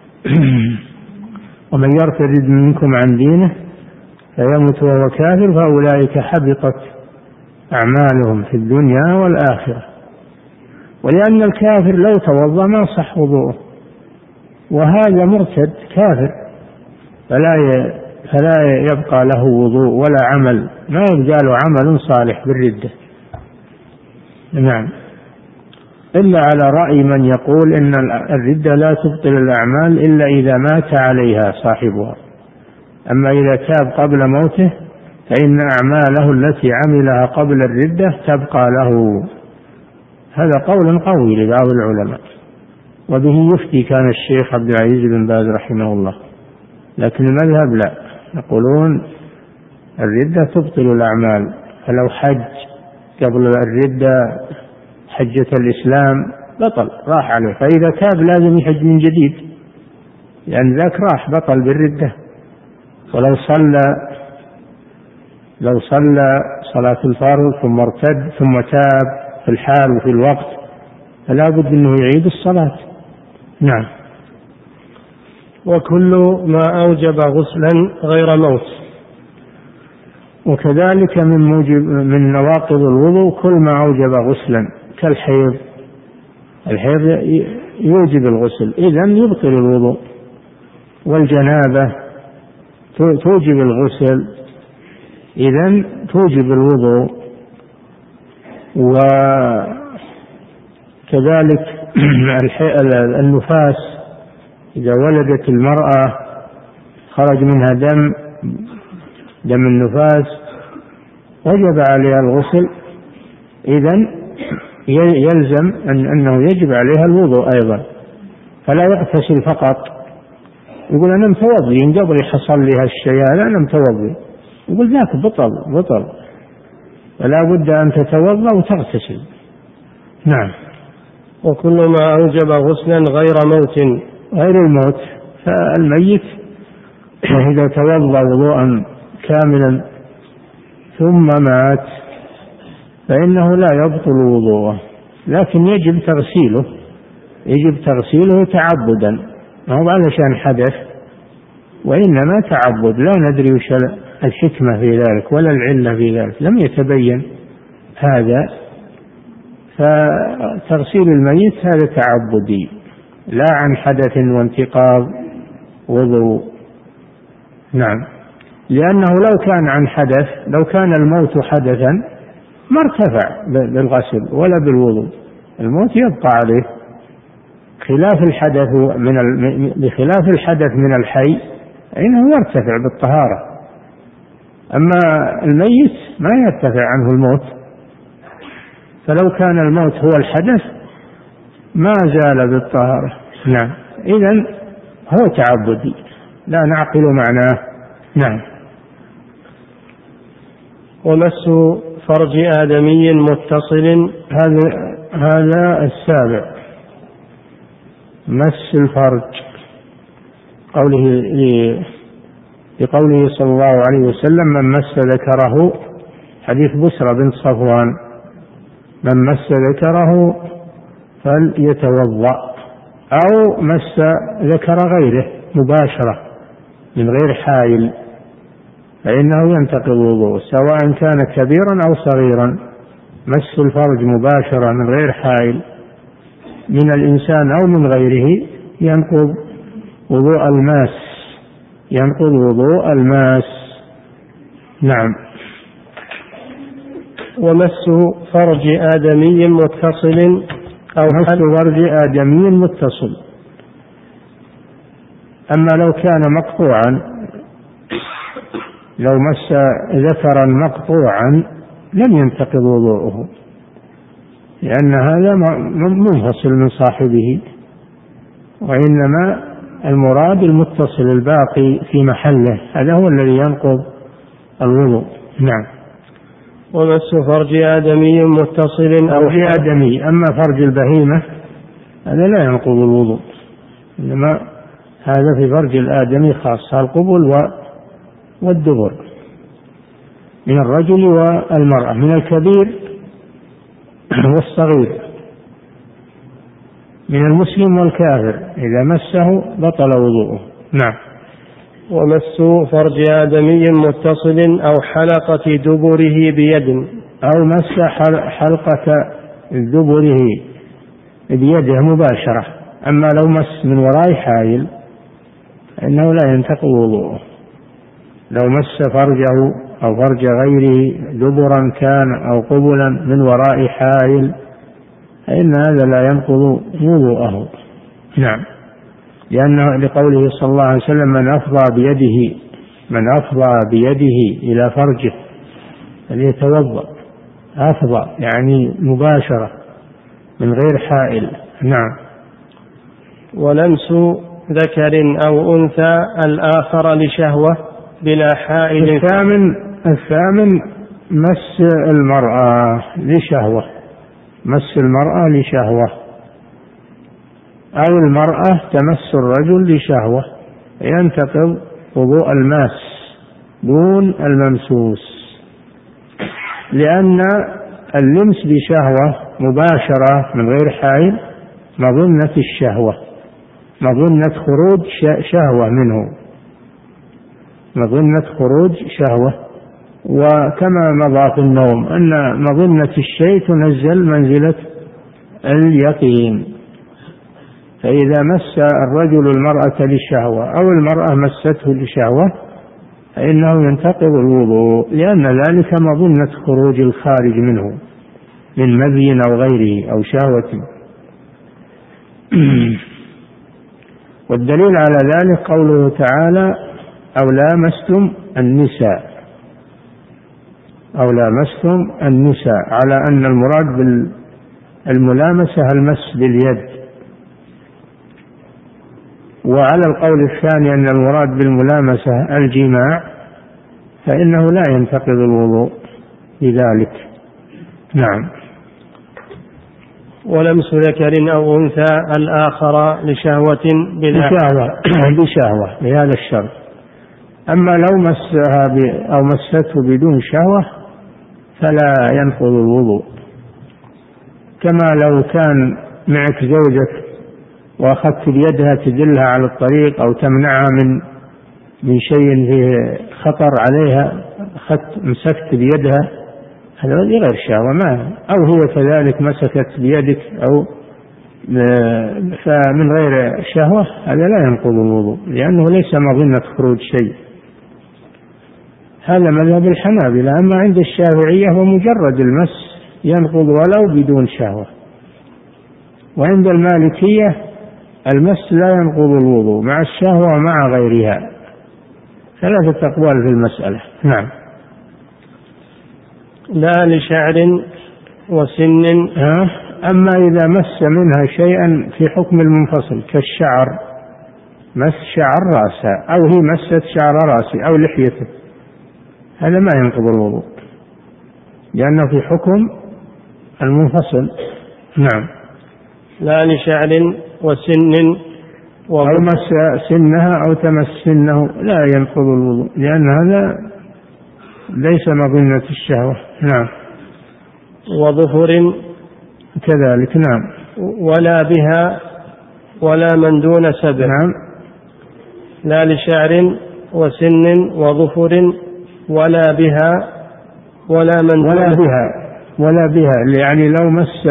ومن يرتد منكم عن دينه فيمت وهو كافر فأولئك حبطت أعمالهم في الدنيا والآخرة. ولأن الكافر لو توضأ ما صح وضوءه، وهذا مرتد كافر فلا فلا يبقى له وضوء ولا عمل، ما يبقى له عمل صالح بالردة. نعم. إلا على رأي من يقول إن الردة لا تبطل الأعمال إلا إذا مات عليها صاحبها، أما إذا تاب قبل موته فإن أعماله التي عملها قبل الردة تبقى له. هذا قول قوي لبعض العلماء، وبه يفتي كان الشيخ عبد العزيز بن باز رحمه الله، لكن المذهب لا، يقولون الردة تبطل الأعمال، فلو حج قبل الردة حجة الإسلام بطل راح عليه، فإذا تاب لازم يحج من جديد لأن ذاك راح بطل بالردة. ولو صلى لو صلى صلاة الفرض ثم ارتد ثم تاب في الحال وفي الوقت فلا بد أنه يعيد الصلاة. نعم. وكل ما أوجب غسلا غير موت. وكذلك من موجب من نواقض الوضوء كل ما أوجب غسلا كالحيض. الحيض يوجب الغسل إذن يبطل الوضوء، والجنابة توجب الغسل إذن توجب الوضوء، وكذلك النفاس إذا ولدت المرأة خرج منها دم دم النفاس وجب عليها الغسل، إذن يلزم أن أنه يجب عليها الوضوء أيضا، فلا يغتسل فقط يقول أنا متوضي إن قبل حصل لي هالشيء هذا أنا متوضي، يقول ذاك بطل بطل فلا بد أن تتوضأ وتغتسل. نعم. وكل ما أوجب غسلا غير موت. غير الموت، فالميت إذا توضأ وضوءا كاملا ثم مات فإنه لا يبطل وضوءه، لكن يجب تغسيله يجب تغسيله تعبدا، ما هو علشان حدث وإنما تعبد، لا ندري وش الحكمة في ذلك ولا العلة في ذلك، لم يتبين هذا. فتغسيل الميت هذا تعبدي لا عن حدث وانتقاض وضوء. نعم، لأنه لو كان عن حدث، لو كان الموت حدثا ما ارتفع بالغسل ولا بالوضوء، الموت يبقى عليه، خلاف الحدث من بخلاف الحدث من الحي فإنه يرتفع بالطهارة، أما الميت ما يرتفع عنه الموت، فلو كان الموت هو الحدث ما زال بالطهارة. نعم، إذن هو تعبدي لا نعقل معناه. نعم. ومس فرج آدمي متصل، هذا هذا السابع، مس الفرج، قوله لقوله صلى الله عليه وسلم: من مس ذكره، حديث بسرى بن صفوان: من مس ذكره فليتوضأ، أو مس ذكر غيره مباشرة من غير حائل فإنه ينتقض وضوءه، سواء كان كبيرا أو صغيرا. مس الفرج مباشرة من غير حائل من الإنسان أو من غيره ينقض وضوء الماس، ينقض وضوء الماس. نعم. ومس فرج آدمي متصل، أو مس فرج آدمي متصل. أما لو كان مقطوعا، لو مس ذكرا مقطوعا لم ينتقض وضوءه، لأن هذا منفصل من صاحبه، وإنما المراد المتصل الباقي في محله، هذا هو الذي ينقض الوضوء. نعم. ومس فرج آدمي متصل أو في آدمي، أما فرج البهيمة هذا لا ينقض الوضوء، إنما هذا في فرج الآدمي خاصة، القبل والدبر من الرجل والمرأة، من الكبير والصغير، من المسلم والكافر، إذا مسه بطل وضوءه. نعم. ومس فرج آدمي متصل أو حلقة دبره بيد، أو مس حلقة دبره بيده مباشرة. أما لو مس من وراء حائل فإنه لا ينتقض وضوءه. لو مس فرجه أو فرج غيره دبرا كان أو قبلا من وراء حائل فإن هذا لا ينقض وضوءه. نعم، لأنه لقوله صلى الله عليه وسلم: من أفضى بيده من أفضى بيده إلى فرجه فليتوضأ. أفضى يعني مباشرة من غير حائل. نعم. ولمس ذكر أو أنثى الآخر لشهوة بلا حائل. الثامن الثامن مس المرأة لشهوة، مس المرأة لشهوة، أو المرأة تمس الرجل لشهوة، ينتقض وضوء الماس دون الممسوس، لأن اللمس بشهوة مباشرة من غير حائل مظنة الشهوة، مظنة خروج شهوة منه، مظنة خروج شهوة. وكما مضى في النوم أن مظنة الشيء تنزل منزلة اليقين، فإذا مس الرجل المرأة للشهوة أو المرأة مسته لشهوة فإنه ينتقض الوضوء، لأن ذلك مظنة خروج الخارج منه من مذي أو غيره أو شهوة. والدليل على ذلك قوله تعالى: أو لامستم النساء، أو لامستم النساء، على أن المراد بالملامسة المس باليد. وعلى القول الثاني أن المراد بالملامسة الجماع، فإنه لا ينتقض الوضوء بذلك. نعم. ولمس ذكر أو أنثى الآخر لشهوة بلا بشهوة بشهوة بهذا الشرط. أما لو مسها أو مسته بدون شهوة فلا ينقض الوضوء، كما لو كان معك زوجك وأخذت بيدها تدلها على الطريق أو تمنعها من من شيء فيه خطر عليها أخذت مسكت بيدها، هذا غير شهوة. ما أو هي كذلك مسكت بيدك أو فمن غير شهوة، هذا لا ينقض الوضوء لأنه ليس مظنة خروج شيء. هذا مذهب الحنابلة. أما عند الشافعية ومجرد المس ينقض ولو بدون شهوة. وعند المالكية المس لا ينقض الوضوء مع الشهوة ومع غيرها. ثلاثة أقوال في المسألة. نعم. لا لشعر وسن. أما إذا مس منها شيئا في حكم المنفصل كالشعر، مس شعر رأسها أو هي مست شعر رأسه أو لحيته، هذا ما ينقض الوضوء لأنه في حكم المنفصل. نعم. لا لشعر وسن أو مس سنها أو تمس سنه لا ينقض الوضوء لأن هذا ليس مظنة الشهوة. نعم. وظفر كذلك. نعم. ولا بها ولا من دون سبع. نعم. لا لشعر وسن وظفر ولا بها ولا من دون ولا بها ولا بها يعني لو مس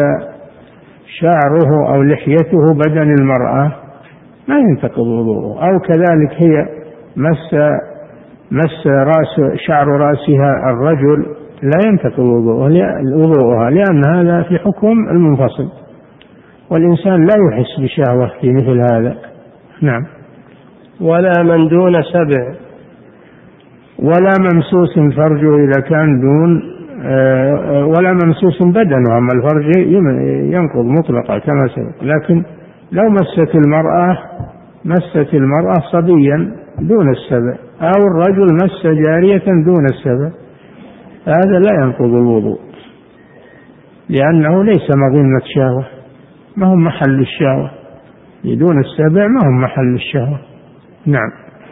شعره أو لحيته بدن المرأة ما ينتقض وضوءه، أو كذلك هي مس مس رأس شعر رأسها الرجل لا ينتقض وضوءها لأن هذا في حكم المنفصل، والإنسان لا يحس بشهوة في مثل هذا. نعم. ولا من دون سبع. ولا ممسوس فرجه إذا كان دون، ولا ممسوس بدنه، أما الفرج ينقض مطلقا كما سبق. لكن لو مست المرأة مست المرأة صبيا دون السبع أو الرجل مس جارية دون السبع، هذا لا ينقض الوضوء لأنه ليس مظنة شهوة، ما هم محل الشهوة. دون السبع ما هم محل الشهوة. نعم.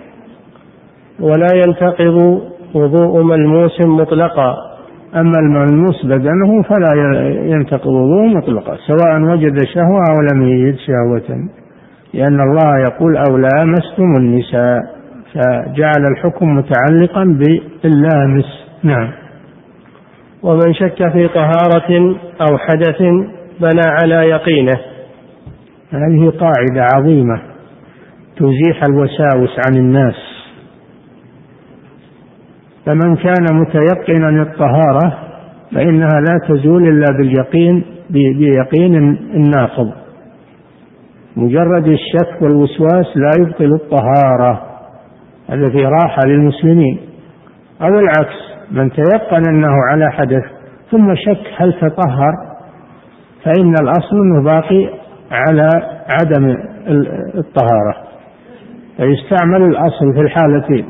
ولا ينتقض وضوء ملموس مطلقا. أما الملموس بدنه فلا ينتقض وضوء مطلقا سواء وجد شهوة أو لم يجد شهوة، لأن الله يقول أو لامستم النساء، فجعل الحكم متعلقا باللامس. نعم. ومن شك في طهارة أو حدث بنى على يقينه. هذه قاعدة عظيمة تزيح الوساوس عن الناس. فمن كان متيقنا الطهارة فإنها لا تزول إلا باليقين بيقين الناقض. مجرد الشك والوسواس لا يبطل الطهارة، هذا في راحة للمسلمين. أو العكس، من تيقن أنه على حدث ثم شك هل تطهر فإن الأصل أنه باقي على عدم الطهارة، فيستعمل الأصل في الحالتين،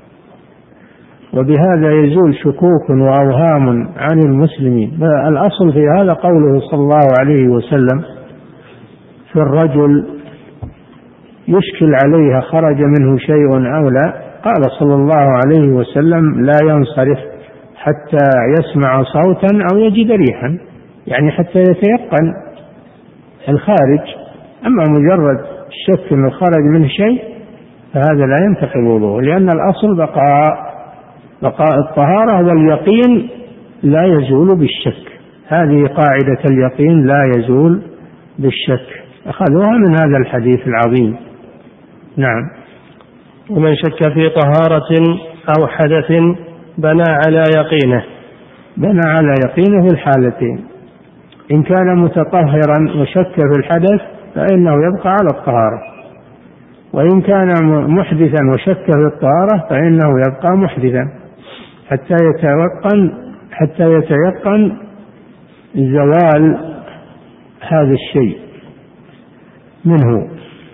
وبهذا يزول شكوك وأوهام عن المسلمين. الأصل في هذا قوله صلى الله عليه وسلم في الرجل يشكل عليها خرج منه شيء أو لا، قال صلى الله عليه وسلم لا ينصرف حتى يسمع صوتا أو يجد ريحا، يعني حتى يتيقن الخارج. أما مجرد الشك أنه خرج منه شيء فهذا لا ينتقض وضوءه، لأن الأصل بقاء بقاء الطهارة، واليقين لا يزول بالشك. هذه قاعدة اليقين لا يزول بالشك، أخذوها من هذا الحديث العظيم. نعم. ومن شك في طهارة أو حدث بنى على يقينه. بنى على يقينه في الحالتين، إن كان متطهرا وشك في الحدث فإنه يبقى على الطهارة، وإن كان محدثا وشك في الطهارة فإنه يبقى محدثا حتى يتيقن حتى يتيقن زوال هذا الشيء منه.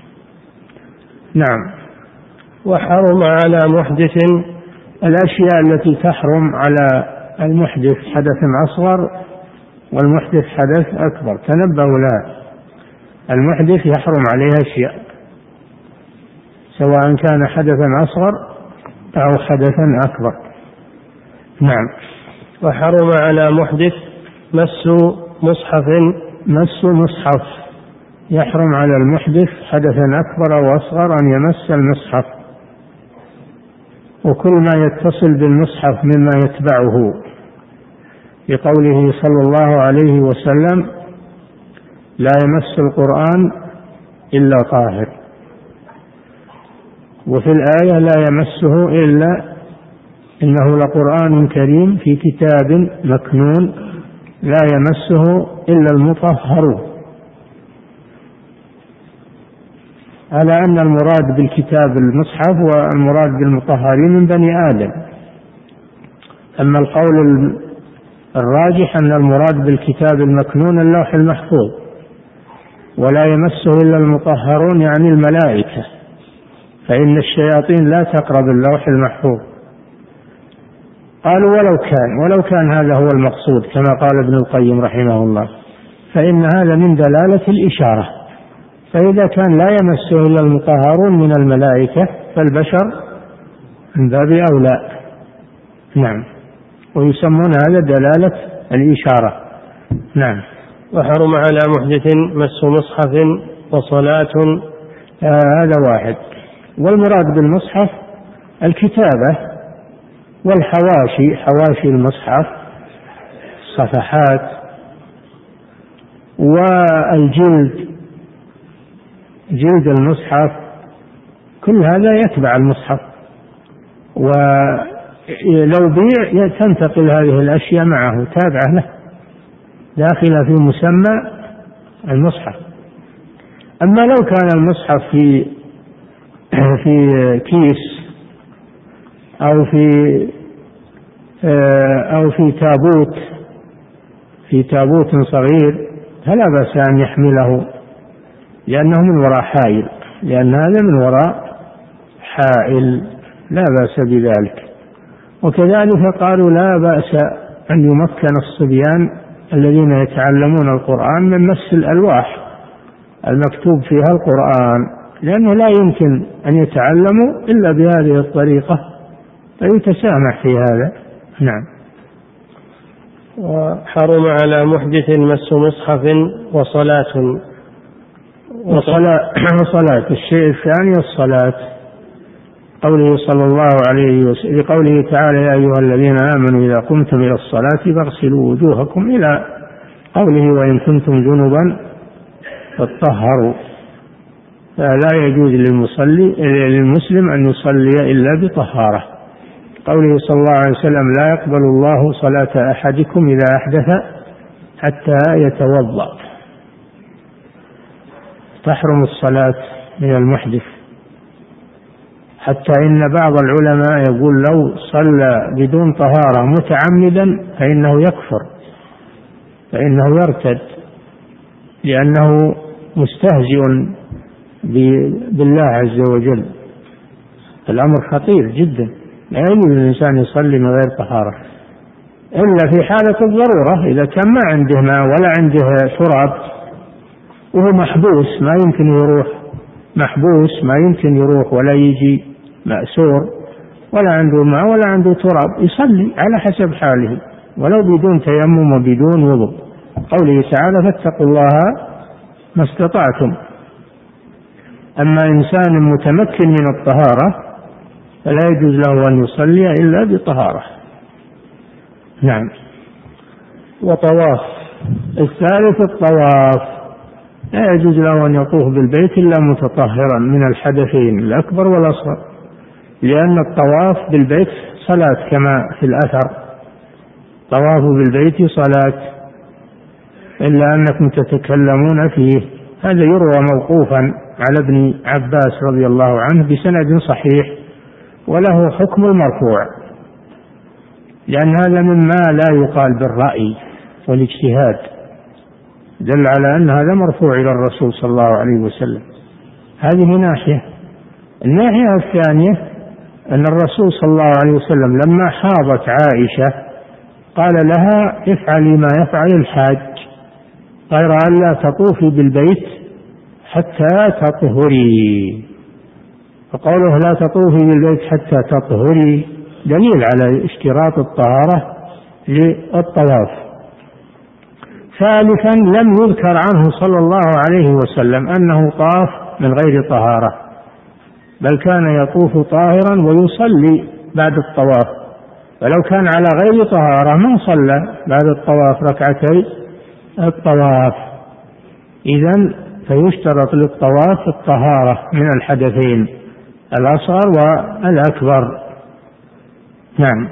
نعم. وحرم على محدث. الأشياء التي تحرم على المحدث حدث أصغر والمحدث حدث أكبر، تنبهوا لها. المحدث يحرم عليها أشياء سواء كان حدثا أصغر أو حدثا أكبر. نعم. وحرم على محدث مس مصحف. مس مصحف، يحرم على المحدث حدثا أكبر أو أصغر أن يمس المصحف. وكل ما يتصل بالمصحف مما يتبعه، بقوله صلى الله عليه وسلم: لا يمس القرآن إلا طاهر. وفي الآية: لا يمسه إلا إنه لقرآن كريم في كتاب مكنون لا يمسه إلا المطهرون، على أن المراد بالكتاب المصحف والمراد بالمطهرين من بني آدم. أما القول الراجح أن المراد بالكتاب المكنون اللوح المحفوظ، ولا يمسه إلا المطهرون يعني الملائكة، فإن الشياطين لا تقرب اللوح المحفوظ. قالوا: ولو كان ولو كان هذا هو المقصود كما قال ابن القيم رحمه الله، فإن هذا من دلالة الإشارة، فإذا كان لا يمسه إلا المطهرون من الملائكة فالبشر من باب أولى. نعم، ويسمون هذا دلالة الإشارة. نعم. وحرم على محدث مس مصحف وصلاة. آه هذا واحد. والمراد بالمصحف الكتابة والحواشي، حواشي المصحف، الصفحات، والجلد، جلد المصحف، كل هذا يتبع المصحف، ولو بيع تنتقل هذه الأشياء معه تابعة له، داخلة في مسمى المصحف. أما لو كان المصحف في في كيس أو في أو في تابوت في تابوت صغير فلا بأس أن يحمله، لأنه من وراء حائل، لأن هذا من وراء حائل لا بأس بذلك. وكذلك قالوا: لا بأس أن يمكن الصبيان الذين يتعلمون القرآن من مس الألواح المكتوب فيها القرآن، لأنه لا يمكن أن يتعلموا إلا بهذه الطريقة، فيتسامح في هذا. نعم. وحرم على محدث مس مصحف وصلاة. وصلاة, وصلاة الشيء الثاني الصلاة، قوله صلى الله عليه وسلم لقوله تعالى: يا أيها الذين آمنوا إذا قمتم إلى الصلاة فاغسلوا وجوهكم، إلى قوله: وإن كنتم جنبا فاطهروا. فلا يجوز للمصلي للمسلم أن يصلي إلا بطهارة. قوله صلى الله عليه وسلم: لا يقبل الله صلاة أحدكم إذا أحدث حتى يتوضأ. تحرم الصلاة من المحدث، حتى إن بعض العلماء يقول لو صلى بدون طهارة متعمدا فإنه يكفر، فإنه يرتد، لأنه مستهزئ بالله عز وجل. الأمر خطير جدا، لا يجوز الإنسان يصلي من غير طهارة إلا في حالة الضرورة، إذا كان ما عنده ماء ولا عنده تراب وهو محبوس ما يمكن يروح، محبوس ما يمكن يروح ولا يجي، مأسور ولا عنده ماء ولا عنده تراب، يصلي على حسب حاله ولو بدون تيمم وبدون وضوء. قوله تعالى: فاتقوا الله ما استطعتم. أما إنسان متمكن من الطهارة فلا يجوز له أن يصلي إلا بطهارة. نعم. وطواف. الثالث الطواف، لا يجوز له أن يطوف بالبيت إلا متطهرا من الحدثين الأكبر والأصغر، لأن الطواف بالبيت صلاة كما في الأثر: طواف بالبيت صلاة، إلا أنكم تتكلمون فيه. هذا يروى موقوفا على ابن عباس رضي الله عنه بسند صحيح، وله حكم المرفوع، لأن هذا مما لا يقال بالرأي والاجتهاد، دل على أن هذا مرفوع إلى الرسول صلى الله عليه وسلم. هذه ناحية. الناحية الثانية أن الرسول صلى الله عليه وسلم لما حاضت عائشة قال لها: افعلي ما يفعل الحاج، غير أن لا تطوفي بالبيت حتى تطهري. فقوله لا تطوفي بالبيت حتى تطهري دليل على اشتراط الطهارة للطواف. ثالثا، لم يذكر عنه صلى الله عليه وسلم أنه طاف من غير طهارة، بل كان يطوف طاهرا ويصلي بعد الطواف، ولو كان على غير طهارة ما صلى بعد الطواف ركعتي الطواف. إذن فيشترط للطواف الطهارة من الحدثين الأصغر والأكبر. نعم.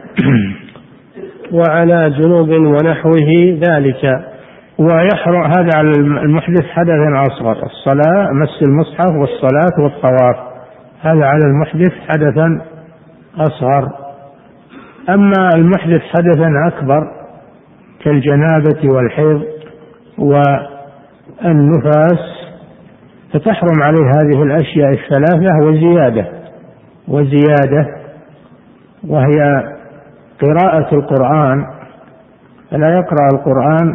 وعلى جنوب ونحوه ذلك. ويحرم هذا على المحدث حدث أصغر، الصلاة مس المصحف والصلاة والطواف، هذا على المحدث حدثا أصغر. أما المحدث حدثا أكبر كالجنابة والحيض والنفاس فتحرم عليه هذه الأشياء الثلاثة وزيادة وزيادة وهي قراءة القرآن، فلا يقرأ القرآن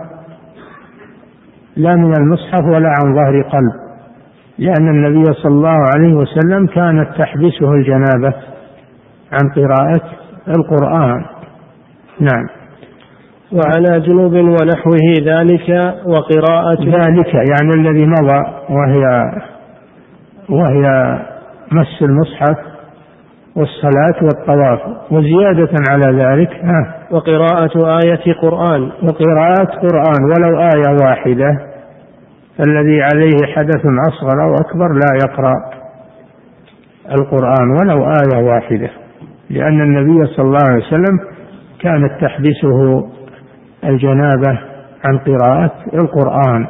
لا من المصحف ولا عن ظهر قلب، لأن النبي صلى الله عليه وسلم كانت تحبسه الجنابة عن قراءة القرآن. نعم. وعلى جنوب ونحوه ذلك وقراءة ذلك يعني الذي مضى وهي وهي مس المصحف والصلاة والطواف، وزيادة على ذلك ها وقراءة آية قرآن وقراءة قرآن ولو آية واحدة، فالذي عليه حدث أصغر أو أكبر لا يقرأ القرآن ولو آية واحدة، لأن النبي صلى الله عليه وسلم كانت تحبسه الجنابة عن قراءة القرآن،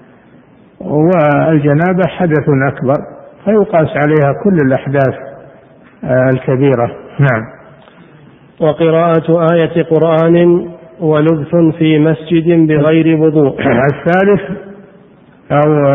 والجنابة حدث أكبر فيقاس عليها كل الأحداث الكبيرة. نعم. وقراءة آية قرآن ولبث في مسجد بغير وضوء. الثالث أو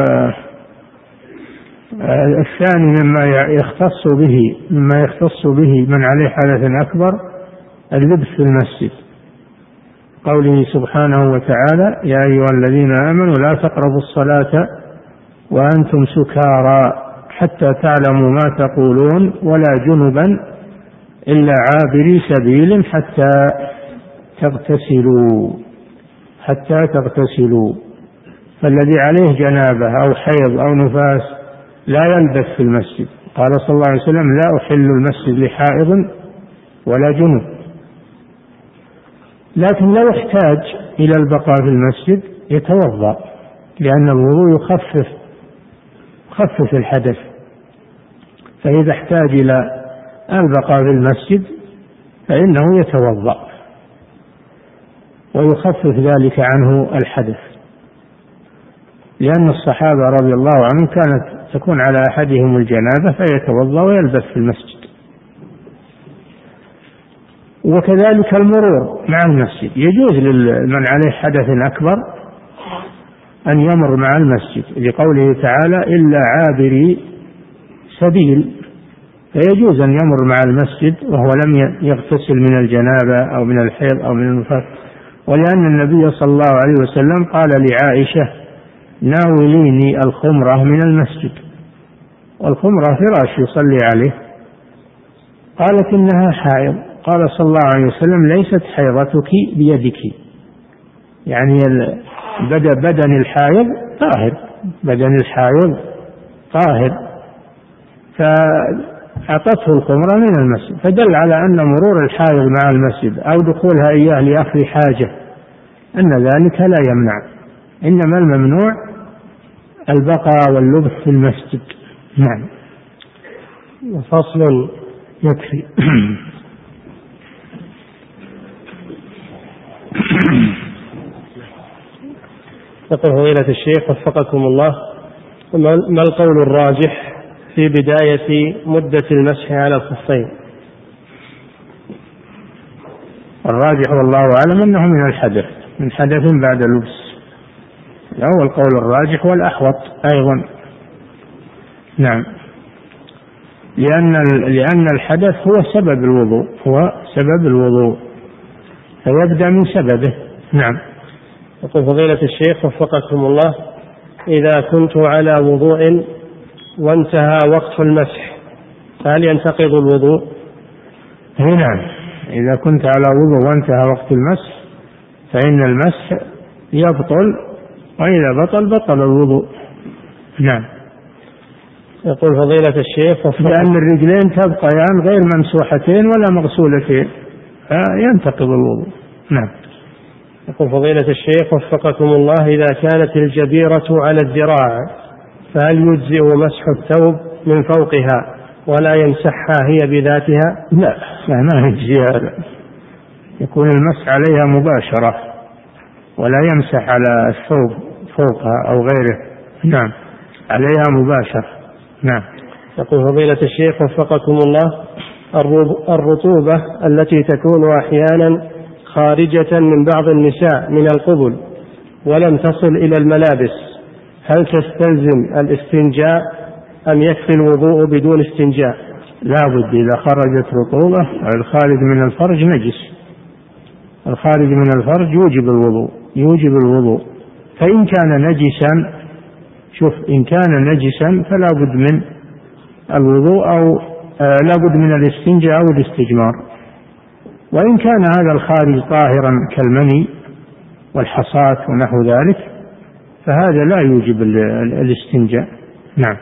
الثاني مما يختص به مما يختص به من عليه حدث أكبر اللبث في المسجد، قوله سبحانه وتعالى: يا أيها الذين آمنوا لا تقربوا الصلاة وأنتم سكارى حتى تعلموا ما تقولون ولا جنبا إلا عابري سبيل حتى تغتسلوا حتى تغتسلوا فالذي عليه جنابة أو حيض أو نفاس لا يلبث في المسجد. قال صلى الله عليه وسلم: لا أحل المسجد لحائض ولا جنب. لكن لو احتاج إلى البقاء في المسجد يتوضأ، لأن الوضوء يخفف يخفف الحدث، فإذا احتاج إلى البقاء في المسجد فإنه يتوضأ ويخفف ذلك عنه الحدث، لأن الصحابة رضي الله عنهم كانت تكون على أحدهم الجنابة فيتوضأ ويلبث في المسجد. وكذلك المرور مع المسجد، يجوز لمن عليه حدث أكبر أن يمر مع المسجد، لقوله تعالى: إلا عابري سبيل، فيجوز أن يمر مع المسجد وهو لم يغتسل من الجنابة أو من الحيض أو من النفاس، ولأن النبي صلى الله عليه وسلم قال لعائشة: ناوليني الخمرة من المسجد، والخمرة فراش يصلي عليه، قالت: إنها حائض، قال صلى الله عليه وسلم: ليست حيضتك بيدك، يعني بدن الحائض طاهر، بدن الحائض طاهر، فأعطته الخمرة من المسجد، فدل على أن مرور الحائض مع المسجد أو دخولها إياه لأخذ حاجة أن ذلك لا يمنع، إنما الممنوع البقاء واللبث في المسجد. نعم. فصل. يكفي. يقول فضيلة الشيخ وفقكم الله: ما القول الراجح في بداية مدة المسح على الخفين؟ الراجح والله أعلم أنه من الحدث، من حدث بعد اللبس، الأول قول الراجح والأحوط أيضا. نعم. لأن لأن الحدث هو سبب الوضوء، هو سبب الوضوء فيبدأ من سببه. نعم. يقول فضيلة الشيخ وفقكم الله: إذا كنت على وضوء وانتهى وقت المسح فهل ينتقض الوضوء؟ نعم، إذا كنت على وضوء وانتهى وقت المسح فإن المسح يبطل، وإذا بطل بطل الوضوء. نعم. يقول فضيلة الشيخ لأن الرجلين تبقيان غير ممسوحتين ولا مغسولتين فينتقض الوضوء. نعم. يقول فضيلة الشيخ وفقكم الله إذا كانت الجبيرة على الذراع فهل يجزئ مسح الثوب من فوقها ولا يمسحها هي بذاتها؟ لا ما يجزي هذا، يكون المسح عليها مباشرة ولا يمسح على الثوب فوقها أو غيره. نعم عليها مباشرة. نعم. يقول فضيلة الشيخ وفقكم الله الرطوبة التي تكون أحيانا خارجة من بعض النساء من القبل ولم تصل إلى الملابس هل تستلزم الاستنجاء أم يكفي الوضوء بدون استنجاء؟ لا بد إذا خرجت رطوبة الخارج من الفرج نجس، الخارج من الفرج يوجب الوضوء يوجب الوضوء فإن كان نجسا شوف إن كان نجسا فلا بد من الوضوء أو آه لا بد من الاستنجاء أو الاستجمار. وإن كان هذا الخارج طاهرا كالمني والحصاة ونحو ذلك فهذا لا يوجب الاستنجاء. نعم.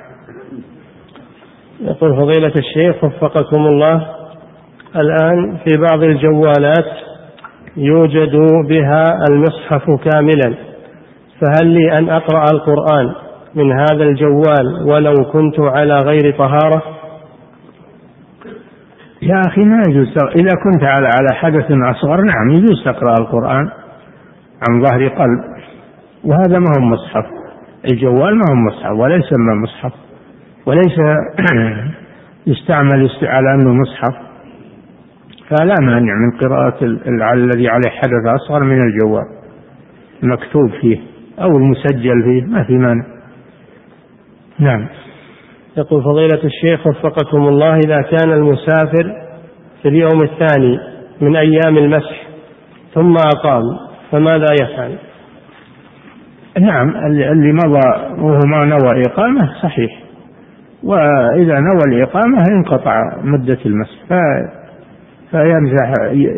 يقول فضيلة الشيخ وفقكم الله الآن في بعض الجوالات يوجد بها المصحف كاملا فهل لي أن أقرأ القرآن من هذا الجوال ولو كنت على غير طهارة؟ يا أخي ما يجوز إذا كنت على على حدث أصغر نعم يجوز تقرأ القرآن عن ظهر قلب وهذا ما هو مصحف، الجوال ما هو مصحف ولا يسمى مصحف وليس يستعمل على أنه مصحف فلا مانع من قراءة الذي عليه حدث أصغر من الجوال المكتوب فيه أو المسجل فيه ما في مانع. نعم. يقول فضيلة الشيخ وفقكم الله إذا كان المسافر في اليوم الثاني من أيام المسح ثم أقام فماذا يفعل؟ نعم اللي مضى وهو ما نوى إقامة صحيح، وإذا نوى الإقامة ينقطع مدة المسح فيمسح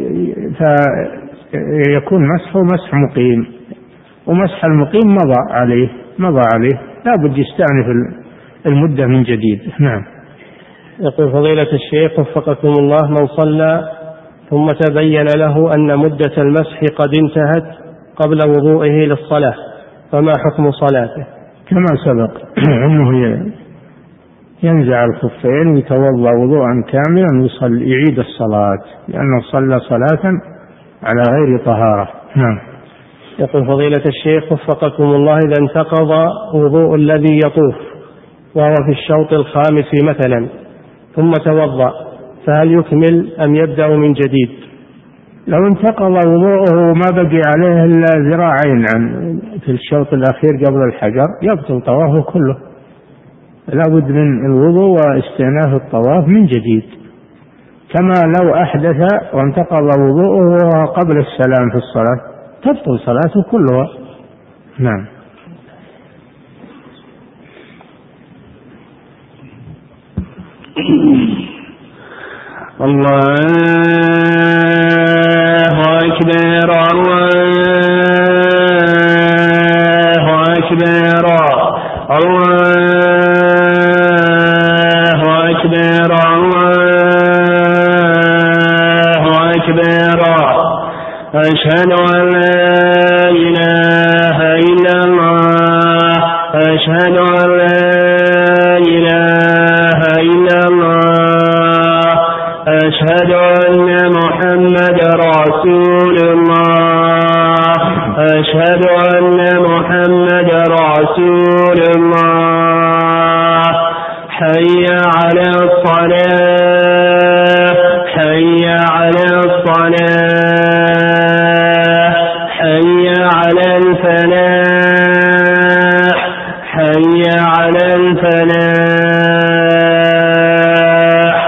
فيكون مسحه مسح مقيم، ومسح المقيم مضى عليه مضى عليه لا بد يستأنف المدة من جديد. نعم. يقول فضيلة الشيخ وفقكم الله من صلى ثم تبين له أن مدة المسح قد انتهت قبل وضوئه للصلاة فما حكم صلاته؟ كما سبق أنه ينزع الخفين ويتوضأ وضوءا كاملا ويصلي يعيد الصلاة لأنه صلى صلاة على غير طهارة. نعم. يقول فضيلة الشيخ وفقكم الله إذا انتقض وضوء الذي يطوف وهو في الشوط الخامس مثلا ثم توضأ فهل يكمل أم يبدأ من جديد؟ لو انتقض وضوءه ما بقي عليه إلا ذراعين عن في الشوط الأخير قبل الحجر يبطل طوافه كله، لا بد من الوضوء واستئناف الطواف من جديد، كما لو أحدث وانتقض وضوءه قبل السلام في الصلاة تبطل صلاته كلها. نعم. الله أكبر الله أكبر الله أكبر الله أكبر أشهد أن لا إله إلا الله أشهد أن لا إله إلا الله أشهد أن محمد رسول الله أشهد أن محمد رسول الله حي على الصلاة حي على الصلاة حي على الفلاح حي على الفلاح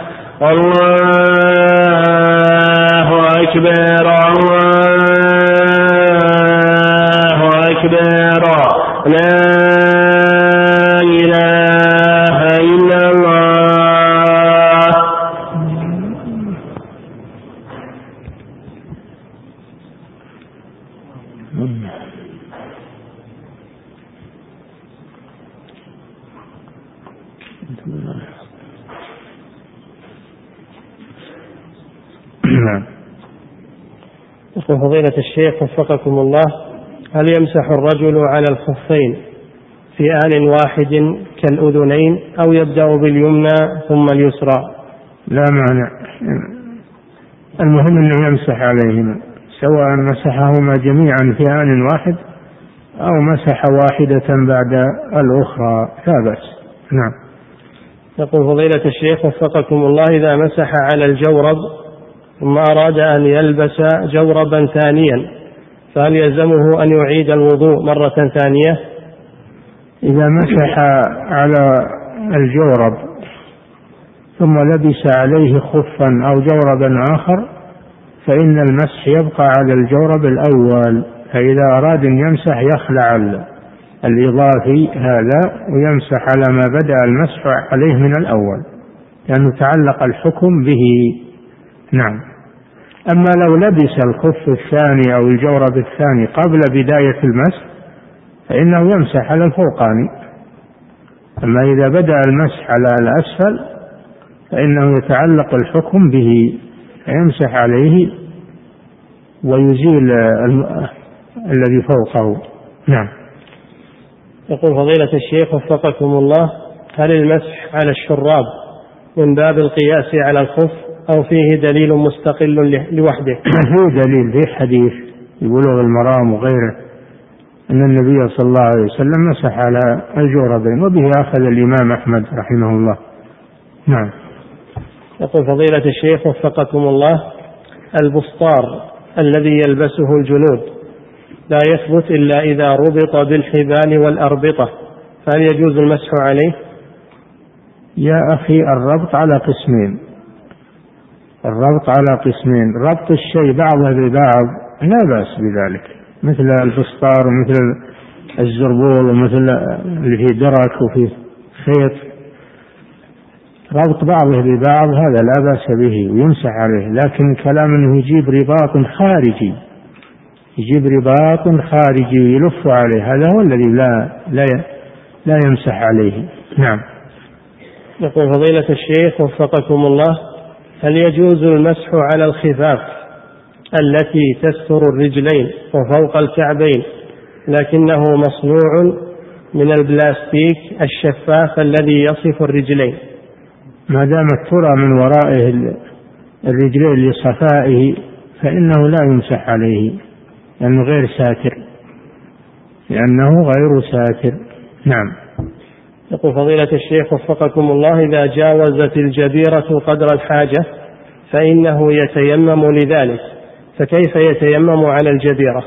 الله أكبر الله أكبر لا إله إلا الله. يقول فضيلة الشيخ وفقكم الله: هل يمسح الرجل على الخفين في آن واحد كالأذنين أو يبدأ باليمنى ثم اليسرى؟ لا مانع، المهم أنه يمسح عليهما، سواء مسحهما جميعا في آن واحد أو مسح واحدة بعد الأخرى لا بأس. نعم. يقول فضيلة الشيخ وفقكم الله: إذا مسح على الجورب ثم أراد أن يلبس جوربا ثانيا فهل يلزمه أن يعيد الوضوء مرة ثانية؟ إذا مسح على الجورب ثم لبس عليه خفا أو جوربا آخر فإن المسح يبقى على الجورب الأول، فإذا أراد أن يمسح يخلع الإضافي هذا ويمسح على ما بدأ المسح عليه من الأول، لأنه تعلق الحكم به. نعم. أما لو لبس الخف الثاني أو الجورب الثاني قبل بداية المسح فإنه يمسح على الفوقاني، أما إذا بدأ المسح على الأسفل فإنه يتعلق الحكم به فيمسح عليه ويزيل الذي فوقه. نعم. يقول فضيلة الشيخ وفقكم الله: هل المسح على الشراب من باب القياس على الخف أو فيه دليل مستقل لوحده؟ فيه دليل، في حديث بلوغ المرام وغيره أن النبي صلى الله عليه وسلم مسح على الجوربين، وبه أخذ الإمام أحمد رحمه الله. نعم. يقول فضيلة الشيخ وفقكم الله: البسطار الذي يلبسه الجنود لا يثبت إلا إذا ربط بالحبال والأربطة، فهل يجوز المسح عليه؟ يا أخي، الربط على قسمين، الربط على قسمين، ربط الشيء بعضه ببعض لا بأس بذلك، مثل البسطار ومثل الزربول ومثل اللي فيه درك وفيه خيط، ربط بعضه ببعض هذا لا بأس به ويمسح عليه، لكن كلام أنه يجيب رباط خارجي، يجيب رباط خارجي يلف عليه، هذا هو الذي لا لا لا يمسح عليه. نعم. يقول فضيلة الشيخ وفقكم الله: هل يجوز المسح على الخفاف التي تستر الرجلين وفوق الكعبين لكنه مصنوع من البلاستيك الشفاف الذي يصف الرجلين؟ ما دامت ترى من ورائه الرجلين لصفائه فإنه لا يمسح عليه، لأنه غير ساتر، لأنه غير ساتر. نعم. يقول فضيلة الشيخ وفقكم الله: إذا جاوزت الجبيرة قدر الحاجة فإنه يتيمم لذلك، فكيف يتيمم على الجبيرة؟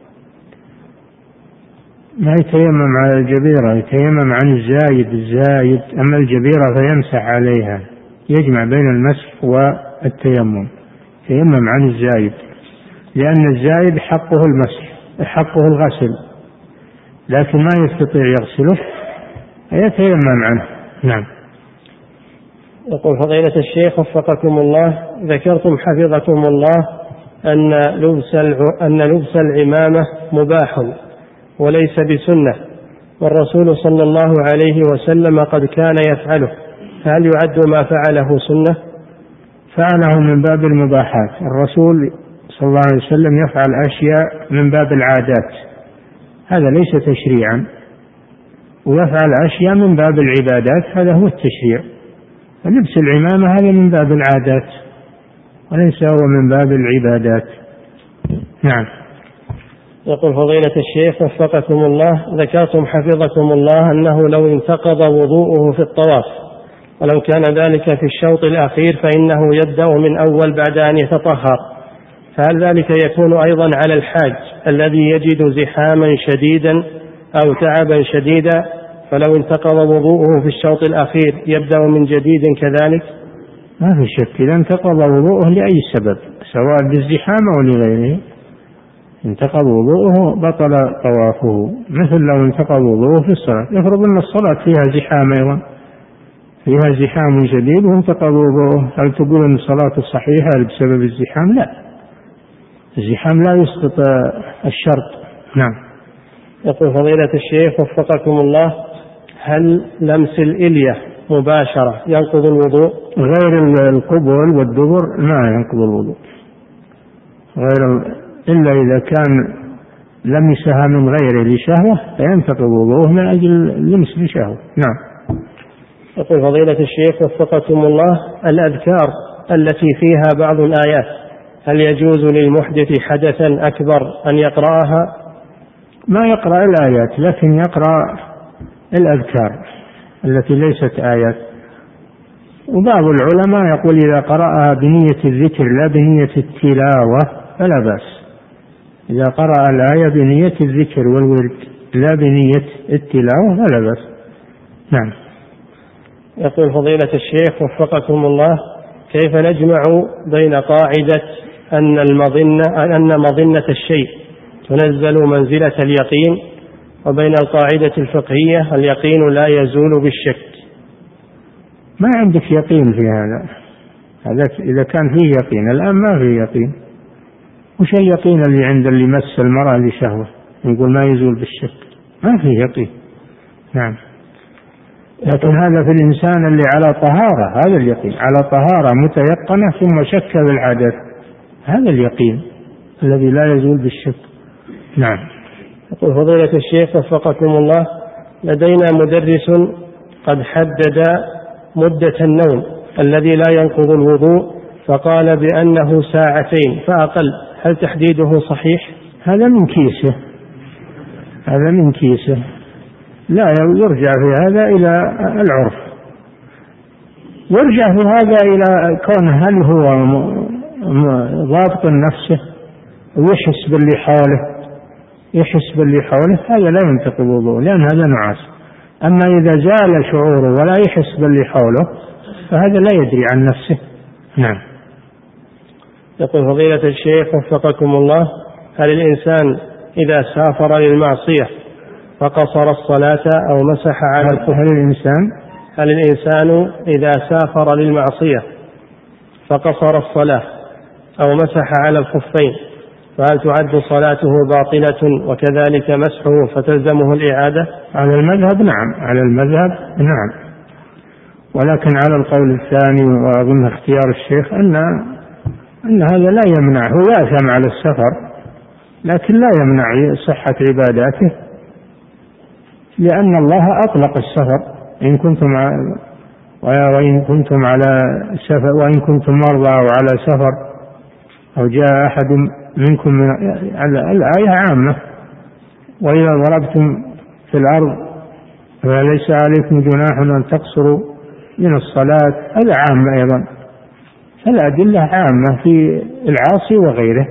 ما يتيمم على الجبيرة، يتيمم عن الزايد الزايد، أما الجبيرة فيمسح عليها، يجمع بين المسح والتيمم، يتيمم عن الزايد، لأن الزايد حقه المسح حقه الغسل، لكن ما يستطيع يغسله يتيمم عنه. نعم. يقول فضيلة الشيخ وفقكم الله: ذكرتم حفظكم الله أن لبس أن لبس العمامة مباح وليس بسنة، والرسول صلى الله عليه وسلم قد كان يفعله، فهل يعد ما فعله سنة؟ فعله من باب المباحات، الرسول صلى الله عليه وسلم يفعل أشياء من باب العادات، هذا ليس تشريعا، ويفعل أشياء من باب العبادات، هذا هو التشريع. فلبس العمامة هذا من باب العادات وليس هو من باب العبادات. نعم. يقول فضيلة الشيخ وفقكم الله: ذكرتم حفظكم الله أنه لو انتقض وضوءه في الطواف ولو كان ذلك في الشوط الأخير فإنه يبدأ من أول بعد أن يتطهر، فهل ذلك يكون أيضا على الحاج الذي يجد زحاما شديدا أو تعبا شديدا فلو انتقض وضوءه في الشوط الأخير يبدأ من جديد كذلك؟ ما في شك، إذا انتقض وضوءه لأي سبب سواء بالزحام أو لغيره انتقض وضوءه بطل طوافه، مثل لو انتقض وضوءه في الصلاة، يفرض أن الصلاة فيها زحام أيضا، فيها زحام شديد وانتقض وضوءه، هل تقول أن الصلاة صحيحة بسبب الزحام؟ لا، الزحام لا يسقط الشرط. نعم. يقول فضيلة الشيخ وفقكم الله: هل لمس الإلية مباشرة ينقض الوضوء؟ غير القبول والدبر ما ينقض الوضوء. غير إلا إذا كان لمسها من غيره لشهوة فينتقض وضوءه من أجل لمس لشهوة. نعم. يقول فضيلة الشيخ وفقكم الله: الأذكار التي فيها بعض الآيات هل يجوز للمحدث حدثا أكبر أن يقرأها؟ ما يقرأ الآيات لكن يقرأ الأذكار التي ليست آيات. وبعض العلماء يقول إذا قرأها بنية الذكر لا بنية التلاوة فلا بأس. إذا قرأ الآية بنية الذكر والورد لا بنية التلاوة فلا بأس. نعم. يقول فضيلة الشيخ وفقكم الله: كيف نجمع بين قاعدة أن المظنة أن مظنة الشيء تنزل منزلة اليقين وبين القاعدة الفقهية اليقين لا يزول بالشك؟ ما عندك يقين في هذا. هذا إذا كان فيه يقين، الآن ما فيه يقين. وش اليقين اللي عند اللي مس المرأة لشهوة يقول ما يزول بالشك؟ ما فيه يقين. نعم. لكن هذا في الإنسان اللي على طهارة، هذا اليقين على طهارة متيقنة ثم شك بالحدث، هذا اليقين الذي لا يزول بالشك. نعم. يقول فضيلة الشيخ وفقكم الله: لدينا مدرس قد حدد مدة النوم الذي لا ينقض الوضوء فقال بأنه ساعتين فأقل، هل تحديده صحيح؟ هذا من كيسه، هذا من كيسه، لا يرجع في هذا إلى العرف، يرجع في هذا إلى كونه هل هو ضابط نفسه ويحس باللي حوله، يحس باللي حوله هذا لا ينتقض الوضوء لأن هذا نعاس. أما إذا زال شعوره ولا يحس باللي حوله فهذا لا يدري عن نفسه. نعم. يقول فضيلة الشيخ وفقكم الله: هل الإنسان إذا سافر للمعصية فقصر الصلاة أو مسح على الخف؟ هل الإنسان هل الإنسان إذا سافر للمعصية فقصر الصلاة أو مسح على الخفين فهل تعد صلاته باطلة وكذلك مسحه فتلزمه الإعادة؟ على المذهب نعم، على المذهب نعم، ولكن على القول الثاني وأظن اختيار الشيخ أن أن هذا لا يمنع، هو يأثم على السفر لكن لا يمنع صحة عباداته، لأن الله أطلق السفر إن كنتم وإن كنتم على سفر وإن كنتم مرضى أو على سفر أو جاء أحد منكم من الآية عامة، وإذا ضربتم في الأرض فليس عليكم جناح أن تقصروا من الصلاة، هذا عام أيضا، فالأدلة عامة في العاصي وغيره،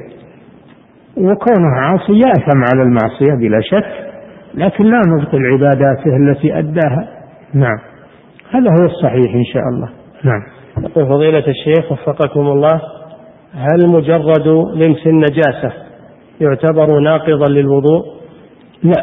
وكونه عاصي يأثم على المعصية بلا شك لكن لا نبطل عباداته التي أداها. نعم، هذا هو الصحيح إن شاء الله. نعم. يقول فضيلة الشيخ وفقكم الله: هل مجرد لمس النجاسة يعتبر ناقضا للوضوء؟ لا،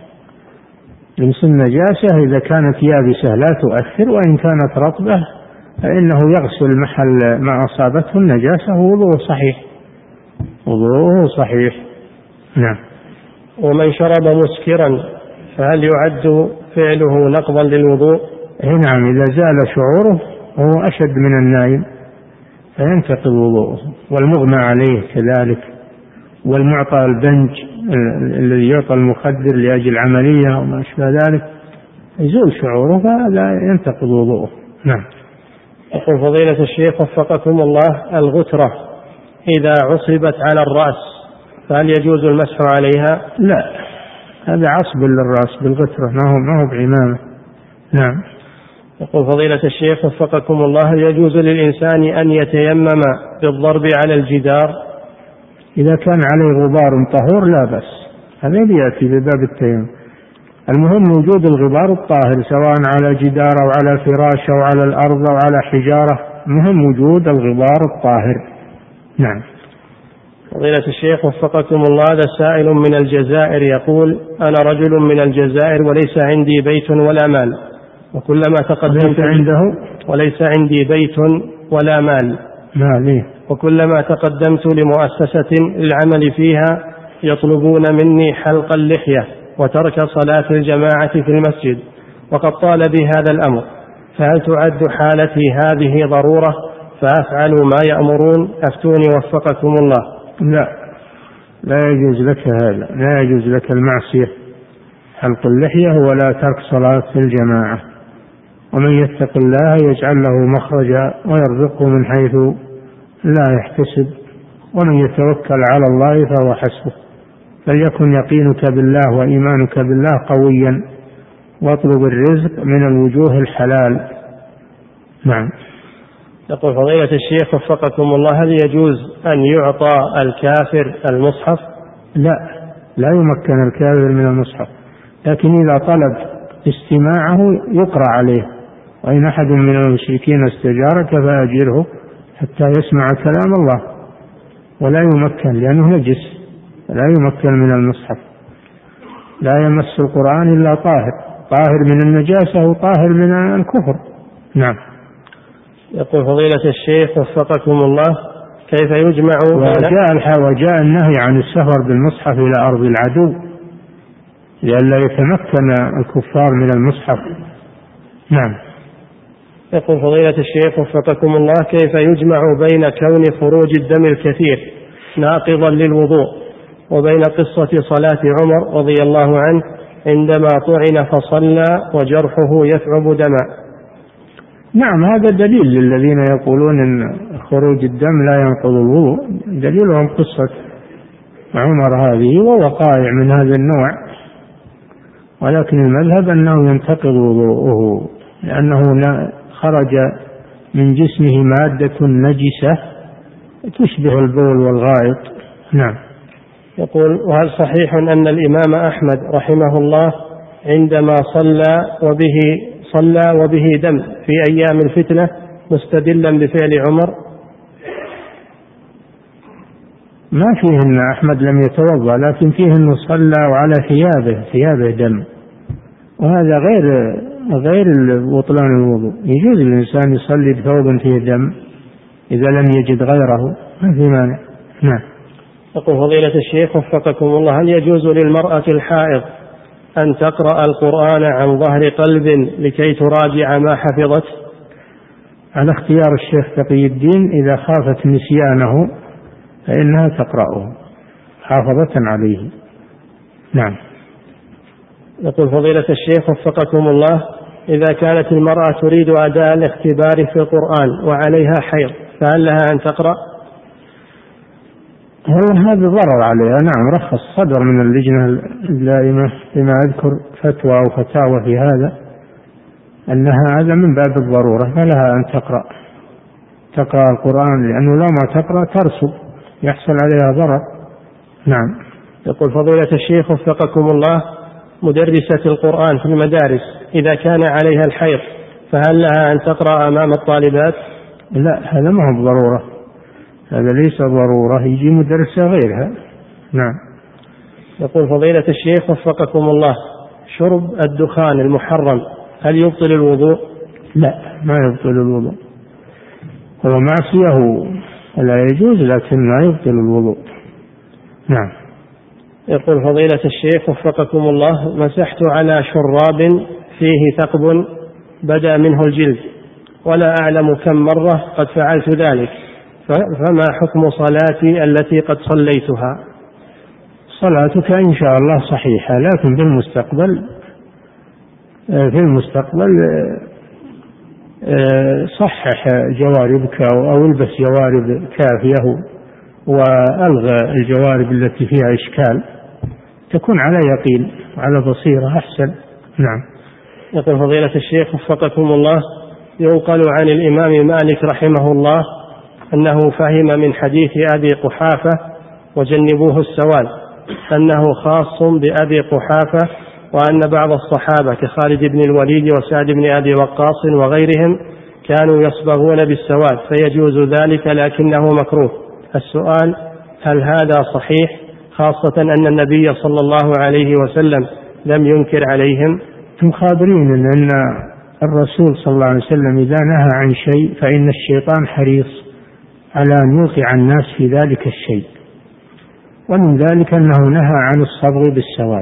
لمس النجاسة إذا كانت يابسة لا تؤثر، وإن كانت رطبة فإنه يغسل محل ما أصابته النجاسة ووضوءه صحيح، وضوءه صحيح. نعم. ومن شرب مسكرا فهل يعد فعله نقضا للوضوء؟ نعم، إذا زال شعوره وهو أشد من النائم فينتقض وضوءه، والمغمى عليه كذلك، والمعطى البنج الذي يعطى المخدر لأجل عملية وما أشبه ذلك يزول شعوره فلا ينتقض وضوءه. نعم. يقول فضيلة الشيخ وفقكم الله: الغترة إذا عصبت على الرأس فهل يجوز المسح عليها؟ لا، هذا عصب للرأس بالغترة، ما هو ما هو بعمامة. نعم. يقول فضيلة الشيخ وفقكم الله: يجوز للإنسان أن يتيمم بالضرب على الجدار إذا كان عليه غبار طهور؟ لا بأس، هذا يأتي بباب التيمم، المهم وجود الغبار الطاهر سواء على جدار أو على فراش أو على الأرض أو على حجارة، مهم وجود الغبار الطاهر. نعم. فضيلة الشيخ وفقكم الله: هذا سائل من الجزائر يقول: أنا رجل من الجزائر وليس عندي بيت ولا مال، وكلما تقدمت عنده وليس عندي بيت ولا مال مالي وكلما تقدمت لمؤسسة للعمل فيها يطلبون مني حلق اللحية وترك صلاة الجماعة في المسجد، وقد طال بي هذا الأمر، فهل تعد حالتي هذه ضرورة فأفعل ما يأمرون؟ أفتوني وفقكم الله. لا لا يجوز لك هذا، لا يجوز لك المعصية حلق اللحية ولا ترك صلاة في الجماعة. ومن يتق الله يجعل له مخرجا ويرزقه من حيث لا يحتسب ومن يتوكل على الله فهو حسبه. فليكن يقينك بالله وإيمانك بالله قويا، واطلب الرزق من الوجوه الحلال. نعم. يقول فضيلة الشيخ وفقكم الله، هل يجوز أن يعطى الكافر المصحف؟ لا، لا يمكن الكافر من المصحف، لكن إذا طلب استماعه يقرأ عليه. وإن أحد من المشركين استجارك فأجره حتى يسمع كلام الله، ولا يمكن لأنه نجس، لا يمكن من المصحف. لا يمس القرآن إلا طاهر، طاهر من النجاسة وطاهر من الكفر. نعم. يقول فضيلة الشيخ وفقكم الله، كيف يجمع وجاء, وجاء النهي عن السفر بالمصحف إلى أرض العدو لئلا يتمكن الكفار من المصحف. نعم. يقول فضيلة الشيخ وفقكم الله، كيف يجمع بين كون خروج الدم الكثير ناقضا للوضوء وبين قصة صلاة عمر رضي الله عنه عندما طعن فصلى وجرحه يثعب دما؟ نعم، هذا دليل للذين يقولون أن خروج الدم لا ينقض الوضوء، دليلهم قصة عمر هذه ووقائع من هذا النوع. ولكن المذهب أنه ينتقض وضوءه لأنه خرج من جسمه مادة نجسة تشبه البول والغائط. نعم. يقول وهل صحيح أن الإمام أحمد رحمه الله عندما صلى وبه صلى وبه دم في أيام الفتنة مستدلا بفعل عمر؟ ما فيه أن أحمد لم يتوضأ، لكن فيه أنه صلى وعلى ثيابه ثيابه دم، وهذا غير غير بطلان الوضوء. يجوز الإنسان يصلي بثوب فيه دم إذا لم يجد غيره، ما في مانع. نعم. يقول فضيلة الشيخ وفقكم الله، هل يجوز للمرأة الحائض أن تقرأ القرآن عن ظهر قلب لكي تراجع ما حفظت؟ على اختيار الشيخ تقي الدين، إذا خافت نسيانه فإنها تقرأه حافظة عليه. نعم. يقول فضيلة الشيخ وفقكم الله، إذا كانت المرأة تريد أداء الاختبار في القرآن وعليها حيض فهل لها أن تقرأ؟ هل هذا ضرر عليها؟ نعم، رخص صدر من اللجنة الدائمة بما أذكر فتوى أو فتاوى في هذا أنها هذا من باب الضرورة، فلها أن تقرأ تقرأ القرآن، لأنه لو ما تقرأ ترسب يحصل عليها ضرر. نعم. يقول فضيلة الشيخ وفقكم الله، مدرسة القرآن في المدارس إذا كان عليها الحيض فهل لها أن تقرأ أمام الطالبات؟ لا، هذا ما هو ضرورة، هذا ليس ضرورة، يجي مدرسة غيرها. نعم. يقول فضيلة الشيخ وفقكم الله، شرب الدخان المحرم هل يبطل الوضوء؟ لا، ما يبطل الوضوء، هو معصية لا يجوز لكن ما يبطل الوضوء. نعم. يقول فضيلة الشيخ وفقكم الله، مسحت على شراب فيه ثقب بدأ منه الجلد ولا أعلم كم مرة قد فعلت ذلك، فما حكم صلاتي التي قد صليتها؟ صلاتك إن شاء الله صحيحة، لكن في المستقبل في المستقبل صحح جواربك أو البس جوارب كافية وألغى الجوارب التي فيها إشكال، تكون على يقين على بصيرة أحسن. نعم. يقول فضيلة الشيخ وفقكم الله، ينقل عن الإمام مالك رحمه الله أنه فهم من حديث أبي قحافة وجنبوه السواد أنه خاص بأبي قحافة، وأن بعض الصحابة كخالد بن الوليد وسعد بن أبي وقاص وغيرهم كانوا يصبغون بالسواد فيجوز ذلك لكنه مكروه. السؤال: هل هذا صحيح، خاصة أن النبي صلى الله عليه وسلم لم ينكر عليهم؟ هم خابرين أن الرسول صلى الله عليه وسلم إذا نهى عن شيء فإن الشيطان حريص على أن يوقع الناس في ذلك الشيء، ومن ذلك أنه نهى عن الصبغ بالسواد.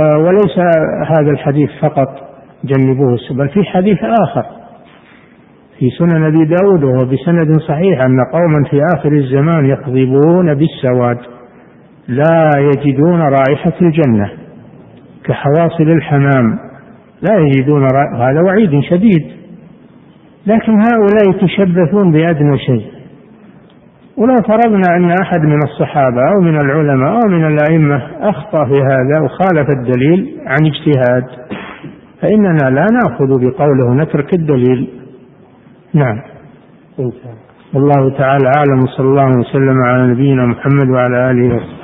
وليس هذا الحديث فقط جنبوه، بل في حديث آخر في سنن أبي داود وهو بسند صحيح أن قوما في آخر الزمان يخضبون بالسواد لا يجدون رائحة الجنة كحواصل الحمام، لا يجدون رائحة. هذا وعيد شديد، لكن هؤلاء يتشبثون بأدنى شيء. ولو فرضنا أن أحد من الصحابة أو من العلماء أو من الأئمة أخطأ في هذا وخالف الدليل عن اجتهاد فإننا لا نأخذ بقوله، نترك الدليل. نعم. الله تعالى أعلم، صلى الله وسلم على نبينا محمد وعلى آله وصحبه.